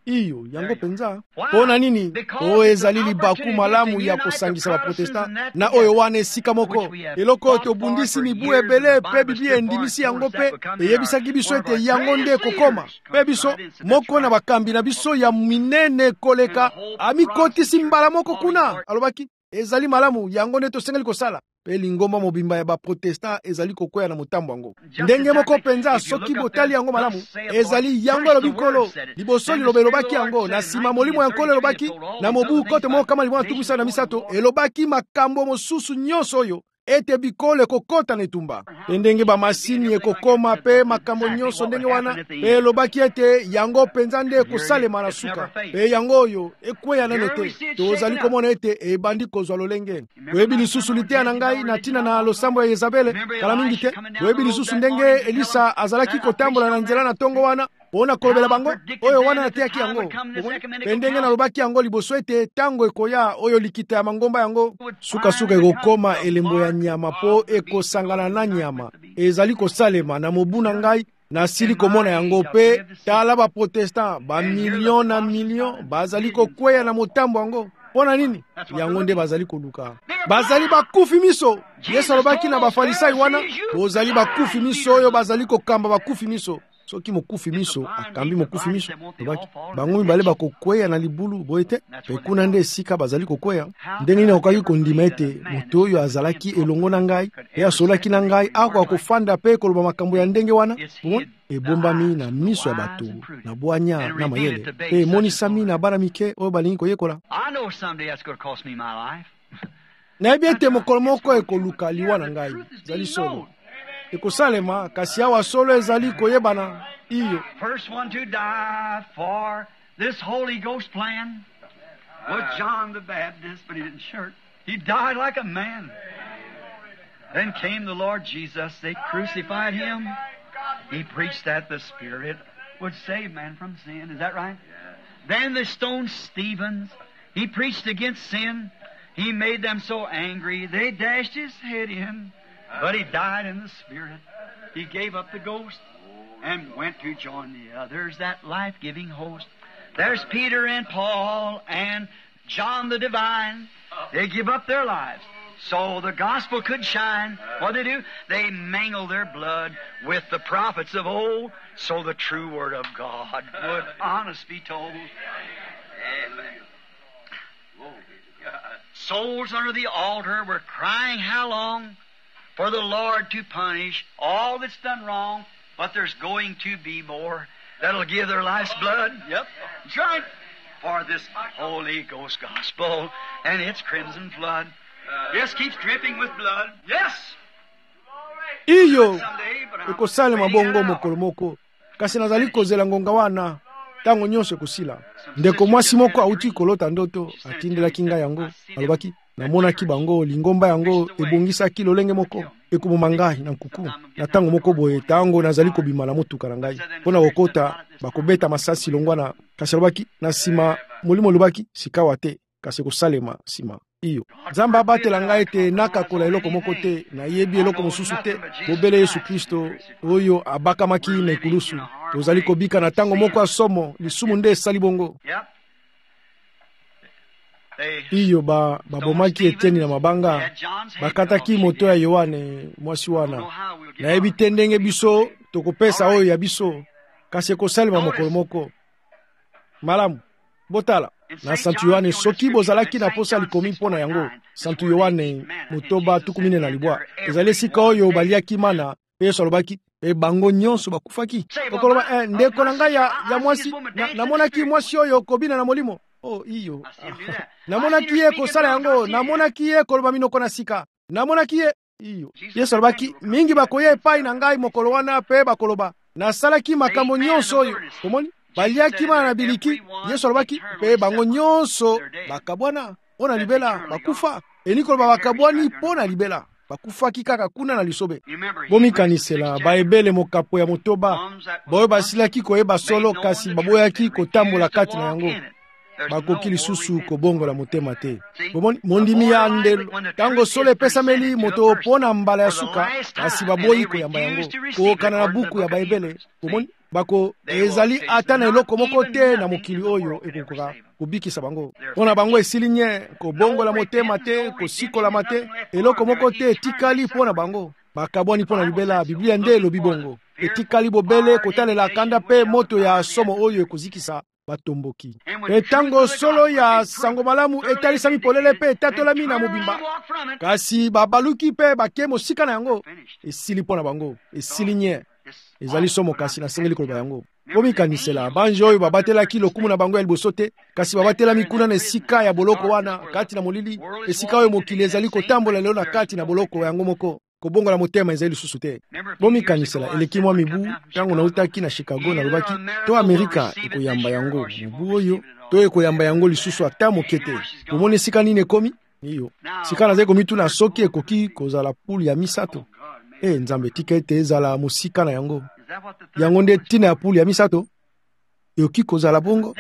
iyo yango penza. Pona nini? O ezali libaku malamu ya kosangisa ba protestant na oyo wana esika moko. Eloko tobundisi mibu ebele pe Biblia endimisi yango pe eyebisaki biso ete yango nde kokoma. Pe biso moko na bakambi na biso ya minene koleka amikotisi mbala moko kuna. Alobaki ezali malamu yango nde tosengeli kosala. Pe lingomba mobimba ya ba protestant ezali kokwea na mutambo yango. Ndenge moko penza soki botali yango malamu ezali yango lobikolo liboso liloba elobaki yango na sima molimo ya nkolo elobaki na mobu kote moko kama libona tukusa na misato elobaki makambo mosusu nyonso oyo ete bikolo ekokota na etumba. Pe ndenge bamasini ekokoma pe makambo nyonso ndenge wana pe elobaki ete yango penza nde ekosalema na suka. Pe yango oyo ekweya nano te tozali komona ete ebandi kozwa lolenge. Toyebi lisusu liteya na ngai na tina na losambo ya Yezabele kala mingi te. Toyebi lisusu ndenge Elisa azalaki kotambola na nzela na tongo wana ona kolobela bango oyo wana nateyaki yango. Pe ndenge nalobaki yango liboso ete tango ekoya oyo likita ya mangomba yango suka-suka ekokoma elembo ya nyama po ekosangana na nyama ezali kosalema na mobu na ngai nasili komona yango pe tala ba protestant ba million na million bazali kokweya na motambo yango. Pona nini? Yango nde bazali koluka. Bazali bakufi miso. Yesu alobaki na bafarisai wana bozali bakufi miso oyo bazali kokamba bakufi miso. Soki mokufi miso akambi mokufi miso tobaki bango mibale bakokweya na libulu boyete pe kuna nde esika bazali kokweya. Ndenge nini okaki kondima ete moto oyo azalaki elongo na ngai pe asolaki na ngai ako akofanda pe koloba makambo ya ndenge wana ebombami na miso ya bato na bwanya na mayele pe emonisami na bana mike oyo balingi koyekola. Nayebi ete mokolo moko ekoluka liwa na ngai zali solo ekosalema kasi awa solo ezali koyebana iyo. First one to die for this Holy Ghost plan was John the Baptist, but he didn't shirk. He died like a man. Then came the Lord Jesus. They crucified him. He preached that the Spirit would save man from sin. Is that right? Then they stoned Stephen. He preached against sin. He made them so angry they dashed his head in. But he died in the Spirit. He gave up the ghost and went to join the others, that life-giving host. There's Peter and Paul and John the Divine. They give up their lives so the gospel could shine. What they do? They mingle their blood with the prophets of old so the true word of God would honest be told. Amen. Souls under the altar were crying, how long? For the Lord to punish all that's done wrong, but there's going to be more that'll give their life's blood. Yep, that's right. For this Holy Ghost gospel and its crimson flood. Yes, keeps dripping with blood. Yes. Iyo ekosale mabongo mokolo moko kasi nazali kozela ngonga wana tango nyonso kusila ndeko mwasi moko auti kolota ndoto atindelaki ngai yango alobaki namonaki bango lingomba yango ebongisaki lolenge moko ekoboma ngai na nkuku na tango moko boye tango nazali kobima na motuka na ngai mpona kokota bakobeta masasi longwana kasi alobaki na sima molimo olobaki sikawa te kasi kosalema sima iyo Nzambe abatela ngai ete nakakola eloko moko te nayebi eloko mosusu te bobele Yesu Kristo oyo abakamaki na ekulusu tozali kobika na tango moko ya somo lisumu nde esali bongo. Iyo ba babomaki Etienne na mabanga bakataki moto ya Yohane mwasi wana nayebi te ndenge biso tokopesa oyo ya biso kasi ekosalema mokolo moko malamu botala na Santu Yohane soki bozalaki na posa likomi mpona yango Santu Yohane motoba tukumine na libwa ezali sika oyo baliaki mana pe Yesu alobaki e bango nyonso bakufaki okoloba eh, ndeko na ngai ya, ya mwasi namonaki na mwasi oyo kobina na molimo. Oh iyo namonaki ye kosala yango namonaki ye koloba minoko na sika namonaki ye iyo Yesu alobaki mingi bakoya epai na ngai mokolo wana pe bakoloba nasalaki makambo nyonso oyo komoni baliaki mana na biliki Yesu alobaki pe bango nyonso bakabwana ona libela bakufa enikoloba bakabwani pona libela bakufaki kaka kuna na lisobe bomikanisela baebele mokapo ya motoba boyo basilaki koyeba solo kasi baboyaki kotambola kati na yango bakoki lisusu kobongola motema te bomoni mondimi ya ndelo tango solo epesameli moto pona mbala ya suka kasi baboyi koyamba yango kokana na buku ya baebele bomoni bako ezali ata na eloko moko te na mokili oyo ekokoka kobikisa bango. Mpona bango esili nye kobongola motema te, kosikolama te, eloko moko te etikali mpona bango. Bakabwani mpona libela, Biblia nde elobi bongo. Etikali bobele kotalela kanda pe moto ya somo oyo ekozikisa batomboki. Etango solo ya sango malamu etalisami polele pe etatolami na mobimba, kasi babaluki pe bake mosika na yango esili mpona bango, esili nye. Ezali somo kasi nasengeli koloba yango. Bomikanisela banjo oyo babatelaki lokumu na bango ya liboso te, kasi babatelami kuna na esika ya boloko wana kati na molili, esika oyo mokili ezali kotambola lelo na kati na boloko yango moko. Kobongola motema ezali lisusu te. Bomikanisela eleki mwa mibu tango nautaki na Chicago nalobaki to Amerika ekoyamba yango mibu oyo to ekoyamba yango lisusu ata moke te. Omoni sika nini ekomi iyo sika nazali komituna soki ekoki kozala pule ya misato. E nzambe tika ete ezala mosika na yango yango nde tina ya pule ya misato ekoki kozala bongo.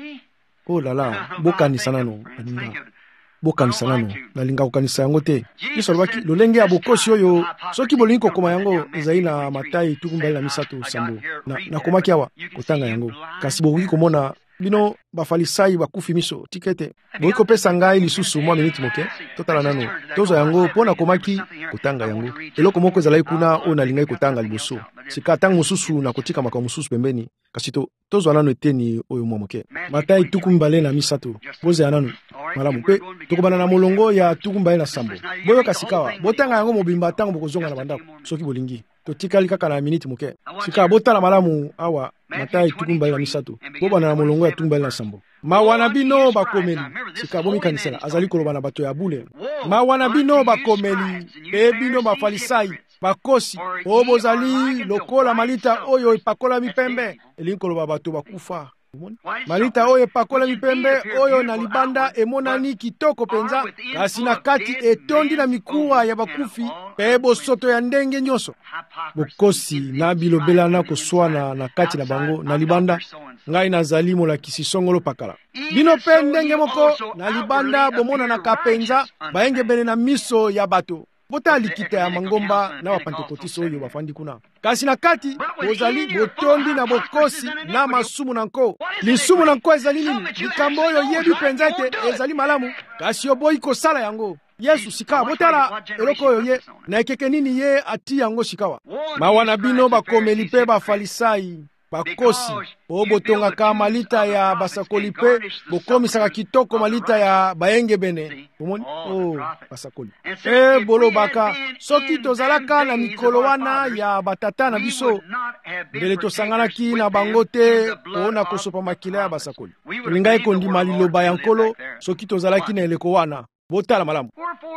Oh lala, bokanisa nano aninga bokanisa nano nalinga kokanisa yango te. Yesu alobaki lolenge ya bokosi oyo soki bolingi kokoma yango ezali na Matayi tuku mbali na misato sambo na nakomaki awa kotanga yango, kasi bokoki komona bino bafalisai bakufi miso tikete bokoki kopesa ngai lisusu mwa miniti moke totala nano tozwa yango mpo nakomaki kotanga yango. Eloko moko ezalaki kuna oyo nalingai kotanga liboso, sika ntango mosusu nakotika makambo mosusu pembeni, kasi to tozwa nano eteni oyo mwa moke. Matayi tuku mbali na misato bozela nano malamu pe tokobana na molongo ya tuku mbali na sambo. Boyoka sikawa botanga yango mobimba ntango bokozonga na bandako soki bolingi. Totikali kaka na miniti moke sika botala malamu awa Matayi tuku mbali na misato bobana na molongo ya tuku mbali na sambo. Mawana bino bakomeli sika bomikanisela azali koloba na bato ya bule. Mawana bino bakomeli pe bino bafalisai bakosi o bozali lokola malita oyo epakola mipembe elingi koloba bato bakufa. Malita oyo epakola mipembe oyo na libanda emonani kitoko penza, kasi na kati etondi na mikuwa ya bakufi pe bosoto ya ndenge nyonso. Bokosi na bilobela na koswana na kati na bango na libanda, ngai nazali molakisi songolo pakala. Bino pe ndenge moko na libanda bomona na kapenza bayengebele na miso ya bato. Bota likita ya mangomba na wapantekotisi oyo bafandi kuna, kasi na kati bozali botondi na bokosi na masumu na nko. Lisumu na nko ezali nini? Likambo oyo yebi penza ete ezali malamu, kasi oboyi kosala yango. Yesu sika botala eloko oyo ye na ekeke nini ye ati yango sikawa. Mawana bino bakomeli pe bafalisai bakosi o botongaka malita ya basakoli pe bokomisaka kitoko malita ya bayenge bene. Omoni oh basakoli e bolobaka soki tozalaka na mikolo wana ya batata na biso mbele tosanganaki na bango te mpona kosopa makila ya basakoli. Tolingai kondima liloba ya nkolo soki tozalaki na eleko wana. Botala malamu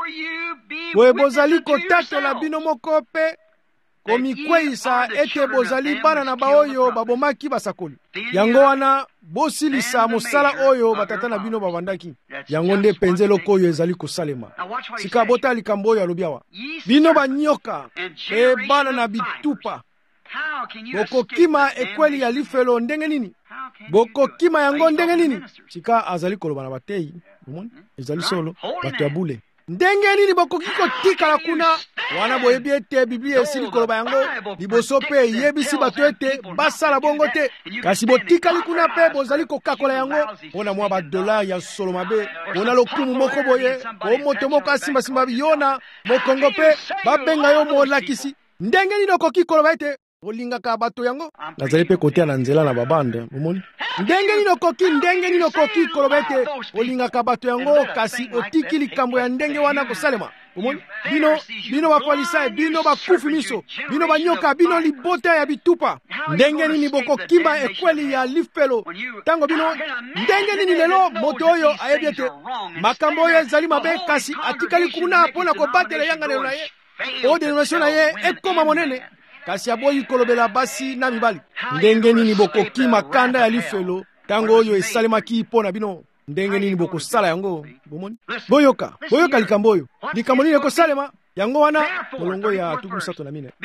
we bozali kotatola bino moko pe komikweisa ete bozali bana na baoyo babomaki basakoli. Yango wana bosilisa mosala oyo batata na bino babandaki. Yango nde penze eloko oyo ezali kosalema. Sika bota likambo oyo alobi awa. Bino banyoka e bana na bitupa bokokima ekweli ya lifelo ndenge nini? Bokokima yango ndenge nini? Sika azali koloba na bateyi omoni ezali solo bato ya bule. Ndenge nini bokoki kotikala kuna wana boyebi ete Biblia esili koloba yango liboso pe yebisi bato ete basala bongo te, kasi botikali kuna pe bozali kokakola yango mpona mwa badolari ya solo mabe, mpona lokumu moko boye o moto moko asimbasimba yona mokongo pe babenga yo molakisi. Ndenge nini okoki koloba ete olingaka bato yango? Nazali pe kotia na nzela na babande omoni. Ndenge nini okoki ndenge nini okoki koloba ete olingaka bato yango kasi otiki likambo ya ndenge wana kosalema? Omoni bino bino bafalisai bino bakufi miso bino banyoka bino libota ya bitupa. Ndenge nini bokokimba ekweli ya lifelo tango bino? Ndenge nini lelo moto oyo ayebi ete makambo oyo ezali mabe kasi atikali kuna mpona kobatela yanganelo na ye o denomination na ye ekoma monene, kasi aboyi kolobela basi na mibali. Ndenge nini bokokima kanda ya lifelo tango oyo esalemaki mpona bino? Ndenge nini bokosala yango? Bomoni boyoka boyoka likambo oyo likambo nini ekosalema yango wana molongo ya tuku misato na mine.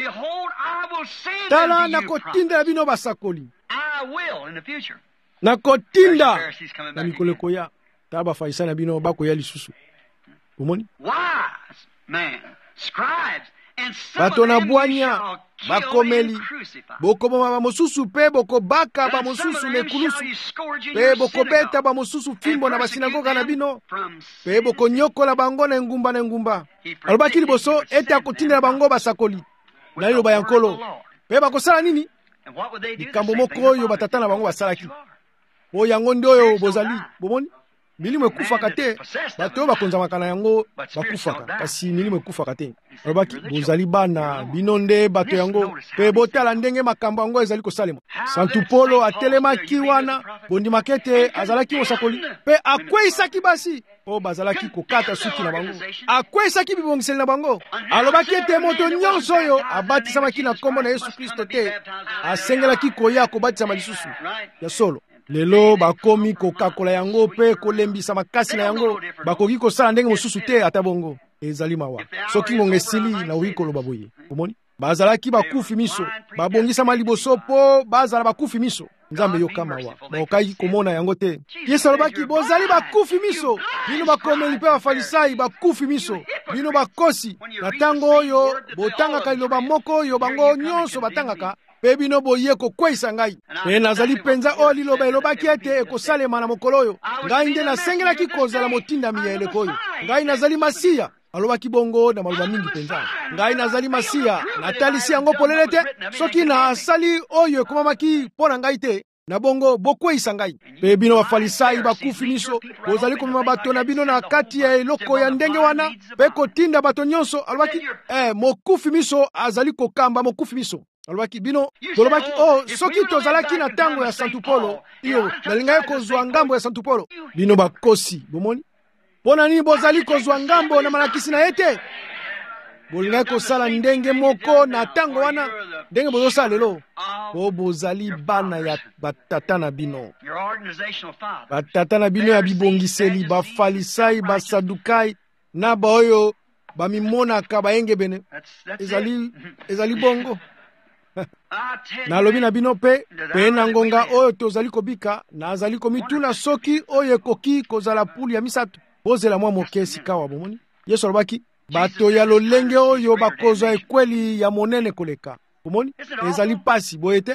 Tala nakotinda bino basakoli, nakotinda na mikolo ekoya. Tala bafarisai na bino bakoya lisusu. Bomoni bato na bwanya bakomeli bokoboma bamosusu mpe bokobaka bamosusu na ekulusu mpe bokobeta bamosusu fimbo na basinagoga na bino mpe bokonyokola bango na engumba na engumba. Alobaki liboso ete akotindela bango basakoli na liloba ya nkolo. Mpe bakosala nini? Likambo moko oyo batata na bango basalaki. O yango nde oyo bozali bomoni milimo ekufaka te, bato oyo bakonzamaka na yango bakufaka, kasi milimo ekufaka te. Alobaki bozali bana bino nde bato yango mpe botala ndenge makambo yango ezali kosalema. Santu Polo atelemaki wana bondimaka ete azalaki mosakoli mpe akweyisaki basi oyo bazalaki kokata suki na bango, akweyisaki bibongiseli na bango. Alobaki ete moto nyonso oyo abatisamaki na kombo na Yesu Kristo te asengelaki koya kobatisama lisusu ya solo. Lelo bakomi kokakola yango pe kolembisa makasi na yango, bakoki kosala ndenge mosusu te ata bongo. Ezali mawa soki ngonga esili na oyi koloba boye. Omoni bazalaki bakufi miso babongisama liboso po bazala bakufi miso. Nzambe yoka mawa baokaki komona yango te. Yesu alobaki bozali bakufi miso bino bakomeli mpe bafalisai bakufi miso bino bakosi na tango oyo botangaka liloba moko oyo bango nyonso batangaka mpe bino boye kokweyisa ngai. Mpe nazali mpenza oyo liloba elobaki ete ekosalema na mokolo oyo. Ngai nde nasengelaki kozala motindami ya eleko oyo. Ngai nazali Masiya. Alobaki bongo na maloba mingi mpenza. Ngai nazali Masiya, natalisi yango polele te. Soki nasali oyo ekomamaki mpo na ngai te, na bongo bokweyisa ngai. Mpe bino bafalisai bakufi miso bozali komema bato na bino na kati ya eloko ya ndenge wana mpe kotinda bato nyonso. Alobaki eh, mokufi miso azali kokamba mokufi miso. Alobaki bino tolobaki oh soki tozalaki na tango ya Santu Polo iyo nalingai kozwa ngambo ya Santu Polo. Bino bakosi bomoni pona nini bozali kozwa ngambo na malakisi na ete bolingai kosala ndenge moko na tango wana ndenge bozosala lelo. Po bozali bana ya batata na bino, batata na bino ya bibongiseli bafalisai basadukai na baoyo bamimonaka bayenge bene. Ezali, ezali bongo. Nalobi na bino pe pe na ngonga oyo tozali kobika nazali komituna soki oyo ekoki kozala puli ya misato bozela mwa moke sikawa bomoni. Yesu alobaki bato ya lolenge oyo bakozwa ekweli ya monene koleka bomoni. Ezali pasi boyete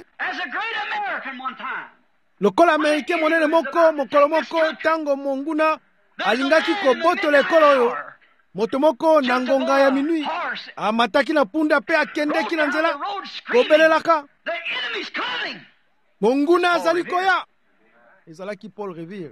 lokola Amerike monene moko mokolo moko tango monguna alingaki kobotola ekolo oyo. Moto moko na ngonga ya minui amataki na punda pe akendeki na nzela kobelelaka monguna azali koya. Ezalaki Paul Revere.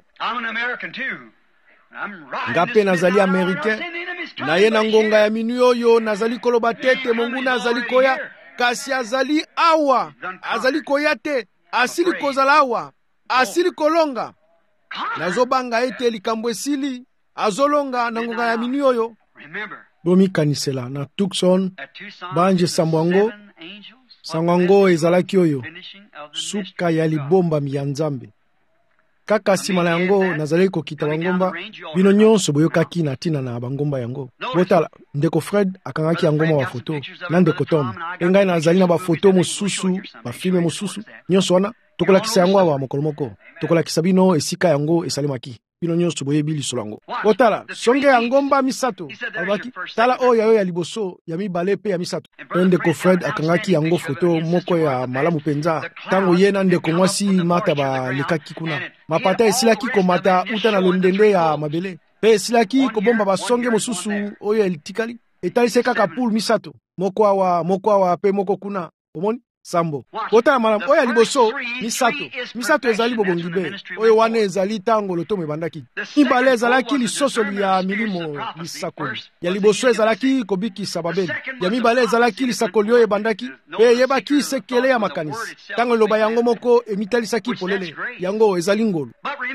Nga pe nazali Americain na ye na ngonga ya minui oyo nazali koloba tete monguna azali koya, kasi azali awa azali koya te, asili kozala awa asili kolonga. Nazobanga ete likambo esili azolonga na ngonga ya minui oyo. Bomi kanisela na Tucson banje sambwango sangwango ezalaki oyo suka ya libomba ya Nzambe. Kaka sima na yango nazali kokita bangomba bino nyonso boyokaki na tina na bangomba yango. Botala ndeko Fred akangaki yangoma wa foto na ndeko Tom engai nazali na ba foto mosusu ba filme mosusu nyonso wana tokolakisa yango awa mokolo moko tokolakisa bino esika yango esalemaki bino nyonso boyebi lisolo yango. Botala songe ya ngomba misato alobaki tala oyo yayo ya liboso ya mibale pe ya misato. Ndeko Fred akangaki yango foto moko ya malamu penza tango ye na ndeko mwasi mata ba lekaki kuna mapata esilaki komata uta na londende ya mabele pe esilaki kobomba basonge mosusu oyo elitikali etalise kaka pool misato moko awa moko awa pe moko kuna omoni sambo. Kota malamu oyo liboso misato misato ezali bobongi be oyo wana ezali tango lotomo ebandaki mibale ezalaki lisosoli ya milimo lisakoli ya liboso ezalaki kobikisa babeli ya mibale ezalaki lisakoli oyo ebandaki pe yebaki sekele ya makanisi tango loba yango moko emitalisaki polele yango ezali ngolu.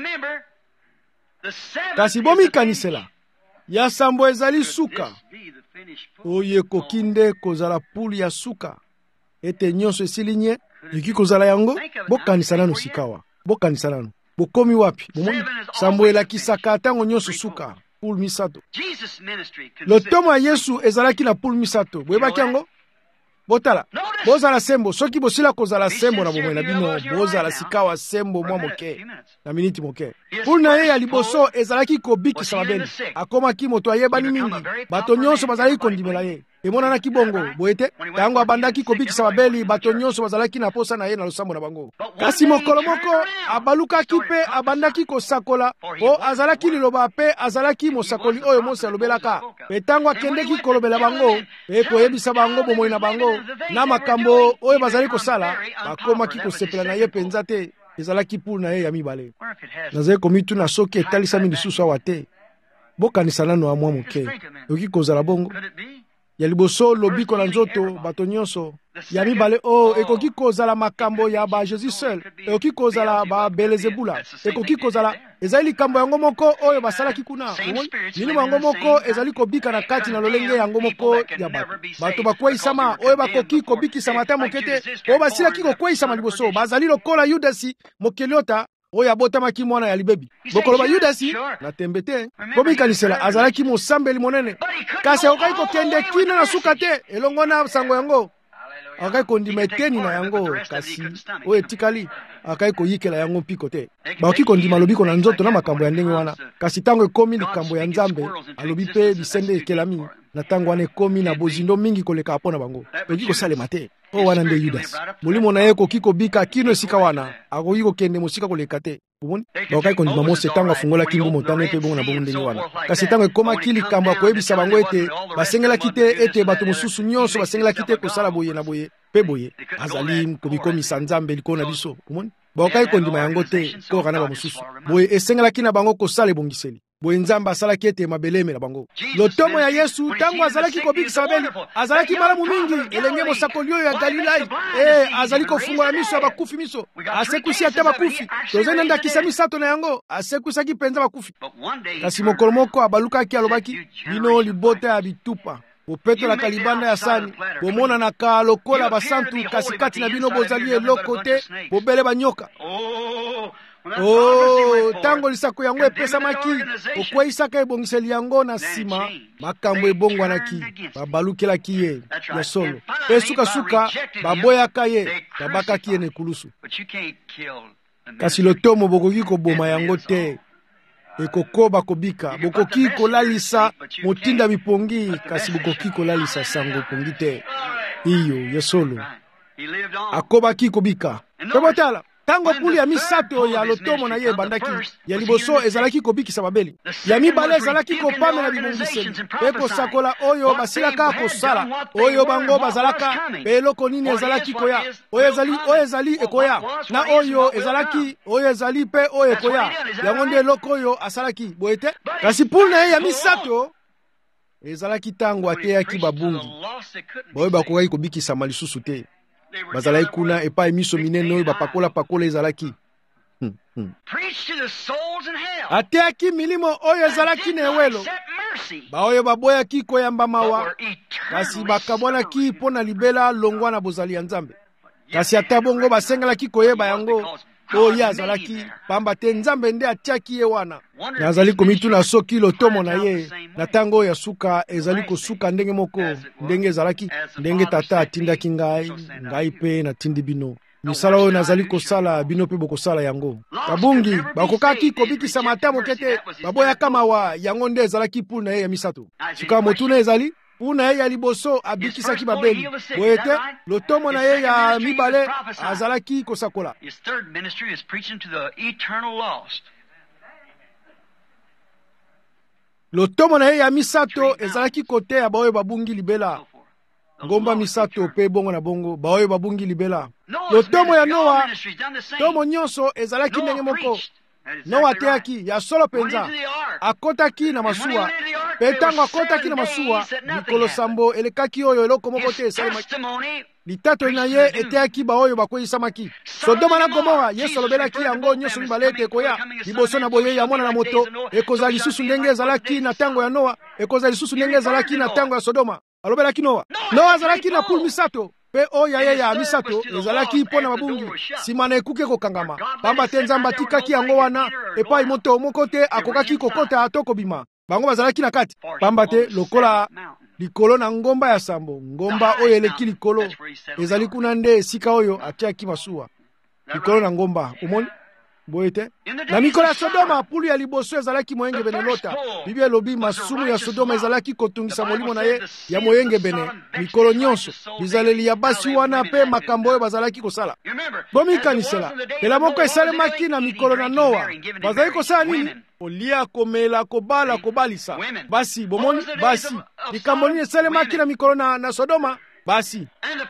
Kasi bomi kanisela ya sambo ezali suka oyo ekoki nde kozala puli ya suka ete nyonso esilinye yiki kozala yango bokanisa nanu sikawa bokanisa nanu bokomi wapi bomoni sambo elakisaka tango nyonso suka pul misato. Lotomo ya Yesu ezalaki na pul misato boyebaki yango. Botala bozala sembo soki bosila kozala sembo na bomoi na bino bozala sikawa sembo mwa moke na miniti moke. Pul na ye ya liboso ezalaki kobikisa babeli akomaki moto ayebani mingi bato nyonso bazalaki kondimela ye emonanaki bongo boyete tango abandaki kobikisa babeli bato nyonso bazalaki na posa na ye na losambo na bango. Kasi mokolo moko abalukaki mpe abandaki kosakola po azalaki liloba mpe azalaki mosakoli oyo Mose alobelaka. Mpe tango akendeki kolobela bango mpe koyebisa bango bomoi na bango na makambo oyo bazali kosala, bakomaki kosepela na ye penza te. Ezalaki pule na ye ya mibale. Nazali komituna soki etalisami lisusu awa te. Bokanisa nano ya mwa moke yoki kozala bongo ya liboso lobiko na nzoto bato nyonso ya mibale o ekoki kozala makambo ya ba Jésus seul, ekoki kozala ba Belzebula, ekoki kozala ezali likambo yango moko oyo basalaki kuna. Nini yango moko ezali kobika na kati na lolenge yango moko ya bato bato bakweisama oyo bakoki kobikisama ata moke te oyo basilaki kokweisama liboso bazali lokola Yudasi mokeliota oyo abotamaki mwana ya libebi. Bokoloba Yudasi na tembe te komikanisela azalaki mosambeli monene, kasi akoki kokende kino na suka te elongo na sango yango, akoki kondima eteni na yango, kasi oyo etikali akoki koyikela yango mpiko te. Bakoki kondima lobiko na nzoto na makambo ya ndenge wana, kasi tango ekomi likambo ya Nzambe alobi mpe bisende ekelami na tango wana ekomi na bozindo mingi koleka apona bango ekoki kosalema te. O wana nde Yudas molimo na ye koki kobika kino esika wana akoki kokende mosika koleka te. Uboni bakoki kondima Mose tango afungolaki mbu montane mpe bongo na bongo ndenge wana, kasi tango ekomaki likambo akoyebisa bango ete basengelaki te ete bato mosusu nyonso basengelaki te kosala boye na boye mpe boye azali kobikomisa Nzambe likolo na biso. Uboni bakoki kondima yango te koka na bamosusu boye esengelaki na bango kosala ebongiseli. Boye Nzambe asalaki ete mabeleme na bango. Lotomo ya Yesu tango azalaki kobikisa babeli azalaki malamu mingi elenge mosakoli oyo ya Galilai eh azali kofungola miso ya bakufi miso asekwisi ata bakufi tozali na ndakisa misato na yango asekwisaki penza bakufi. Kasi mokolo moko abalukaki alobaki bino libota ya bitupa bopetolaka libanda ya sani bomonanaka lokola basantu kasi kati na bino bozali eloko te bobele banyoka. Oh, tango lisako yango epesamaki okweyisaka ebongiseli yango na nsima makambo ebongwanaki babalukelaki ye ya solo mpe sukasuka baboyaka ye babakaki ye na ekulusu. Kasi lotomo bokoki koboma yango te, ekokoba kobika. Bokoki kolalisa motinda bipongi kasi bokoki kolalisa sango pongi te. Iyo ya solo akobaki kobika. Tobotala tango puli ya misato ya lotomo na ye ebandaki ya liboso ezalaki kobikisa babeli, ya mibale ezalaki kopamela bibongiseli mpe kosakola oyo basilaka kosala oyo bango bazalaka mpe eloko nini ezalaki koya oyo ezali oyo ezali ekoya na oyo ezalaki oyo ezali mpe oyo ekoya yango nde eloko oyo asalaki boye te. Kasi puli na ye ya misato ezalaki tango ateyaki babungi boye bakokaki kobikisama lisusu te. Bazalaki kuna epai miso minene oyo bapakola pakola ezalaki hmm, hmm. Ateyaki milimo oyo ezalaki na ewelo baoyo baboyaki koyamba mawa kasi bakabwanaki mpo na libela longwa na bozali ya Nzambe. Kasi ata bongo basengelaki koyeba yango oyo azalaki pamba te Nzambe nde atiaki ye wana. Nazali komituna soki lotomo na ye na tango oyo ya suka ezali kosuka ndenge moko ndenge ezalaki ndenge tata atindaki ngai ngai pe natindi bino misala oyo nazali kosala bino pe bokosala yango. Kabungi bakokaki kobikisa mata moke te baboyaka mawa yango nde ezalaki pule na ye ya misato. Suka motuna ezali puna ye ya liboso abikisaki babeli boye te lotomo na ye ya mibale azalaki kosakola. Lotomo na ye ya misato ezalaki kote ya baoyo babungi libela ngomba misato pe bongo na bongo baoyo babungi libela. Lotomo ya Noa tomo nyonso ezalaki ndenge moko. Noa ateyaki ya solo penza akotaki na masuwa pe tango akotaki na masuwa likolo sambo elekaki oyo eloko moko te esalemaki litato na ye eteyaki baoyo bakweyisamaki. Sodoma na Gomora Yesu alobelaki yango nyonso mibale ete ekoya liboso na boye ya mwana na moto ekozala lisusu ndenge ezalaki na tango ya Noa ekozala lisusu ndenge ezalaki na tango ya Sodoma. Alobelaki Noa Noa azalaki na pule misato pe oyo ye ya misato ezalaki mpo na babungi nsima na ekuke kokangama pamba te Nzambe atikaki yango wana epai moto moko te akokaki kokota to kobima bango bazalaki na kati pamba te lokola likolo na ngomba ya sambo ngomba oyo eleki likolo ezali kuna nde esika oyo atiaki masuwa likolo na ngomba. Omoni boyete na mikolo ya Sodoma pulu ya liboso ezalaki moyenge bene lota. Biblia elobi masumu ya Sodoma ezalaki kotungisa molimo na ye ya moyenge bene mikolo nyonso. Bizaleli ya basi wana pe makambo oyo bazalaki kosala. Bomikanisela ela moko esalemaki na mikolo na Noa. Bazalaki kosala nini? Kolia, komela, kobala, kobalisa. Basi bomoni basi likambo nini esalemaki na mikolo na, na Sodoma? Basi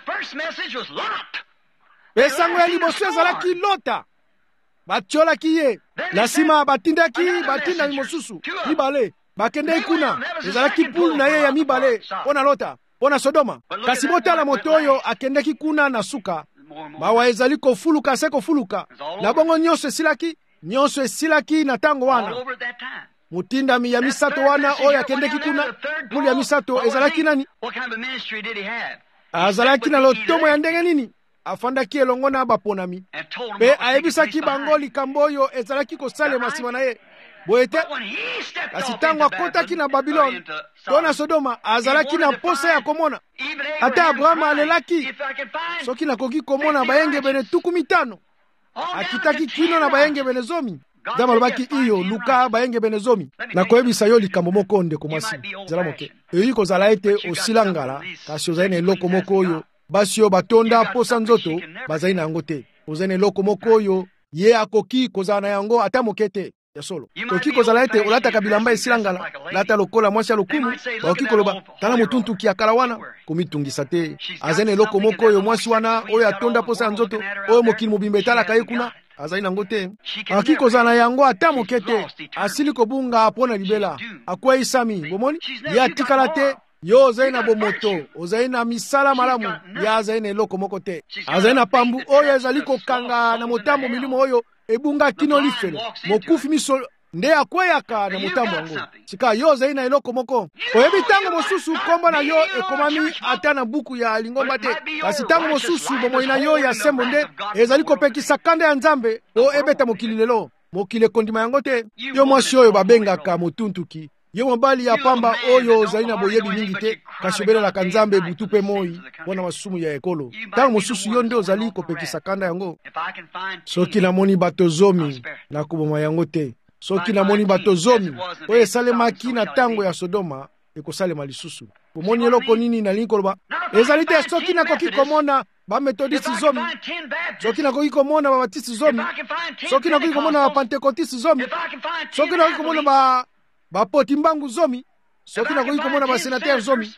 esango ya liboso ezalaki Lota. Batiolaki ye na nsima batindaki batinda mosusu mibale bakendeki kuna ezalaki pulu na ye ya mibale mpona Lota mpona Sodoma. Kasi botala moto oyo akendeki kuna na suka mawa ezali kofuluka se kofuluka na bongo nyonso esilaki nyonso esilaki na tango wana. Mutindami ya misato wana oyo akendeki kuna pulu ya misato ezalaki nani? Azalaki na lotomo ya ndenge nini? Afandaki elongo na baponami pe ayebisaki bango likambo oyo ezalaki kosalema nsima na ye. Boyete kasi ntango akotaki na Babiloni to na Sodoma azalaki na mposa ya komona. Ata Abrahama alelaki soki nakoki komona bayenge bene tuku mitano akitaki kino na bayenge bene zomi. Nzambe alobaki iyo luka bayenge bene zomi. Nakoyebisa yo likambo moko ndeko mwasi zala moke eyi kozala ete osila ngala kasi ozali na eloko moko oyo basi yo batonda posa nzoto bazali na yango te. Ozali na eloko moko oyo ye akoki kozala na yango ata moke te ya solo. Toki kozala ete olataka bilamba esila ngala lata lokola mwasi ya lokumu baoki koloba tala motuntuki ya kala wana komitungisa te. Azali na eloko moko oyo mwasi wana oyo atonda posa ya nzoto oyo mokili mobimba etalaka ye kuna azali nango te. Aki kozala na yango ata moke te. Asili kobunga mpona libela akweyisami bomoni ye atikala te. Yo ozali na bomoto ozali na misala malamu ya azali na eloko moko te. Azali na pambu oyo ezali kokanga na motambo milimo oyo ebunga kino lifelo mokufi miso nde akweyaka na motambo yango. Sika yo ozali na eloko moko oyebi ntango mosusu kombo na yo ekomami ata na buku ya lingomba te. Kasi ntango mosusu bomoi na yo ya sembo nde ezali kopekisa kanda ya Nzambe o ebeta mokili lelo mokili ekondima yango te. Yo mwasi oyo babengaka motuntuki ye mobali ya pamba oyo ozali na boyebi mingi te kasi obelelaka Nzambe butu pe moi mpona masumu ya ekolo. Ntango mosusu yo nde ozali kopekisa kanda yango. Soki namoni bato zomi nakoboma yango te. Soki namoni bato zomi oyo esalemaki na ntango ya Sodoma ekosalema lisusu. Bomoni eloko nini nalingi koloba? Ezali te soki nakoki komona bametodisi zomi, soki nakoki komona babatisi zomi, soki nakoki komona bapentekotisi zomi, soki nakoki komona ba bapoti mbangu zomi, soki nakoki komona basenatere zomi,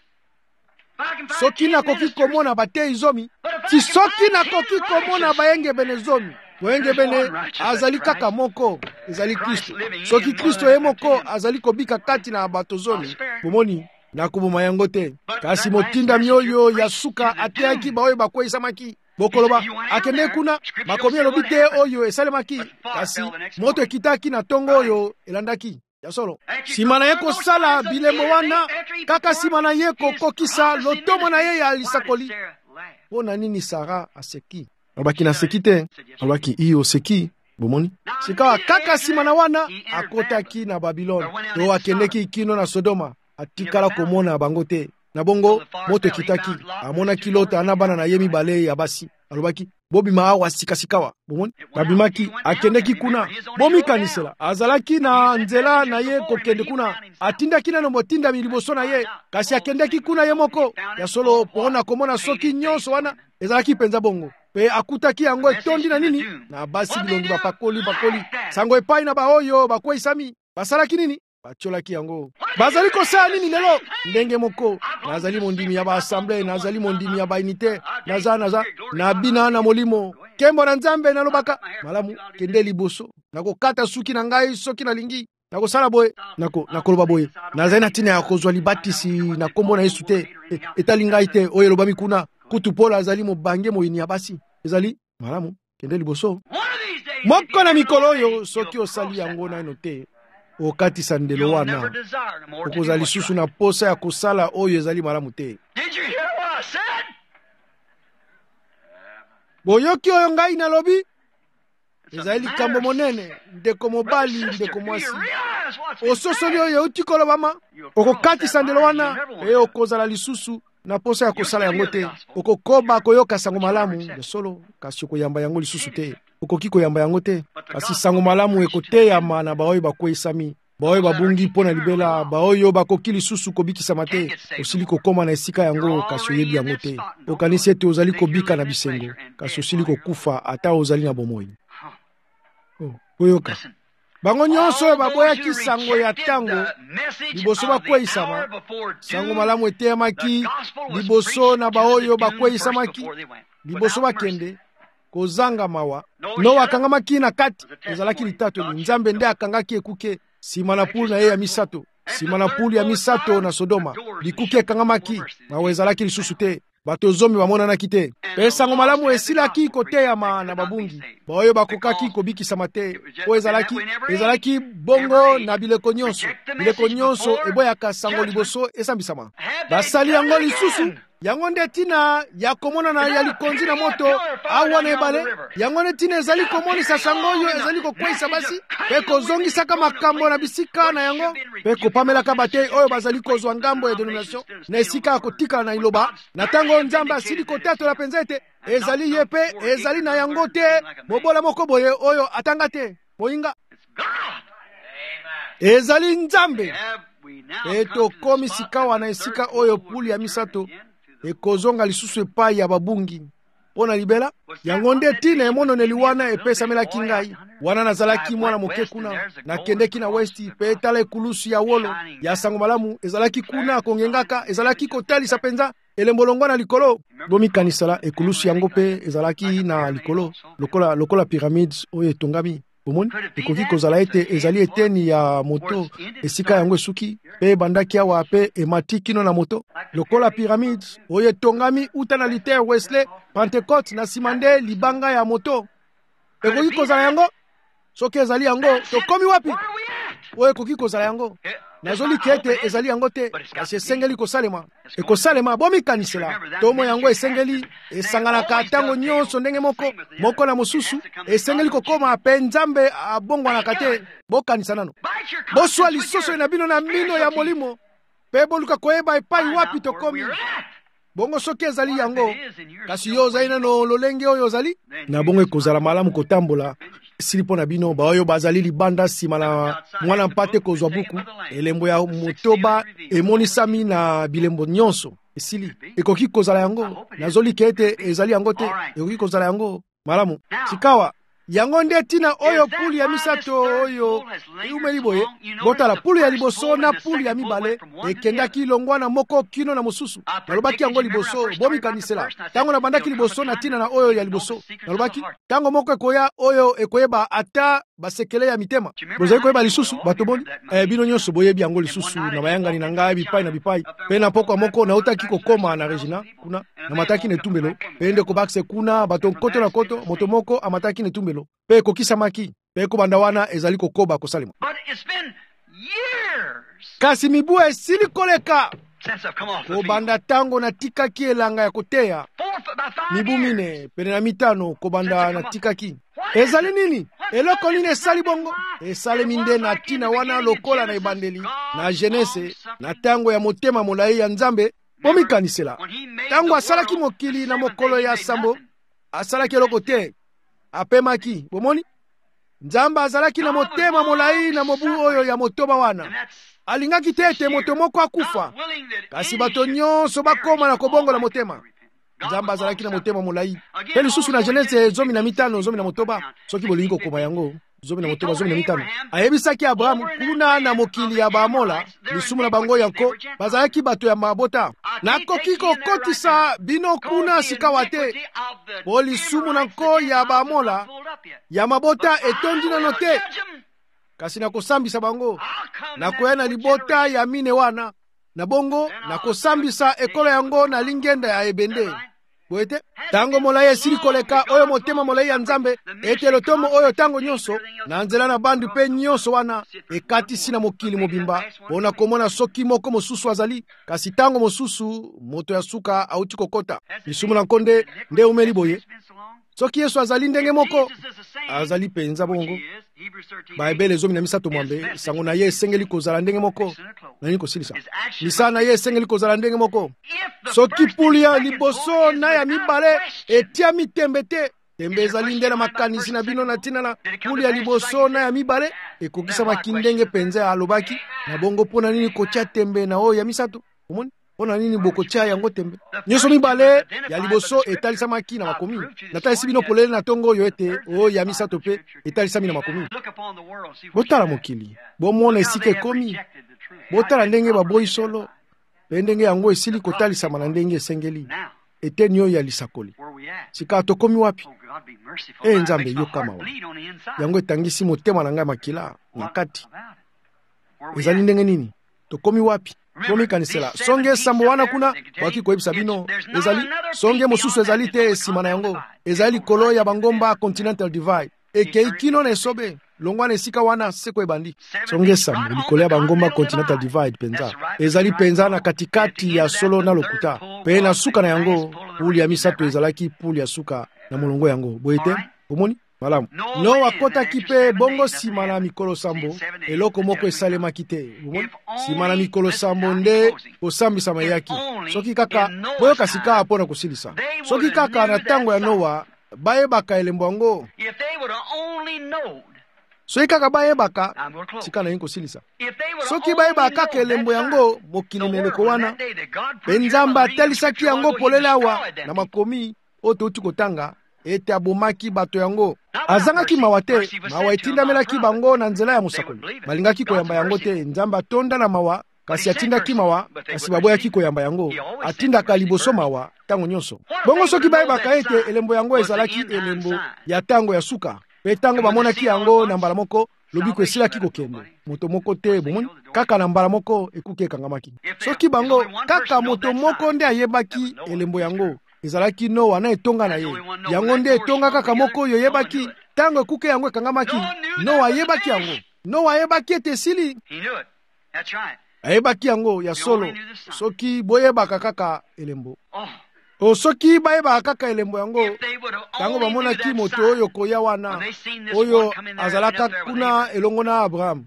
soki nakoki komona batei zomi, si soki nakoki komona bayenge bene zomi. Boyenge bene azali kaka moko ezali Kristo. Soki Kristo ye moko azali kobika kati na bato zomi bomoni nakoboma yango te. Kasi motinda mioyo ya suka ateyaki baoyo bakweyisamaki bokoloba akende kuna makomi elobi te oyo esalemaki kasi moto ekitaki na tongo oyo elandaki ya solo. Sima na ye kosala bilemo wana kaka sima na ye kokokisa lotomo na ye ya lisakoli. Pona nini Sara aseki? Alobaki na seki te. Alobaki iyo seki bomoni. Sika kaka sima na wana akotaki na Babiloni to akendeki kino na Sodoma atikala komona bango te. Na bongo moto ekitaki amonaki Lota ana bana na ye mibale ya basi. Alobaki bobima awa sikasikawa bomoni babimaki akendeki kuna bomikanisela azalaki na nzela na ye kokende kuna atindaki nano motinda miliboso na ye kasi akendeki kuna ye moko ya solo pona komona soki nyonso wana ezalaki penza bongo pe akutaki yango etondi na nini na basi bilongi bapakoli bakoli sango epai na baoyo bakweyisami basalaki nini batiolaki yango. Bazali kosala nini lelo? Ndenge moko nazali mondimi ya baassemble nazali mondimi ya bainite naza naza na bina na molimo kembo na Nzambe nalobaka malamu kende liboso nakokata suki na ngai soki nalingi nakosala boye nako nakoloba boye nazali na tina ya kozwa libatisi na kombo na Yesu te e, etali ngai te oyo elobami kuna kutu Paul azali mobange moyini ya basi ezali malamu kende liboso moko na mikolo oyo soki osali yango na eno te okatisa ndelo wana okozala lisusu na posa ya kosala oyo ezali malamu te. Boyoki oyo ngai nalobi ezali likambo monene ndeko mobali ndeko mwasi ososoli oyo euti kolobama okokatisa ndelo wana e okozala lisusu na posa ya kosala yango te. Okokoba koyoka sango malamu ya solo, kasi okoyamba yango lisusu te. Okoki koyamba yango te, kasi sango malamu ekoteyama na baoyo bakweyisami, baoyo babungi mpo na libela, baoyo bakoki lisusu kobikisama te. Osili kokoma na esika yango, kasi oyebi yango te. Okanisi ete ozali kobika na bisengo, kasi osili kokufa ata ozali na bomoi. Oh, koyoka. Bango nyonso oyo baboyaki sango ya tango liboso bakweyisama, sango malamu eteyamaki liboso na baoyo bakweyisamaki, liboso bakende kozanga mawa. Noa akangamaki na kati, ezalaki litatoli. Nzambe nde akangaki ekuke sima na pulu na ye ya misato, sima na pulu ya misato na Sodoma. Likuke ekangamaki, mawa ezalaki lisusu te. Bato zomi bamonanaki te. Pe sango malamu esilaki koteyama na babungi, baoyo bakokaki kobikisama te. Po ezalaki ezalaki bongo na bileko nyonso. Bileko nyonso eboyaka sango liboso esambisama. Basali yango lisusu, yango nde tina ya komonana ya likonzi na moto awa na ebale. Yango nde tina ezali komonisa sango oyo ezali kokweyisa basi, pe kozongisaka makambo na bisika na yango, pe kopamelaka batei oyo bazali kozwa ngambo ya denomination na esika kotika na iloba. Na tango Nzambe asili kotatola penza ete ezali ye pe ezali na yango te, mobola moko boye oyo atanga te moyinga. Ezali Nzambe. E tokomi sikawa na esika oyo puli ya misato ekozonga lisusu epai ya babungi pona libela. Yango nde tina emononeli wana epesamelaki ngai wana nazalaki mwana moke kuna, nakendeki na westi pe etala ekulusu ya wolo ya sango malamu ezalaki kuna kongengaka, ezalaki kotalisa penza elembolongo na likolo. Bomikanisala ekulusu yango pe ezalaki na likolo lokola lokola pyramides oyo etongami. Omoni ekoki kozala ete ezali eteni ya moto esika yango esuki pe bandaki awa pe emati kino na moto lokola pyramides oyo etongami uta na liter Wesley Pentecote na simande libanga ya moto. Ekoki kozala yango. Soki ezali yango tokomi wapi? Oyo ekoki kozala yango. Nazoliki ete ezali yango te, kasi esengeli kosalema. Ekosalema bomikanisela. Tomo yango esengeli esanganaka tango nyonso ndenge moko moko na mosusu, esengeli kokoma pe Nzambe abongwanaka te. Bokanisa nano. Boswa lisoso na bino na mino ya molimo, pe boluka koyeba epai wapi tokomi. Bongo soki ezali yango, kasi yo ozali nano lolenge oyo ozali, na bongo ekozala malamu kotambola silipo na bino baoyo bazali libanda sima na mwana mpate kozwa buku. Elembo ya motoba emonisami na bilembo nyonso esili. Ekoki kozala yango. Nazoliki ete ezali yango te. Ekoki kozala yango malamu. Sikawa yango nde tina oyo puli ya misato oyo eumeli boye. Botala puli ya liboso na puli ya mibale ekendaki longwa na moko kino na mosusu. Nalobaki yango liboso bomikanisela. Tango na bandaki liboso na tina na oyo ya liboso. Nalobaki tango moko ekoya oyo ekoyeba ata basekele ya mitema. Bozali koyeba lisusu batoboni. Eh bino nyonso boyebi yango lisusu na bayangani na ngai bipai na bipai. Pe na poko moko na utaki kokoma na Regina kuna na mataki netumbelo. Pe nde kobakse kuna bato koto na koto moto moko amataki netumbelo. Pe kokisamaki pe kobanda wana ezali kokoba kosalema. Kasi mibu esili koleka kobanda tango na tikaki elanga ya koteya mibu mine pene na mitano kobanda na tikaki. Ezali nini? Eloko nini esali bongo? Esale minde na tina wana lokola na ebandeli na jenese na tango ya motema molai ya Nzambe. Bomikanisela tango asalaki mokili na mokolo ya sambo asalaki eloko te apemaki. Bomoni Nzambe azalaki na motema molai na mobu oyo ya motoba wana. Alingaki tete moto moko akufa, kasi bato nyonso bakoma na kobongola motema. Nzambe azalaki na motema molai. Pe lisusu na Genese zomi na mitano zomi na motoba soki bolingi kokoma yango zomi na motoba zomi na mitano ayebisaki Abrahamu kuna na mokili ya Baamola lisumu na bango yanko bazalaki bato ya mabota. Nakoki kokotisa bino kuna sikawa te, po lisumu na nko ya Baamola ya mabota etondi nano te, kasi nakosambisa bango nakoya na libota ya mine wana na bongo nakosambisa ekolo yango na lingenda ya ebende. Boete tango molai esili koleka oyo motema molai ya Nzambe ete lotomo oyo tango nyonso na nzela na bandu pe nyonso wana ekatisi na mokili mobimba pona komona soki moko mosusu azali, kasi tango mosusu moto ya suka auti kokota lisumu na nkonde nde umeli boye. Soki Yesu azali ndenge moko azali penza bongo ba ebele zomi na misato mwambe sango na ye esengeli kozala ndenge moko nani kosilisa misala na ye esengeli kozala ndenge moko soki puli ya liboso na ya mibale etiami tembe te tembe ezali nde na makanisi na bino na ntina na puli ya liboso na ya mibale ekokisamaki ndenge mpenza alobaki na bongo mpona nini kotia tembe na oyo ya misato omoni mpona nini bokotia yango tembe nyonso mibale ya liboso etalisamaki na makomi natalisi bino polele na ntongo oyo ete oyo ya misato mpe etalisami na makomi botala mokili bomona esika ekomi botala ndenge baboyi solo mpe ndenge yango esili kotalisama na ndenge esengeli eteni oyo ya lisakoli sika tokomi wapi e nzambe yokamawa yango etangisi motema na ngai makila na kati ezali ndenge nini tokomi wapi komikanisela songe esambo wana kuna baki koyebisa bino ezali songe mosusu ezali te esima na yango ezali likolo ya bangomba continental divide ekei kino na esobe longwa na esika wana seko ebandi songe esambo likolo ya bangomba continental divide penza ezali penza na katikati ya solo na lokuta pe na suka na yango puli ya misato ezalaki puli ya suka na molongo yango boye te omoni malamu no akotaki mpe bongo nsima na mikolo sambo eloko moko esalemaki te nsima na mikolo sambo nde kosambisama yaki soki kaka boyoka sika mpo na kosilisa soki kaka na ntango ya nowa bayebaka elembo yango soki kaka bayebaka sika na ye kosilisa soki bayebaka kaka elembo yango mokili meleko wana mpe nzambe atalisaki yango polele awa na makomi oyo touti kotanga ete abomaki bato yango azangaki mawa te mawa etindamelaki bango na nzela ya mosakoli balingaki koyamba yango te nzambe atonda na mawa kasi atindaki mawa kasi baboyaki koyamba yango atindaka liboso mawa ntango nyonso bongo soki bayebaka ete elembo yango ezalaki elembo ya ntango ya suka mpe ntango bamonaki yango na mbala moko lobiko esilaki kokende moto moko te bomoni kaka na mbala moko ekuki ekangamaki soki bango kaka moto moko nde ayebaki elembo yango ezalaki Noa na etonga na ye yango nde etonga kaka moko oyo yebaki ntango ekuke yango ekangamaki Noa ayebaki yango Noa ayebaki ete esili ayebaki yango ya solo soki boyebaka kaka elembo o soki bayebaka kaka elembo yango ntango bamonaki moto oyo koya wana oyo azalaka kuna elongo na Abrahamu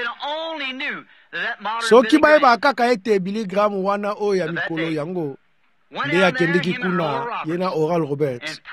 soki bayebaka kaka ete Billy Graham wana oyo ya mikolo yango nde akendeki kuna ye na Oral Roberts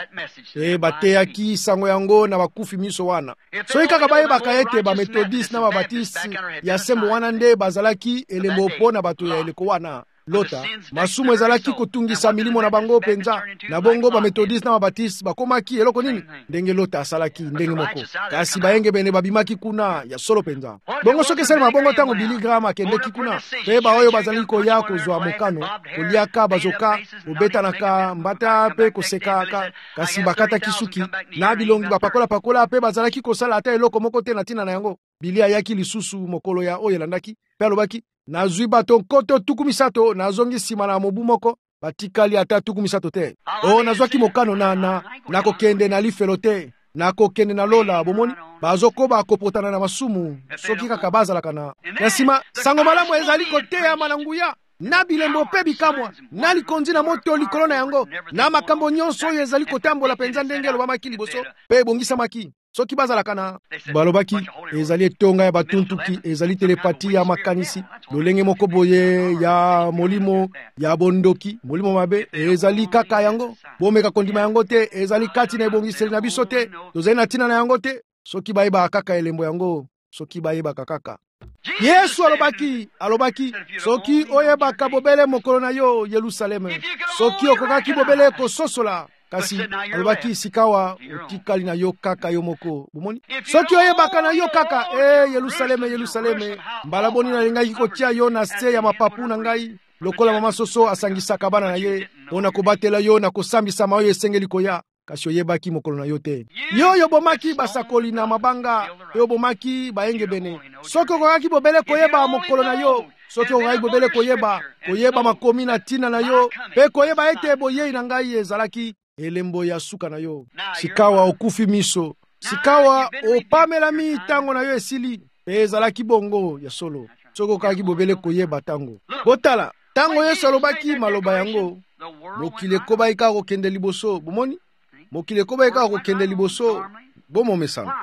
e bateyaki sango yango na bakufi miso wana soki kaka bayebaka ete bamethodiste na babatiste ya sembo wana nde bazalaki elembo mpo na bato ya eleko wana lota masumu ezalaki kotungisa milimo na bango penza na bongo bamethodiste na babatiste bakomaki eloko nini ndenge lota asalaki ndenge moko kasi bayenge bene babimaki kuna ya solo penza bongo soki esalema bongo ntango Billy Graham akendeki kuna mpe baoyo bazali koya kozwa mokano koliaka bazoka kobetanaka mbata mpe kosekaka kasi bakataki suki na bilongi bapakola-pakola mpe bazalaki kosala ata eloko moko te na ntina na yango Billy ayaki lisusu mokolo ya oyo elandaki mpe alobaki nazwi bato nkoto tuku misato nazongi nsima na mobu moko batikali ata tuku misato te o nazwaki mokano na na nakokende na lifelo te nakokende na lola bomoni bazokoba kopotana na masumu soki kaka bazalaka na na nsima sango malamu ezali koteyama na nguya na bilembo mpe bikamwa na likonzi na moto likolo na yango na makambo nyonso oyo ezali kotambola penza ndenge elobamaki liboso mpe ebongisamaki soki bazalaka na balobaki ezali etonga ya batuntuki ezali telepati ya makanisi lolenge moko boye ya molimo ya bondoki molimo mabe ezali kaka yango bomeka kondima yango te ezali kati na ebongiseli na biso te tozali na ntina na yango te soki bayebaka kaka elembo yango soki bayebaka kaka Yesu alobaki alobaki soki oyebaka bobele mokolo na yo Yerusaleme soki okokaki bobele kososola kasi alobaki sikawa otikali na yo kaka yo moko bomoni soki oyebaka na yo kaka e Yerusaleme Yerusaleme mbala boni nalingaki kotia yo na se ya mapapu na ngai lokola mama soso asangisaka bana na ye mpona kobatela yo na kosambisama oyo esengeli koya kasi oyebaki mokolo na yo te yo yobomaki basakoli na mabanga yobomaki bayenge bene soki okokaki bobele koyeba mokolo na yo soki okokaki bobele koyeba koyeba makomi na ntina na yo mpe koyeba ete boyei na ngai ezalaki elembo ya suka na yo sikawa okufi miso sikawa opamelami ntango na yo esili mpe ezalaki bongo ya solo soki okokaki bobele koyeba ntango botala ntango Yesu alobaki maloba yango mokili ekobaki kaka kokende liboso bomoni mokili ekobaki kaka kokende liboso bomomesana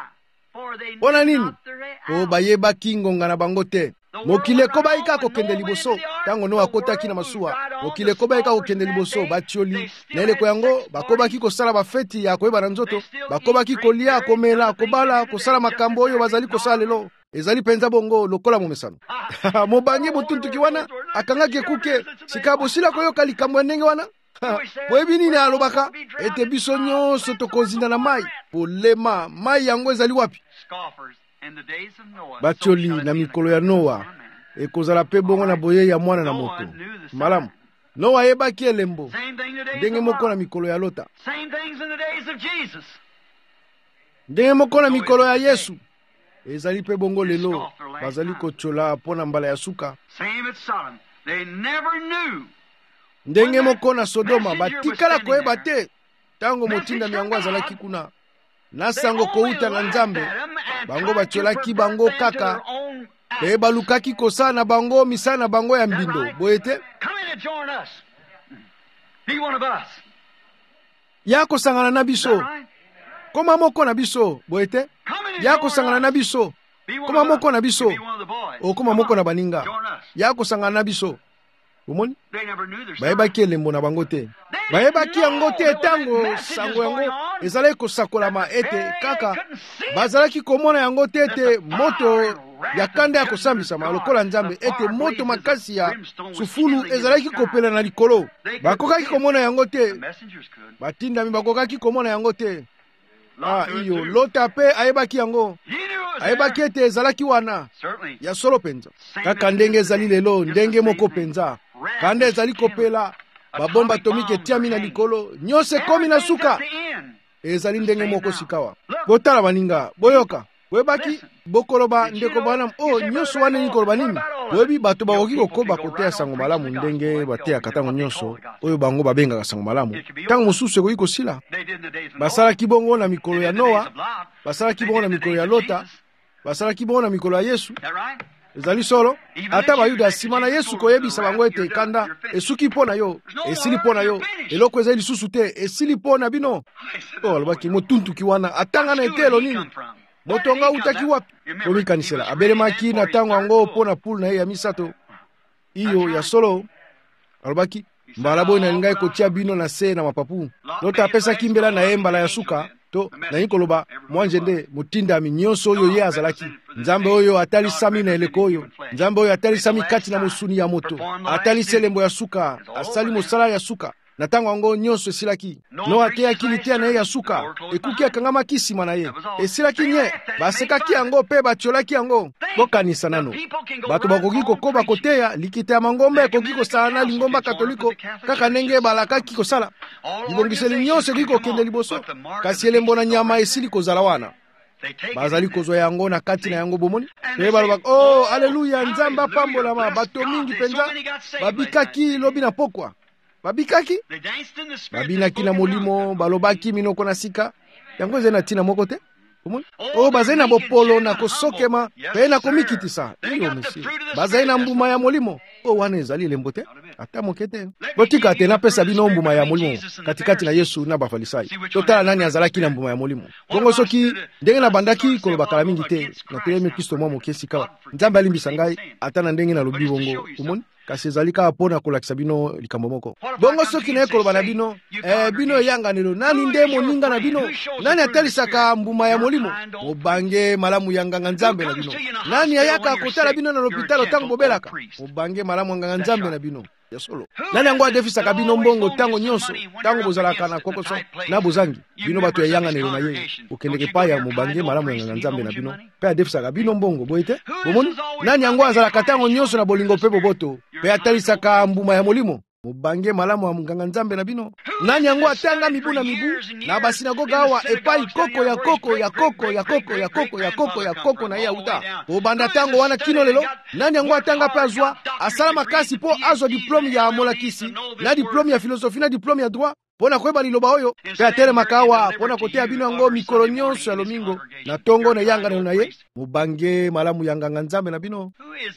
Pona nini? Po bayebaki ngonga na bango te. Mokili ekobayika kokende liboso tango Noa akotaki na masuwa. Mokili ekobayika kokende liboso batioli na eleko yango bakobaki kosala bafeti ya koyeba na nzoto, bakobaki kolia, komela, kobala, kosala makambo oyo bazali kosala lelo. Ezali penza bongo lokola momesano. Mobangi botuntuki wana akangaki ekuke sika bosila koyoka likambo ya ndenge wana. Boyebi nini alobaka ete biso nyonso tokozinda na mai polema mai yango ezali wapi? Batioli na mikolo ya Noa ekozala pe bongo na boye ya mwana na moto. Malamu Noa yebaki elembo ndenge moko na mikolo ya Lota, ndenge moko na mikolo ya Yesu ezali pe bongo lelo bazali kochola pona mbala ya suka. Ndenge moko na Sodoma batikala koyeba te tango motinda miango azalaki kuna na sango kouta na Nzambe, bango bacholaki bango kaka pe balukaki kosala na bango misala na bango ya mbindo boyete ya kosangana na biso koma moko na biso boyete ya kosangana na biso koma moko na biso okoma moko na baninga ya kosangana na biso. Umoni bayebaki elembo na bango te, bayebaki yango te tango sango yango ezalaki kosakolama ete kaka bazalaki komona yango te ete moto ya kanda ya kosambisama lokola Nzambe, ete moto makasi ya sufulu ezalaki kopela na likolo. Bakokaki komona yango te, batindami bakokaki komona yango te. Ah, iyo Lota pe ayebaki yango, ayebaki ete ezalaki wana ya solo penza kaka ndenge ezali lelo, ndenge moko penza kanda ezali kopela babomba atomike tiami na likolo nyonse komi na suka ezali ndenge moko sikawa. Botala baninga boyoka webaki bokoloba ndeko bana o nyonso wana ni koloba nini webi bato bakoki kokoba koteya sango malamu ndenge bateya katango nyonso oyo bango babengaka sango malamu tango mosusu ekoki kosila. Basalaki bongo na mikolo ya Noa, basalaki bongo na mikolo ya Lota, basalaki bongo na mikolo ya Yesu. Ezali solo ata bayuda nsima na Yesu koyebisa bango ete kanda esuki mpo na yo, esili mpo na yo, eloko ezali lisusu te, esili mpo na bino. O alobaki motuntuki wana atanga na etelo nini motonga utaki wapi? Komikanisela abelemaki na tango yango mpo na pulu na ye ya misato iyo ya solo. Alobaki mbala boyi nalingai kotia bino na se na mapapu. Lota apesaki mbela na ye mbala ya suka to nayi koloba mwanje nde motindami nyonso oyo ye azalaki. Nzambe oyo atalisami na eleko oyo, Nzambe oyo atalisami kati na mosuni ya moto, atalisi elembo ya suka, asali mosala ya suka. Na tango yango nyonso esilaki, Noa ateyaki liteya na ye ya suka, ekuki akangamaki nsima na ye, esilaki nye, basekaki yango pe batiolaki yango. Bokanisa nano bato bakoki kokoba koteya likita ya mangomba ekoki kosala na lingomba katoliko kaka ndenge balakaki kosala. Libongiseli nyonso ekoki kokende liboso, kasi elembo na nyama esili kozala wana. Bazali kozwa yango na kati na yango bomoni pe balobaka oh aleluya Nzambe apambolama. Bato mingi penza babikaki lobi na pokwa, babikaki babinaki na molimo, balobaki minoko na sika yango ezali na tina moko te. Oh bazali na bopolo na kosokema pe na komikitisa iyo mesi bazali na mbuma ya molimo. Oh wana ezali elembo te ata moke te. Botika te napesa bino mbuma ya molimo katikati na Yesu na bafalisai. Totala nani azalaki na mbuma ya molimo. Bongo soki ndenge na bandaki kolobakala mingi te na telemi Kristo mwa moke sikawa Nzambe alimbisa ngai ata na ndenge na lobi bongo umoni kasi ezali kaka mpona kolakisa bino likambo moko. Bongo soki naye koloba na bino eh, bino eyanganelo nani nde moninga na bino, nani atalisaka mbuma ya molimo? Mobange malamu ya nganga Nzambe na bino. Nani ayaka kotala bino na lopitalo tango bobelaka? Mobange malamu ya nganga Nzambe na bino ya solo. Nani yango adefisaka bino mbongo tango nyonso tango bozalaka na kokoso na bozangi bino bato eyanganelo na ye okendeke pa ya mobange malamu ya nganga Nzambe na bino pe adefisaka bino mbongo boyete bomoni. Nani yango azalaka tango nyonso na bolingo pe boboto pe atalisaka mbuma ya molimo? Mobange malamu ya nganga Nzambe na bino. Nani yango atanga mibu na mibu na basinagoga awa epai koko ya koko ya koko ya koko ya koko ya koko ya koko na ye auta obanda tango wana kino lelo? Nani yango atanga pe azwa asala makasi po azwa diplome ya molakisi na diplome ya filosofi na diplome ya droit pona koyeba liloba oyo pe atelemaka awa pona koteya bino yango mikolo nyonso ya lomingo na tongo na yanganelo na ye? Mobange malamu ya nganga Nzambe na bino.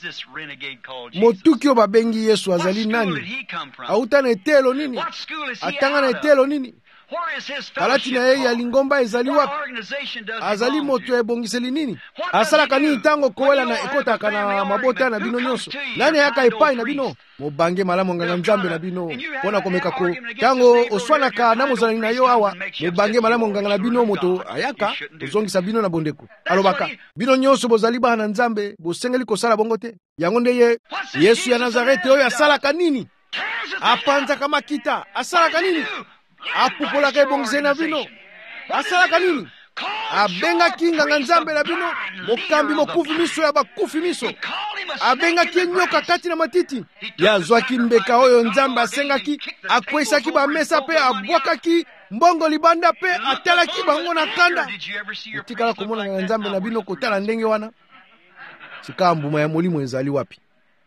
Motuki oyo babengi Yesu azali nani? Auta na etelo nini? Atanga na etelo nini? kalati na ye ya lingomba ezali wapi? Azali moto ebongiseli nini? Asalaka nini tango kowela na ekotaka na mabota na bino nyonso? Nani yaka epai na bino? Mobange malamu nganga nzambe na bino pona komeka ko tango oswanaka na mozalani na yo awa, mobange malamu nganga na bino moto ayaka tozongisa bino na bondeko alobaka bino nyonso bozali bana na nzambe bosengeli kosala bongo te. Yango nde ye Yesu ya Nazareti oyo asalaka nini? Apanzaka makita asalaka nini? Apupolaka ebongiseli na bino asalaka nini? Abengaki nganga nzambe na bino mokambi mokufi miso ya bakufi miso. Abengaki nyoka kati na matiti. Yazwaki mbeka oyo nzambe asengaki, akwesaki bamesa pe abwakaki mbongo libanda pe atalaki bango na kanda. Utikala komona nganga nzambe na bino kotala ndenge wana? Sika mbuma ya molimo ezali wapi?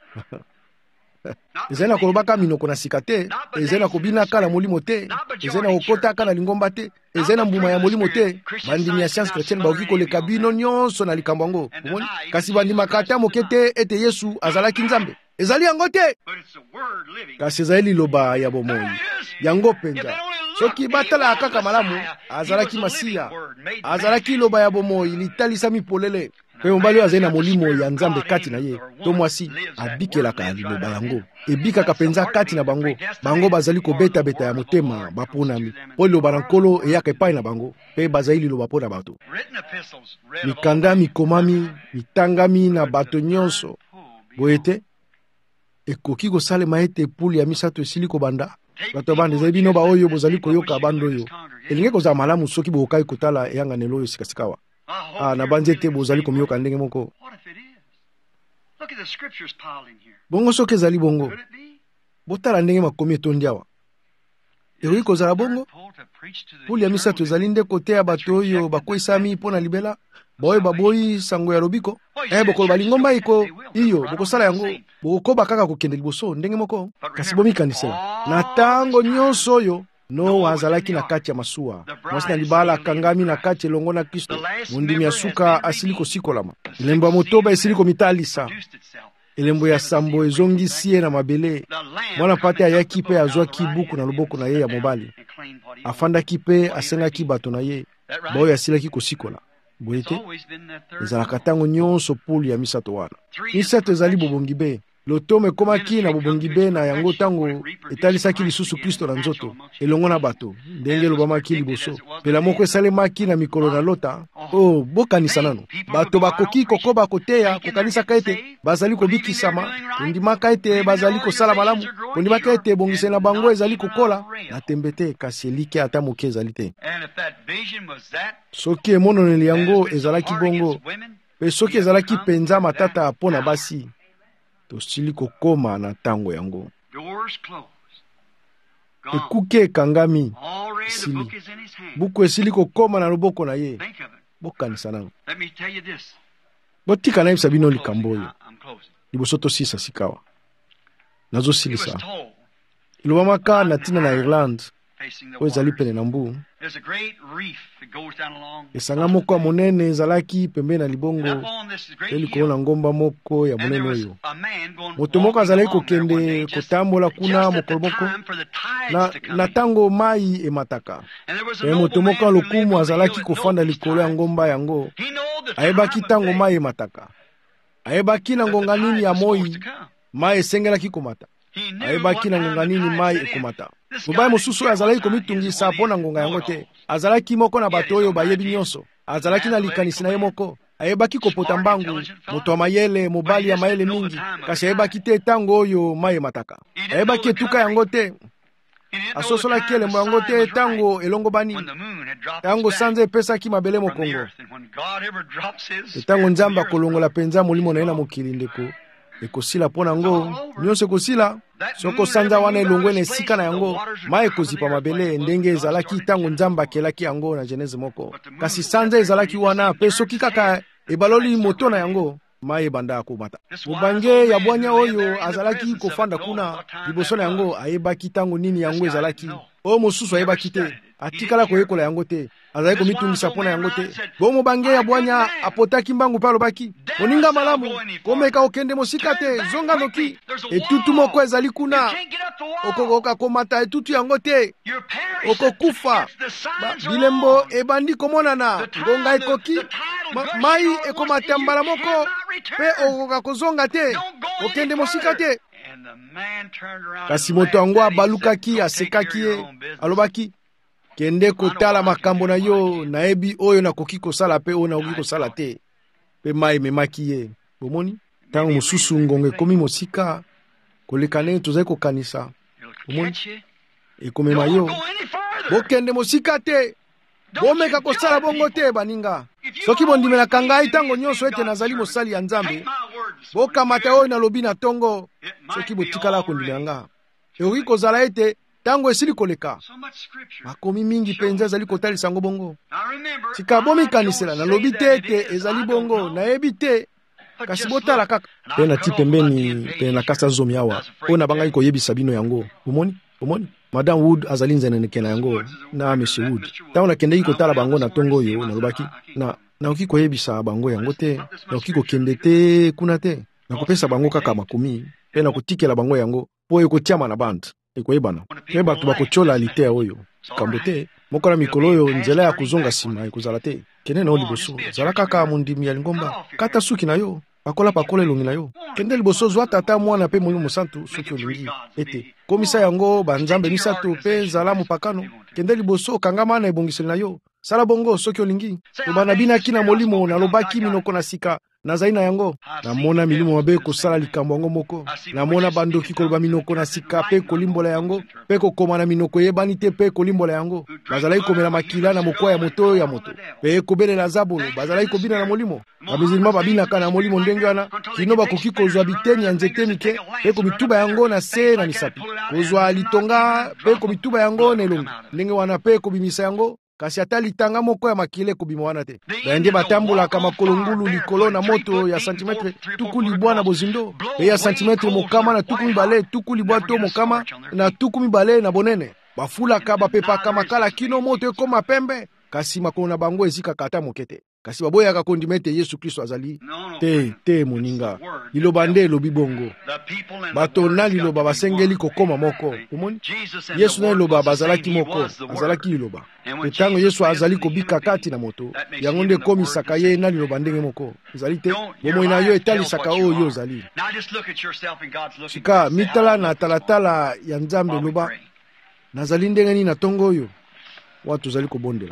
Ezena kolobaka minoko na sika te, ezena kobina kala molimo te, ezena okota kala lingomba te, ezena mbuma ya molimo te. Bandimi ya science chrétienne baoki koleka bino nyonso na likambo yango. Omoni? Kasi bandima kata moke te ete Yesu azalaki nzambe. Ezali yango te. Kasi ezali liloba ya bomoi. Yango penza. Soki batala kaka malamu, azalaki Masiya. Azalaki liloba ya bomoi litalisa mipolele. Pe mombali azali na molimo ya nzambe kati na ye. To mwasi abikelaka liloba yango. Ebikaka penza kati na bango. Bango bazali kobeta beta ya motema baponami. Po liloba na nkolo eyaka epai na bango. Pe bazali liloba po na bato. Mikanda mikomami, mitangami na bato nyonso. Boyete ekoki kosalema ete puli ya misato esili kobanda. Bato bande ezali bino ba oyo bozali koyoka bando yo. Elingi kozala malamu soki bokai kotala eyanga nelo yo sikasikawa. Ah, na banzete bozali komiyoka ndenge moko. Bongo soki ezali bongo, botala ndenge makomi etondi awa. Eroki kozala bongo, puli ya misato ezali nde kote ya bato oyo bakwesami mpona libela, baoyo baboyi sango ya lobiko. Eh, bokoloba lingomba iko iyo, bokosala yango, bokoba kaka kokende liboso ndenge moko. Kasi bomikanisa, na tango nyonso oyo, no azalaki na kati ya masuwa. Mwasi na libala akangami na kati elongo na Kristo. Mondimi ya suka asili kosikolama. Elembo ya motoba esili komitalisa. Elembo ya sambo ezongisi ye na mabele. Mwana pate ayaki pe azwaki buku na loboko na ye ya mobali. Afandaki pe asengaki bato na ye. Bao yasilaki kosikola. Boyete ezalaka tango nyonso puli ya misato wana. Misato ezali bobongi be. Lotome komaki na bobongi be na yango tango etalisaki lisusu Kristo na nzoto elongo na bato ndenge lobamaki liboso. Pela moko esalemaki na mikolo na lota. Oh, bokanisa nano bato bakoki kokoba koteya kokanisa ete bazali kobikisama, kondimaka ete bazali kosala malamu, kondimaka ete ebongiseli na bango ezali kokola na tembe te, kasi elike ata moke ezali te. Soki emononeli yango ezalaki bongo, pe soki ezalaki penza matata mpo na basi, tosili kokoma na tango yango. Ekuke ekangami esili, buku esili kokoma na loboko na ye. Bokanisa nango. Botika na yebisa bino likambo oyo liboso tosisa sikawa. Nazo silisa ilobamaka na tina na Ireland oyo ezali pene na mbu. Esanga moko ya monene ezalaki pembe na libongo elikolo na ngomba moko ya monene oyo. Moto moko azalaki kokende kotambola kuna mokolo moko na, na tango mai emataka. E moto moko lokumu azalaki kofanda likolo ya ngomba yango. Ayebaki tango mai emataka. Ayebaki na ngonga nini ya moi mai esengelaki komata. Ayebaki na ngonga nini mai ekomata. Mobali mosusu azalaki komitungisa mpo na ngonga yango te. Azalaki moko na bato oyo bayebi nyonso. Azalaki na likanisi na ye moko. Ayebaki kopota mbangu, moto wa mayele, mobali ya mayele mingi. Kasi ayebaki te tango oyo mai emataka. Ayebaki etuka yango te. Asosolaki elembo yango te tango elongo bani. Tango sanza epesaki mabele mokongo. Tango nzamba kolongola penza molimo na ye na mokili ndeko. Ekosila pona ngo, nyonso ekosila. Soko sanza wana elongwe na esika na yango, mai ekozipa mabele ndenge ezalaki tango nzamba akelaki yango na Genese moko. Kasi sanza ezalaki wana, pe soki kaka ebaloli moto na yango, mai ebanda akomata. Mobange ya bwanya oyo azalaki kofanda kuna liboso na yango, ayebaki tango nini yango ezalaki. O mosusu ayebaki te. atikala koyekola yango te, azali komitungisa mpona yango te. Bomo bange ya bwanya apotaki mbangu mpe alobaki, moninga malamu, komeka okende mosika te, zonga noki, etutu moko ezali kuna, okokoka komata etutu yango te, okokufa. Bilembo ebandi komonana, ngonga ekoki, Ma, mai ekomata mbala moko, pe okoka kozonga te, okende mosika te. Kasi moto yango abalukaki, asekaki ye, alobaki, kende kotala makambo na yo, nayebi oyo nakoki kosala pe oyo nakoki kosala te. Pe mai memaki ye. Bomoni? Tango mosusu ngonga ekomi mosika, koleka ndenge tozali kokanisa. Bomoni? Ekomema yo. Bokende mosika te. Bomeka kosala bongo te baninga. Soki bondimelaka ngai tango nyonso ete nazali mosali ya Nzambe, bokamata oyo nalobi na tongo. Soki botikala kondimela nga, ekoki kozala ete tango esili koleka, makomi mingi penza ezali kotalisa yango bongo. Sika bomikanisela, nalobi te ete ezali bongo, nayebi te, kasi botala kaka. Pe na ti pembeni, pe na kasa zomi awa, oyo na bangai koyebisa bino yango. Omoni? Omoni? Madame Wood azali nzeneneke na yango, na Monsieur Wood. Tango nakendeki kotala bango na tongo oyo, nalobaki, na nakoki koyebisa bango yango te, nakoki kokende te kuna te, nakopesa bango kaka makomi, pe nakotikela bango yango, po ekotiama na band, ekoyebana. Pe bato bakotiola litea oyo, kambo te, mokola mikolo oyo nzela ya kuzonga sima ekozala te, kende na liboso, zala kaka mundimi ya lingomba, kata suki na yo, pakola pakola elongi na yo, kende liboso zwa tata mwana pe molimo santu soki olingi, ete komisa yango banzambe misato pe zala mopakano, kende liboso kangama na ebongiseli na yo, sala bongo soki olingi. Tobana binaki na molimo nalobaki minoko na sika, nazali na yango, namona milimo mabe kosala likambo yango moko, namona bandoki koloba minoko na sika pe kolimbola yango, pe kokoma na minoko yebani te pe kolimbola yango, bazalaki komela makila na mokwa ya moto ya moto, pe kobelela zabolo, bazalaki kobina na molimo, bamizilima babinaka na molimo ndenge wana, kino bakoki kozwa biteni ya nzete mike, pe komituba yango na se na misapi, kozwa litonga pe komituba yango na elongi, ndenge wana pe kobimisa yango, kasi ata litanga moko ya makile kobima wana te. Bayende batambolaka makolo ngulu likolo na moto ya santimetre tuku libwa na bozindo, pe ya santimetre mokama na tuku mibale, tuku libwa to mokama na tuku mibale na bonene. Bafulaka bapepaka makala kino moto ekoma pembe, kasi makolo na bango ezikaka ata moke te. Kasi baboyaka kondima ete Yesu Kristo azali te te moninga. Liloba nde elobi bongo. Bato na liloba basengeli kokoma moko. Omoni? Yesu na liloba bazalaki moko, azalaki liloba. Pe tango Yesu azali kobika kati na moto, yango nde komisaka ye na liloba ndenge moko. Ezali te, bomoi na yo etalisaka oyo yo ozali. Sika mitala na talatala ya Nzambe loba, nazali ndenge nini na tongo oyo, watu zali kobondela.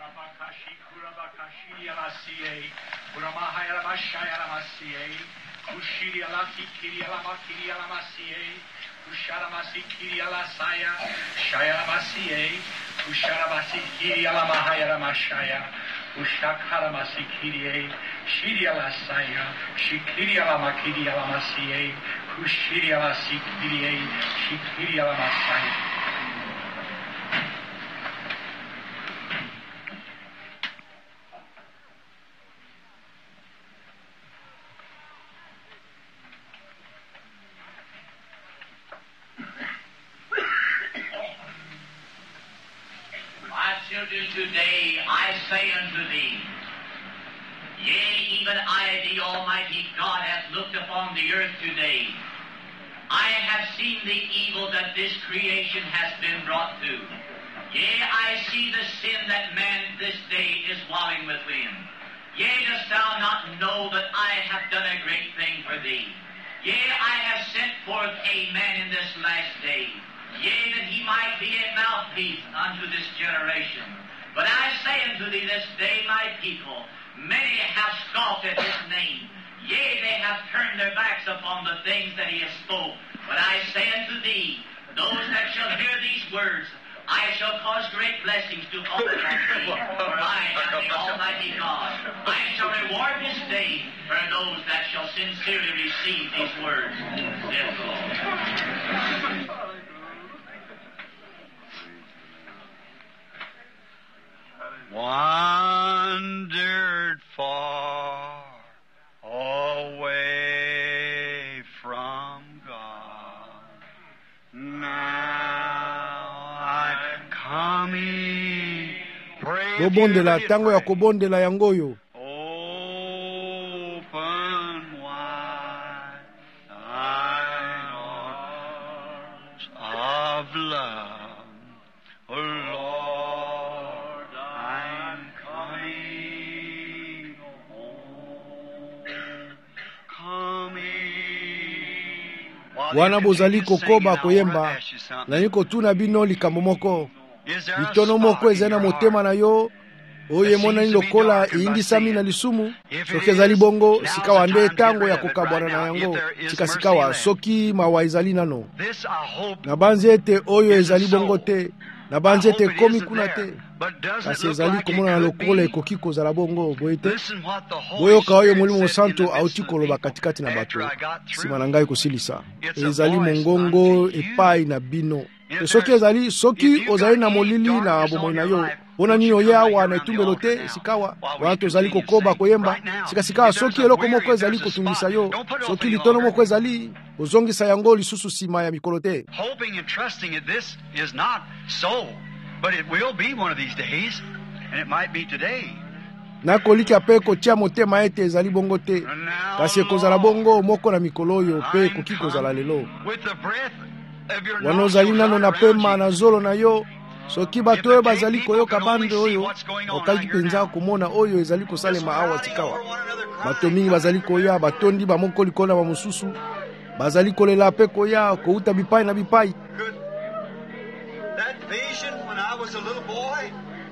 Today I say unto thee, yea, even I, the Almighty God, hath looked upon the earth today. I have seen the evil that this creation has been brought to. Yea, I see the sin that man this day is wallowing within. Yea, dost thou not know that I have done a great thing for thee? Yea, I have sent forth a man in this last day. Yea, that he might be a mouthpiece unto this generation. But I say unto thee this day, my people, many have scoffed at his name. Yea, they have turned their backs upon the things that he has spoke. But I say unto thee, those that shall hear these words, I shall cause great blessings to fall upon thee. For I am the Almighty God. I shall reward this day for those that shall sincerely receive these words, saith the Lord. Wandered far away from God. Now I'm coming. Pray if you bobondela never did ntango ya pray. kobondela yango oyo. Open wide thine arms of love, O Lord, I'm coming home, coming. Wana bozali kokoba koyemba na niko tuna bino likambo moko. Litono moko ezali na motema na yo oyo emonani lokola eyindisami na lisumu. Soki ezali bongo sikawa nde tango ya kokabwana na yango sika sikawa soki mawa ezali nano. Na banzi ete oyo ezali bongo te, na banzi ete komi kuna te, kasi ezali komona na lokola ekoki kozala bongo boye te. Boyoka oyo Molimo Santo auti koloba katikati na bato nsima na ngai kosilisa. Ezali mongongo epai na bino. Soki ezali soki ozali na molili na bomoi na yo mpona nini oya awa na etumbelo te sikawa wana tozali kokoba koyemba sika sikawa soki eloko moko ezali kotungisa yo soki litono moko ezali ozongisa yango lisusu nsima ya mikolo te. Hoping and trusting that this is not so, but it will be one of these days, and it might be today. Nakolika pe kotia motema ete ezali bongo te, kasi ekozala bongo moko na mikolo oyo pe ekoki kozala lelo. Wana ozali nano na pema na zolo na yo, soki bato oyo bazali koyoka bande oyo okaki mpenza komona oyo ezali kosalema awa sikawa. Bato mingi bazali koya batondi bamoko likolo na bamosusu, bazali kolela pe koya kouta bipai na bipai. That vision when I was a little boy,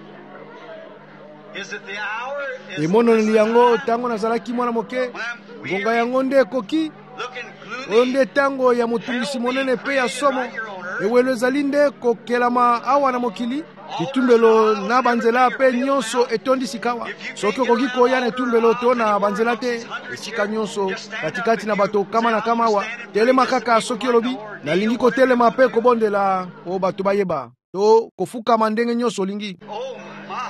is it the hour? Is Emononi yango tango nazalaki mwana moke, ngonga yango nde ekoki oyo nde tango ya motungisi monene pe ya somo ewelo ezali nde kokelama awa na mokili. Litumbelo na banzela pe nyonso etondi sikawa. Soki okoki koya na etumbelo to na banzela te esika nyonso katikati na bato kama na kama wa telema kaka soki olobi nalingi kotelema pe kobondela o bato bayeba to kofukama ndenge nyonso olingi. oh my.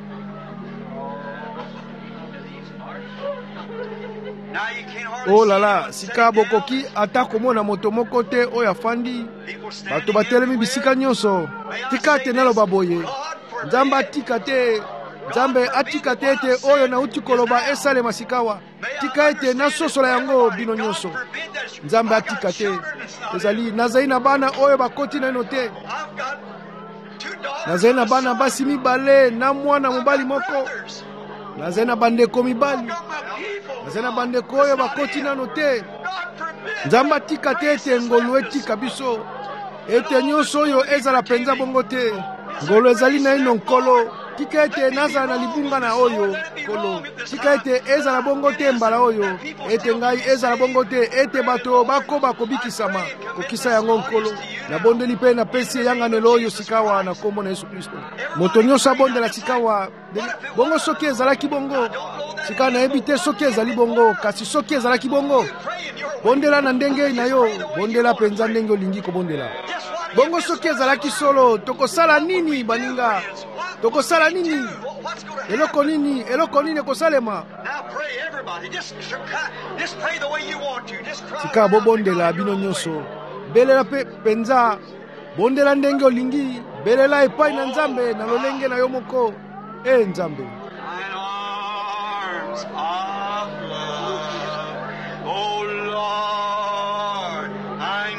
Now you can't hardly Oh see la them la, sitting sika down. bokoki ata komona moto moko te oyo afandi. People standing Bato batelemi bisika everywhere. nyonso. Tika te naloba boye. Nzambe atika te. Nzambe atika te ete oyo nauti koloba esalema sikawa. Tika ete nasosola yango bino nyonso. Nzambe atika te. Ezali nazali na bana oyo bakoti naino te. I've got two daughters. Nazali na bana basi mibale na mwana mobali moko. Nazali na bandeko mibali. Nazali na bandeko oyo bakoti naino te. Nzambe atika te ete ngolu etika biso. Ete nyonso oyo ezala penza bongo te. Ngolo ezali na ino nkolo. Tika ete nazala na libunga na oyo nkolo. Tika ete ezala bongo te mbala oyo. Ete ngai ezala bongo te ete bato bakoba kobikisama. Kokisa yango nkolo. Na bondeli pe na pesi yanga nelo oyo sikawa na kombo na Yesu Kristo. Moto nyonso abondela sikawa. Bongo soki ezalaki bongo. Sika na ebite soki ezali bongo. Kasi soki ezalaki bongo. Bondela na ndenge na yo. Bondela penza ndenge olingi kobondela. Bongo soki ezalaki solo. Tokosala nini baninga? Tokosala nini? Eloko nini? Eloko nini kosalema? Now pray everybody. Just, just pray the way you want to. Just cry. Sika bobondela bino nyonso. Belela pe penza. Bondela ndenge olingi. Belela epai na Nzambe na lolenge na yo moko. Eh Nzambe. Thine arms of love, oh Lord, I'm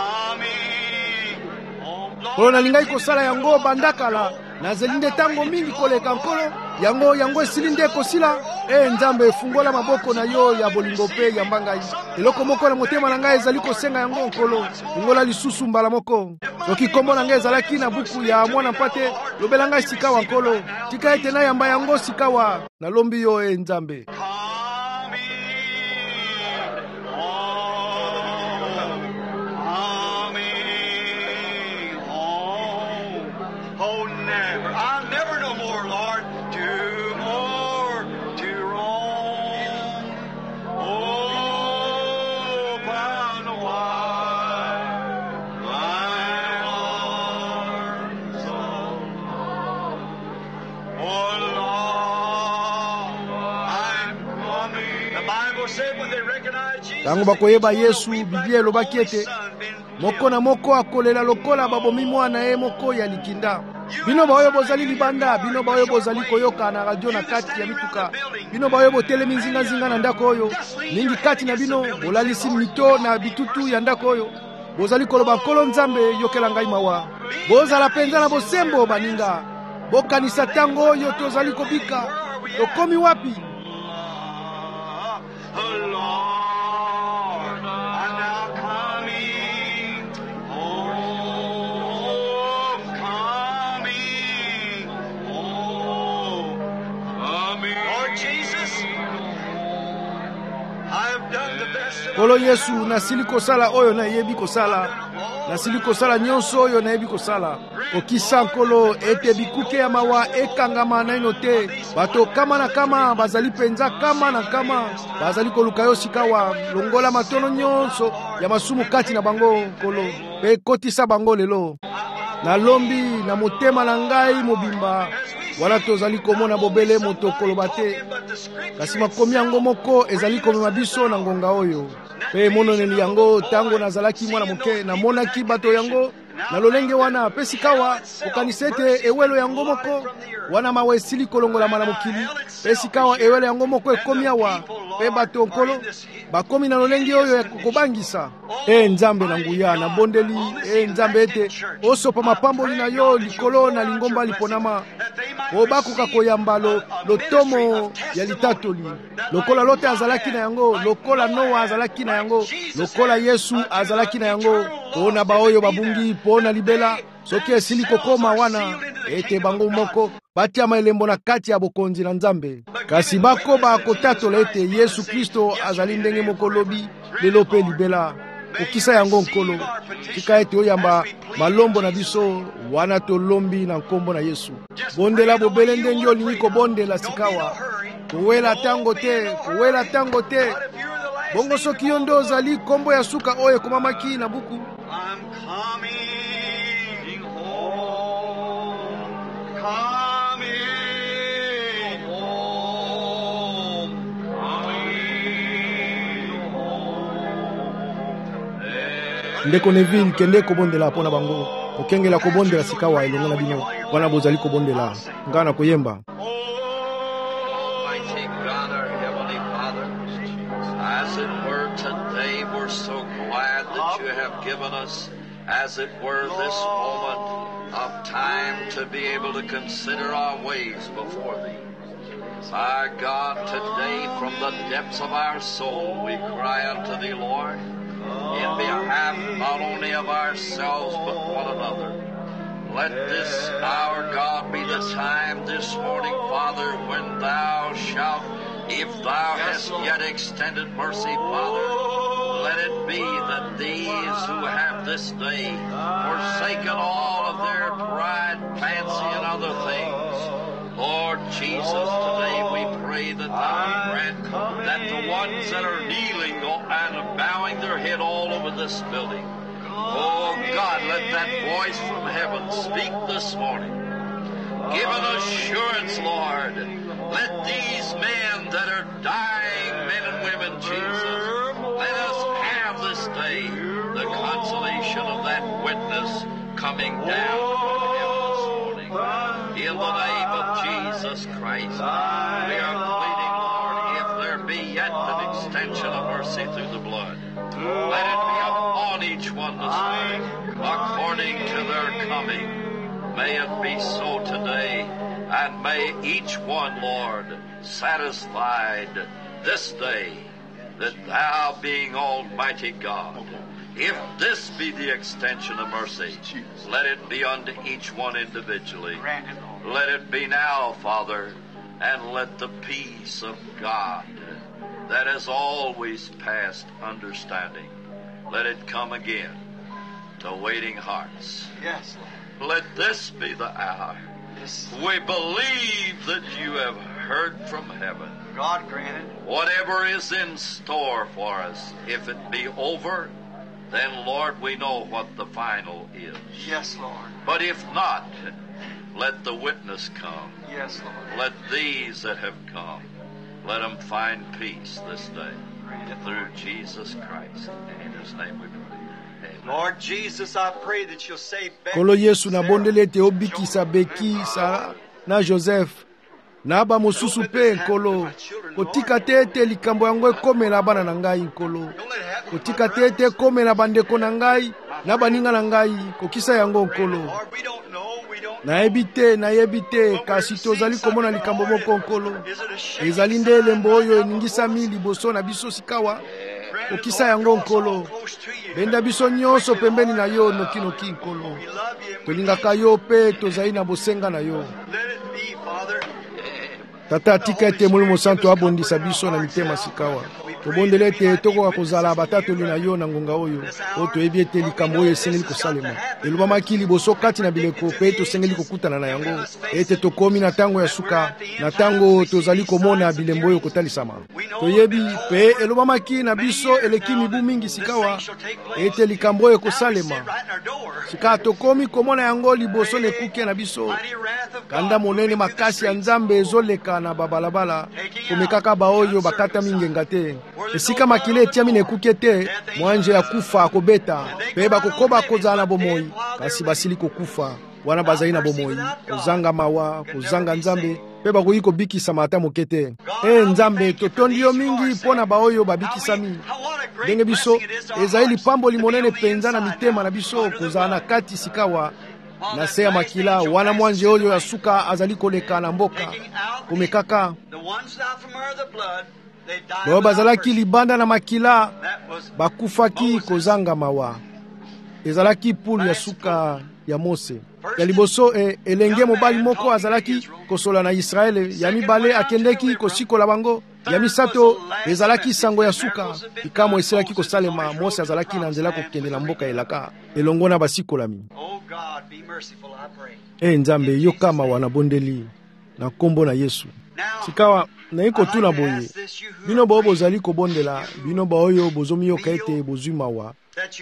coming home. Kolo nalingai kosala yango bandakala. Nazeli nde tango mingi koleka nkolo. Yango yango esili nde kosila. Eh Nzambe fungola maboko na yo ya bolingo pe ya mbangai. Eloko moko na motema na ngai ezali kosenga yango nkolo. Fungola lisusu mbala moko. Soki kombo na ngai ezalaki na buku ya mwana mpate lobela ngai sikawa nkolo. Tika ete na yamba yango sikawa. Nalombi yo eh Nzambe. Tango bakoyeba Yesu, Biblia elobaki ete moko na moko akolela lokola babomi mwana ye moko ya likinda. Bino baoyo bozali libanda, bino baoyo bozali koyoka na radio na kati ya mituka, bino baoyo botelemi nzinga-nzinga na ndako oyo, mingi kati na bino bolalisi mito na bitutu ya ndako oyo, bozali koloba Nkolo Nzambe yokela ngai mawa. Bozala penza na bosembo baninga, bokanisa tango oyo tozali kobika, tokomi wapi? Kolo Yesu, nasili kosala oyo na yebi kosala, nasili kosala nyonso oyo na yebi kosala. Okisa Nkolo ete bikuke ya mawa ekangama na ino te, bato kama na kama bazali penza kama na kama bazali koluka yo sikawa, longola matono nyonso ya masumu kati na bango Nkolo, pe kotisa bango lelo. Na lombi na motema na ngai mobimba, wana tozali komona bobele moto koloba te, kasi makomi yango moko ezali komema biso na ngonga oyo. Pe mononeli yango tango nazalaki mwana moke, namonaki bato yango na lolenge wana, pe sikawa okanisa ete ewelo yango moko wana mawa esili kolongolama na mokili, pe sikawa ewelo yango moko ekomi awa, pe bato Nkolo bakomi na lolenge oyo ya kobangisa. E Nzambe na nguya na bondeli, e Nzambe ete osopa mapamboli na yo likolo na lingomba liponama, obakuka koyamba lo lotomo ya litatoli, lokola Lote azalaki na yango, lokola Noa azalaki na yango, lokola Yesu azalaki na yango, pona baoyo babungi pona libela, soki esili kokoma wana ete bango moko batia maelembo na kati ya bokonzi na Nzambe. Kasi bakoba kotatola ete Yesu Kristo azali ndenge moko lobi lelo pe libela. Okisa yango Nkolo, tika ete oyamba malombo na biso wana tolombi na nkombo na Yesu. Bondela bobele ndenge olingi kobondela sikawa, kowela tango te, kowela tango te. Bongo soki yo nde ozali kombo ya suka oyo ekomamaki na buku. Ndeko Neville kende kobondela pona bango, okengela kobondela sikawa elongo na bino wana bozali kobondela ngana koyemba. Almighty God, our Heavenly Father, as it were today, we're so glad that you have given us, as it were, this moment of time to be able to consider our ways before Thee. Our God, today from the depths of our soul we cry unto Thee, Lord, in behalf not only of ourselves but one another. Let this, our God, be the time this morning, Father, when Thou shalt, if Thou hast yet extended mercy, Father, let it be that these who have this day forsaken all of their pride, fancy, and other things, Lord Jesus, today we pray that Thou grant that the ones that are kneeling and bowing their head all over this building, oh God, let that voice from heaven speak this morning. Give an assurance, Lord. Let these men that are dying, men and women, Jesus, let us have this day the consolation of that witness coming down from heaven this morning. In the name of Jesus Christ, we are pleading, Lord, if there be yet an extension of mercy through the blood, let it be upon each one this morning, according to their coming. May it be so today, and may each one, Lord, satisfied this day that Thou, being Almighty God, if this be the extension of mercy, let it be unto each one individually. Let it be now, Father, and let the peace of God that has always passed understanding, let it come again to waiting hearts. Yes, Lord. Let this be the hour. Yes. We believe that you have heard from heaven. God granted. Whatever is in store for us, if it be over, then, Lord, we know what the final is. Yes, Lord. But if not, let the witness come. Yes, Lord. Let these that have come, let them find peace this day. Granted, Through Jesus Christ. In His name we pray. Lord Jesus, I pray that you'll save Becky. Kolo Yesu na bondele ete obikisa Beki, Sara na Joseph na ba mosusu pe nkolo kotika te ete likambo yango ekomela bana na ngai nkolo kotika te ete ekomela bandeko na ngai na baninga na ngai kokisa yango nkolo nayebi te nayebi te kasi tozali komona likambo moko nkolo ezali nde elembo oyo eningisami liboso na biso sikawa kokisa yango nkolo benda biso nyonso pembeni na yo nokinoki nkolo tolingaka yo pe tozali na bosenga na yo Tata tika ete Molimo Santo abondisa biso na mitema sikawa tobondele ete tokoka kozala batatoli na yo na ngonga oyo oyo toyebi ete likambo oyo esengeli kosalema elobamaki liboso kati na bileko mpe tosengeli kokutana na yango ete tokomi na ntango ya suka na ntango tozali komona bilembo oyo kotalisama toyebi mpe elobamaki na biso eleki mibu mingi sikawa ete likambo oyo kosalema sika tokomi komona yango liboso lekuke na biso kanda monene makasi ya Nzambe ezoleka na babalabala komekaka baoyo bakata mingenga te esika makile etiami nekuke te mwanje ya kufa akobeta mpe bakokoba kozala na bomoi kasi basili kokufa wana bazali na bomoi kozanga mawa kozanga Nzambe mpe bakoki kobikisa mata moke te e Nzambe totondi yo mingi mpo na baoyo babikisami ndenge biso ezali lipambo limonene penza na mitema na biso kozala na kati sikawa na se ya makila wana mwanje oyo ya suka azali koleka na mboka komekaka bao bazalaki libanda na makila bakufaki kozanga mawa ezalaki pulu ya suka ya Mose ya liboso e, elenge mobali moko azalaki kosola na Israele ya mibale akendeki kosikola bango ya misato ezalaki sango ya suka ikamo eselaki kosalema Mose azalaki na nzela kokende na mboka elaka elongo na basikolami e Nzambe yokama wana bondeli na kombo na Yesu sikawa nayi kotuna boye bino bao bozali kobondela bino baoyo bozomi yoka ete bozwi mawa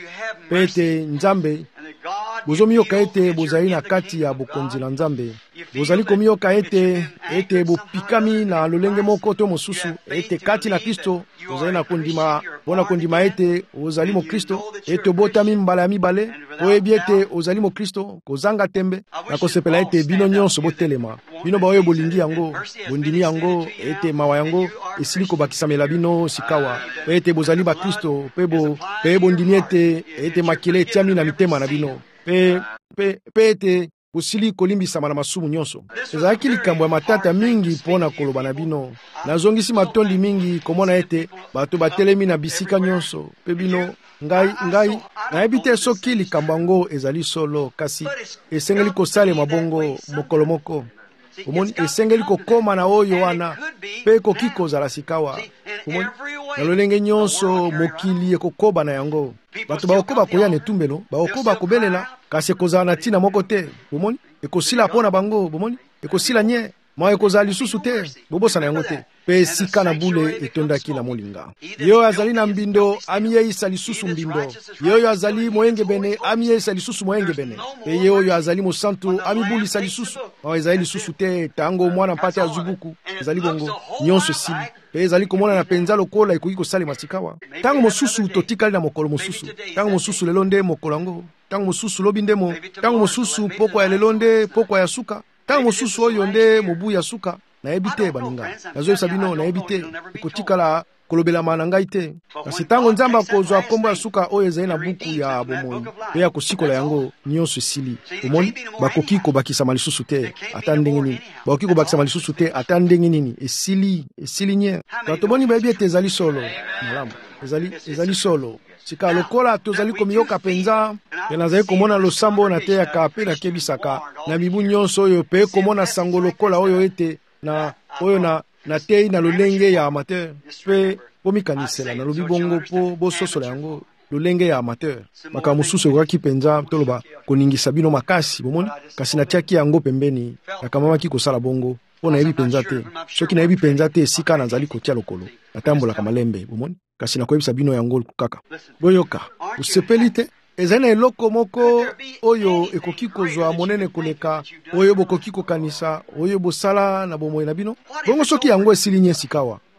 pete Nzambe bozomi yoka ete bozali na kati ya bokonzi na Nzambe bozali komi yoka ete ete bopikami na lolenge moko to mosusu ete kati na Kristo bozali na kondima bona kondima ete ozali mo Kristo ete botami mbala ya mibale oyebi ete ozali mo Kristo kozanga tembe na kosepela ete bino nyonso botelema bino baoyo bolingi yango bondimi yango ete mawa yango esili kobakisamela bino sikawa ete bozali ba Kristo pe bo pe bondimi ete ete makile etiami na mitema na bino pe pe pe ete bosili kolimbisama na masumu nyonso ezalaki likambo ya matata mingi mpona koloba na bino nazongisi matondi mingi komona ete bato batelemi na bisika nyonso pe bino ngai ngai nayebi te soki likambo yango ezali solo kasi esengeli kosalema bongo mokolo moko omoni esengeli kokoma na oyo wana mpe koki kozala sikawa omoni na lolenge nyonso mokili ekokoba na yango bato bakokoba koya na etumbelo bakokoba kobelela kasi ekozala na ntina moko te bomoni ekosila mpo na bango bomoni ekosila nye ma ekozala lisusu te bobosana yango te mpe esika na bule etondaki na molinga ye oyo azali na mbindo amiyeisa lisusu mbindo ye oyo azali moyengebene amiyeisa lisusu moyengebene mpe ye oyo azali mosantu amibulisa lisusu ma ezali lisusu te tango mwana mpate azwi buku ezali bongo nyonso esili mpe ezali komonana mpenza lokola ekoki kosalema sikawa ntango mosusu totikali na mokolo mosusu ntango mosusu lelo nde mokolo yango ntango mosusu lobi ndemo ntango mosusu pokwa ya lelo nde pokwa ya suka ntango mosusu oyo nde mobu ya suka nayebi te baninga nazoyebisa bino nayebi te ekotikala kolobelama na ngai te kasi ntango Nzambe akozwa kombo ya suka oyo ezali na buku ya bomoi mpe ya kosikola yango nyonso esili omoni bakoki kobakisama lisusu te ata ndenge nini bakoki kobakisama lisusu te ata ndenge nini esili esili nye bato boni bayebi ete ezali solo malamu ezali ezali solo sika lokola tozali komiyoka penza pe nazali komona losambo na teyaka mpe nakebisaka na mibu nyonso oyo mpe komona sango lokola oyo ete na oyo na na tei na lolenge ya amateur mpe bomikanisela na lobi bongo mpo bososola yango lolenge ya amateur makambo mosusu ekokaki penza toloba koningisa bino makasi bomoni kasi natiaki yango pembeni nakamamaki kosala bongo mpo nayebi penza te soki nayebi penza te esika nazali kotia lokolo natambolaka malembe bomoni kasi nakoyebisa bino yango kaka boyoka osepeli te ezali na eloko moko oyo ekoki kozwa monene koleka oyo bokoki kokanisa oyo bosala na bomoi na bino bongo soki yango esili nye sikawa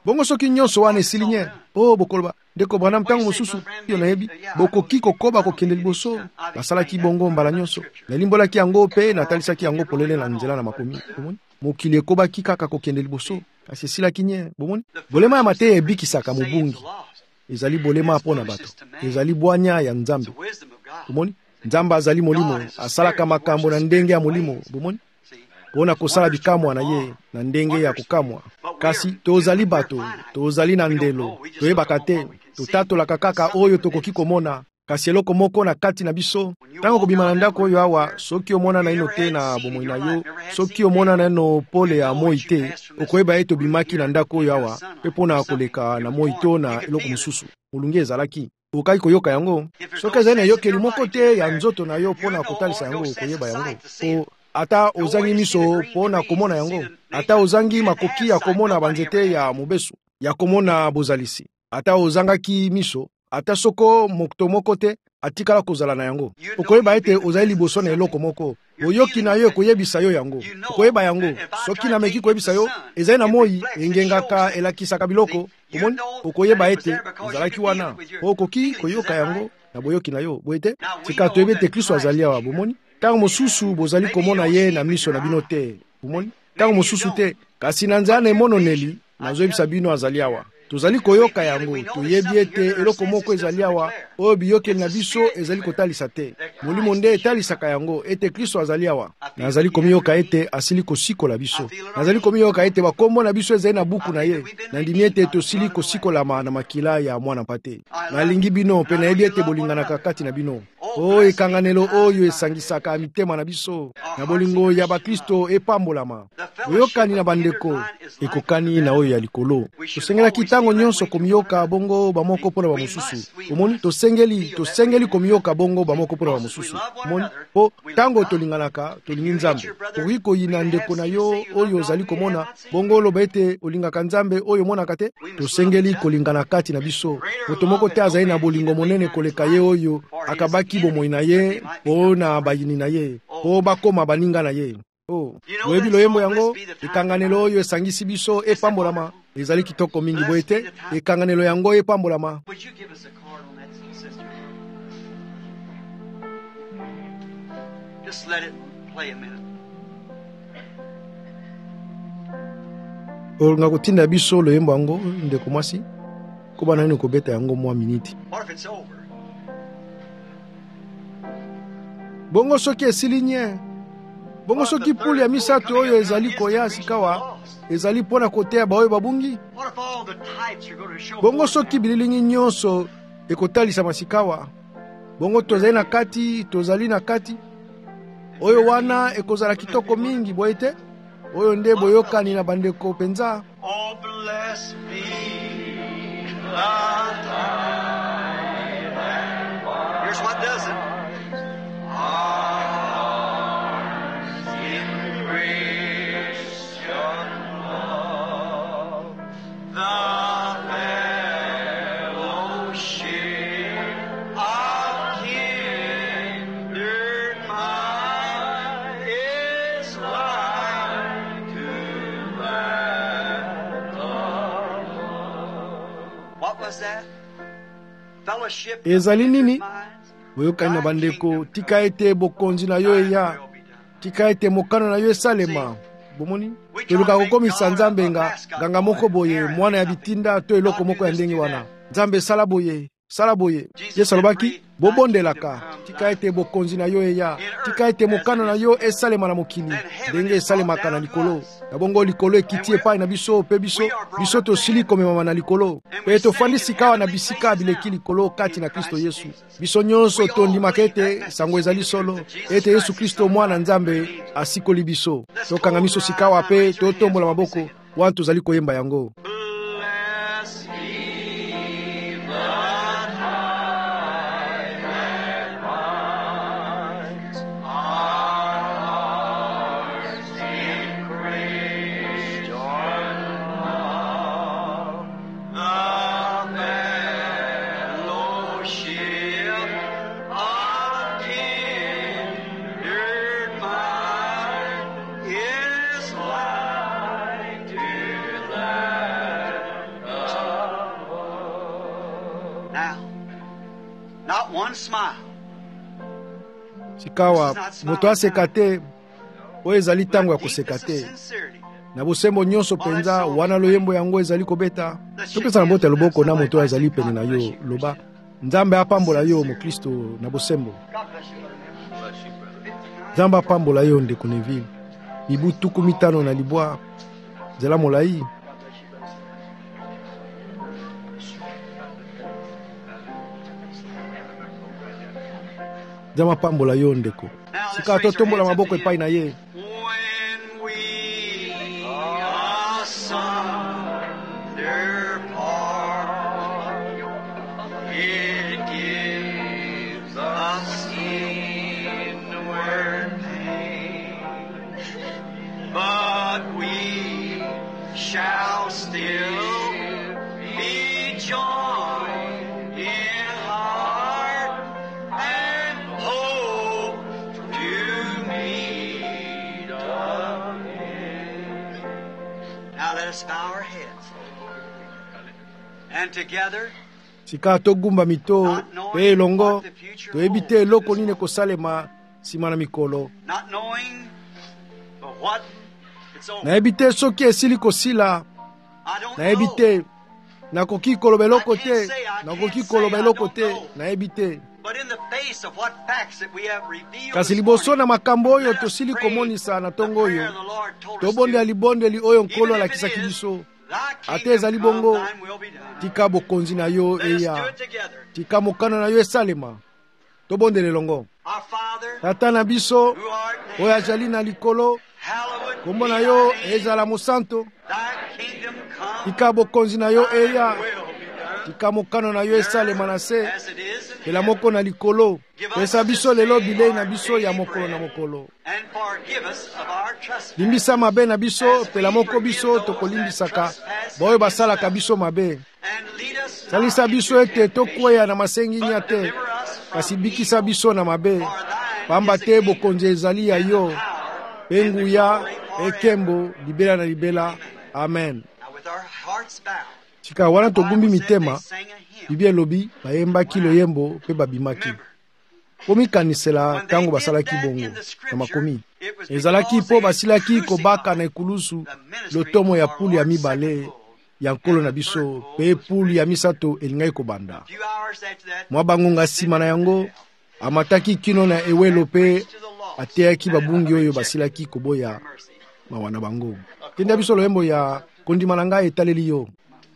bongo soki nyonso wana esili nye o bokoloba ndeko Branham ntango mosusu yo nayebi bokoki kokoba kokende liboso. Nasalaki bongo mbala nyonso, nalimbolaki yango mpe natalisaki yango polele na nzela na makomi. Bomoni mokili ekobaki kaka kokende liboso kasi esilaki nye. Bomoni bolema ya mateya ebikisaka mobungi, ezali bolema mpona bato, ezali bwanya ya Nzambe. Bomoni Nzambe azali molimo, asalaka makambo na ndenge ya molimo. Bomoni mpona kosala bikamwa na ye na ndenge ya kokamwa. Kasi tozali bato, tozali na ndelo, toyebaka te, totatolaka kaka oyo tokoki komona. Kasi eloko moko na kati na biso, tango kobima na ndako oyo awa, soki omona na ino te na bomoi na yo, soki omona na ino pole ya moi te, okoyeba ete obimaki na ndako oyo awa, pe mpona koleka na moi to na eloko mosusu. Molungi ezalaki okaki koyoka yango. Soki ezali na yokeli moko te ya nzoto na yo mpona kotalisa yango, koyeba yango. O ata ozangi miso mpona komona yango, ata ozangi makoki ya komona banzete ya mobesu, ya komona bozalisi, ata ozangaki miso, ata soko moto moko te atikala kozala na yango, okoyeba ete ozali liboso na eloko moko. Boyoki na yo koyebisa yo yango, okoyeba yango. Soki na meki koyebisa yo, ezali na moi engengaka elakisaka biloko. Omoni okoyeba ete ezalaki wana, okoki koyoka yango na boyoki na yo. Boyete sika toyebi ete Kristo azali awa. Bomoni tango mosusu bozali komona ye na miso na bino te. Bomoni tango mosusu te, kasi na nzela na emononeli nazoyebisa bino azali awa. Tozali koyoka yango, toyebi ete eloko moko ezali awa oyo biyokeli na biso ezali kotalisa te. Molimo nde etalisaka yango ete Kristo azali awa. Nazali komiyoka ete asili kosikola biso. Nazali komiyoka ete bakombo na biso ezali na buku na ye. Nandimi ete tosili kosikolama na makila ya mwana mpate. Nalingi bino mpe nayebi ete bolinganaka kati na bino. O ekanganelo oyo esangisaka mitema na biso, na bolingo ya bakristo epambolama. Oyokani na bandeko ekokani na oyo ya likolo. Tosengelaki tango nyonso komiyoka bongo bamoko mpona bamosusu. Omoni tosengeli tosengeli komiyoka bongo bamoko mpona bamosusu. Omoni po tango tolinganaka tolingi Nzambe. Okoki koyina ndeko na yo oyo ozali komona bongo oloba ete olingaka Nzambe oyo monaka te. Tosengeli kolingana kati na biso. Moto moko te azali na bolingo monene koleka ye oyo akabaki bomoi na ye po na bayini na ye po bakoma baninga na ye. Oh, loyebi loyembo yango ekanganelo oyo esangisi biso epambolama. Ezali kitoko mingi boyete ekanganelo yango epambolama. Just let it play a minute. Olunga kutinda biso loyembo yango ndeko mwasi koba na nini kobeta yango mwa miniti. What if it's over? Bongo soki esili nye, bongo soki puli ya misato oyo ezali koya sikawa ezali pona koteya baoyo babungi. What if all the types are going to show? Bongo soki bililingi nyonso ekotalisa masikawa, bongo tozali na kati tozali na kati oyo wana ekozala kitoko mingi boyete oyo nde boyokani na bandeko penza. Oh, bless me the time and bar. Here's what does it. Ezali nini? Boyokani na bandeko, tika ete bokonzi na yo eya, tika ete mokano na yo esalema. Bomoni toluka kokomisa Nzambe nga nganga moko boye mwana ya bitinda to eloko moko ya ndenge wana. Nzambe sala boye sala boye. Yesu alobaki bobondelaka, tika ete bokonzi na yo eya, tika ete mokano na yo esalema na mokili ndenge esalemaka na likolo. Na bongo likolo ekiti epai na biso pe biso biso tosili komemama na likolo pe tofandi sikawa na bisika bileki likolo kati na Kristo Yesu. Biso nyonso tondimaka ete sango ezali solo ete Yesu Kristo mwana Nzambe asikoli biso. Tokanga miso sikawa pe totombola maboko wana tozali koyemba yango. Not one smile. sikawa moto aseka te oyo ezali ntango ya koseka te na bosembo nyonso mpenza wana loyembo yango ezali kobeta topesa na mbote ya loboko na moto azali pene na yo loba nzambe apambola yo mokristo na bosembo nzambe apambola yo ndeko Neville mibu tuku mitano na libwa nzela molai nzambe apambola yo ndeko sika totombola maboko epai na ye. Sika togumba mito pe elongo toyebi te eloko nini kosalema nsima na mikolo nayebi te soki esili kosila nayebi te nakoki koloba eloko te nakoki koloba eloko te nayebi te kasi liboso na makambo oyo tosili komonisa na ntongo oyo tobondela libondeli oyo nkolo alakisaki biso ate ezali bongo tika bokonzi na yo eya tika mokano na yo esalema tobondela elongo. Tata na biso oyo azali na likolo kombo na yo ezala mosanto tika bokonzi na yo eya tika mokano na yo esalema na se ela moko na likolo pesa biso lelo bilei na biso ya mokolo na mokolo limbisa mabe na biso pela moko biso tokolimbisaka baoyo basalaka biso mabe salisa biso ete tokweya na masenginya te kasi bikisa biso na mabe pamba te bokonzi ezali ya yo mpe nguya ekembo libela na libela amen. Sika wana togumbi mitema Biblia elobi bayembaki loyembo mpe babimaki komikanisela ntango basalaki bongo na makomi ezalaki mpo basilaki kobaka na ekulusu lotomo ya puli ya mibale ya nkolo na biso mpe puli ya misato elingaki kobanda mwa bangonga nsima na yango amataki kino na ewelo mpe ateyaki babungi oyo basilaki koboya mawa na bango. Tenda biso loyembo ya kondima na ngai etaleli yo.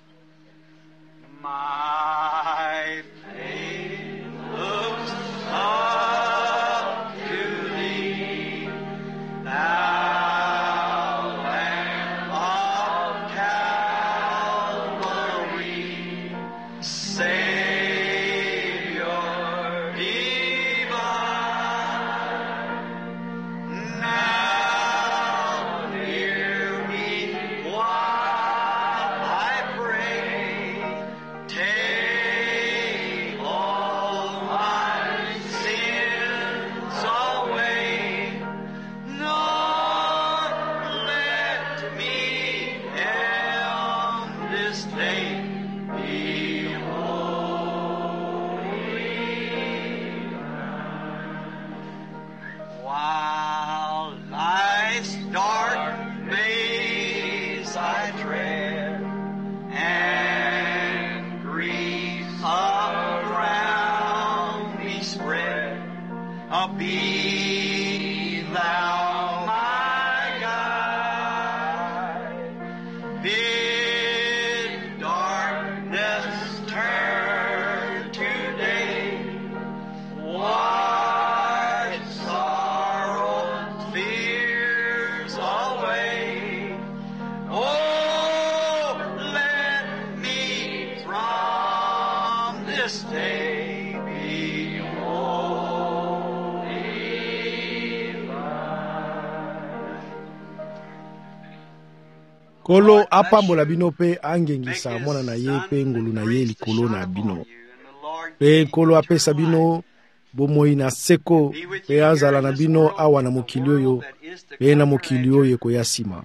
Kolo apambola bino pe angengisa mwana na ye pe ngolu na ye likolo na bino. Pe kolo apesa bino bomoi na seko pe azala na bino awa na mokili oyo pe na mokili oyo koya sima.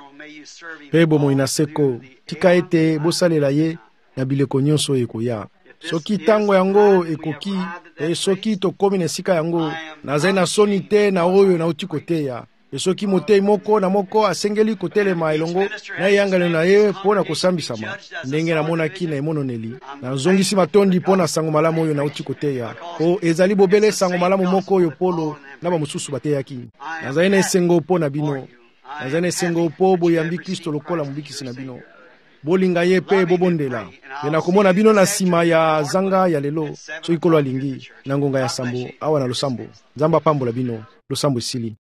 Pe bomoi na seko tika ete bosalela ye na bileko nyonso oyo koya. soki tango yango ekoki e soki tokomi na esika yango nazali na soni te na oyo nauti koteya e soki motei moko na moko asengeli kotelema elongo na eyangano na ye mpo na kosambisama ndenge namonaki na emononeli nazongisi matondi mpo na sango malamu oyo nauti koteya po ezali bobele sango malamu moko oyo Polo na bamosusu bateyaki. Nazali na esengo mpo na bino, nazali na esengo mpo boyambi Kristo lokola mobikisi na bino, bolinga ye mpe bobondela. Mpe nakomona bino na nsima ya zanga ya lelo soki Kolo alingi na ngonga ya sambo awa na losambo. Nzambe apambola bino, losambo esili.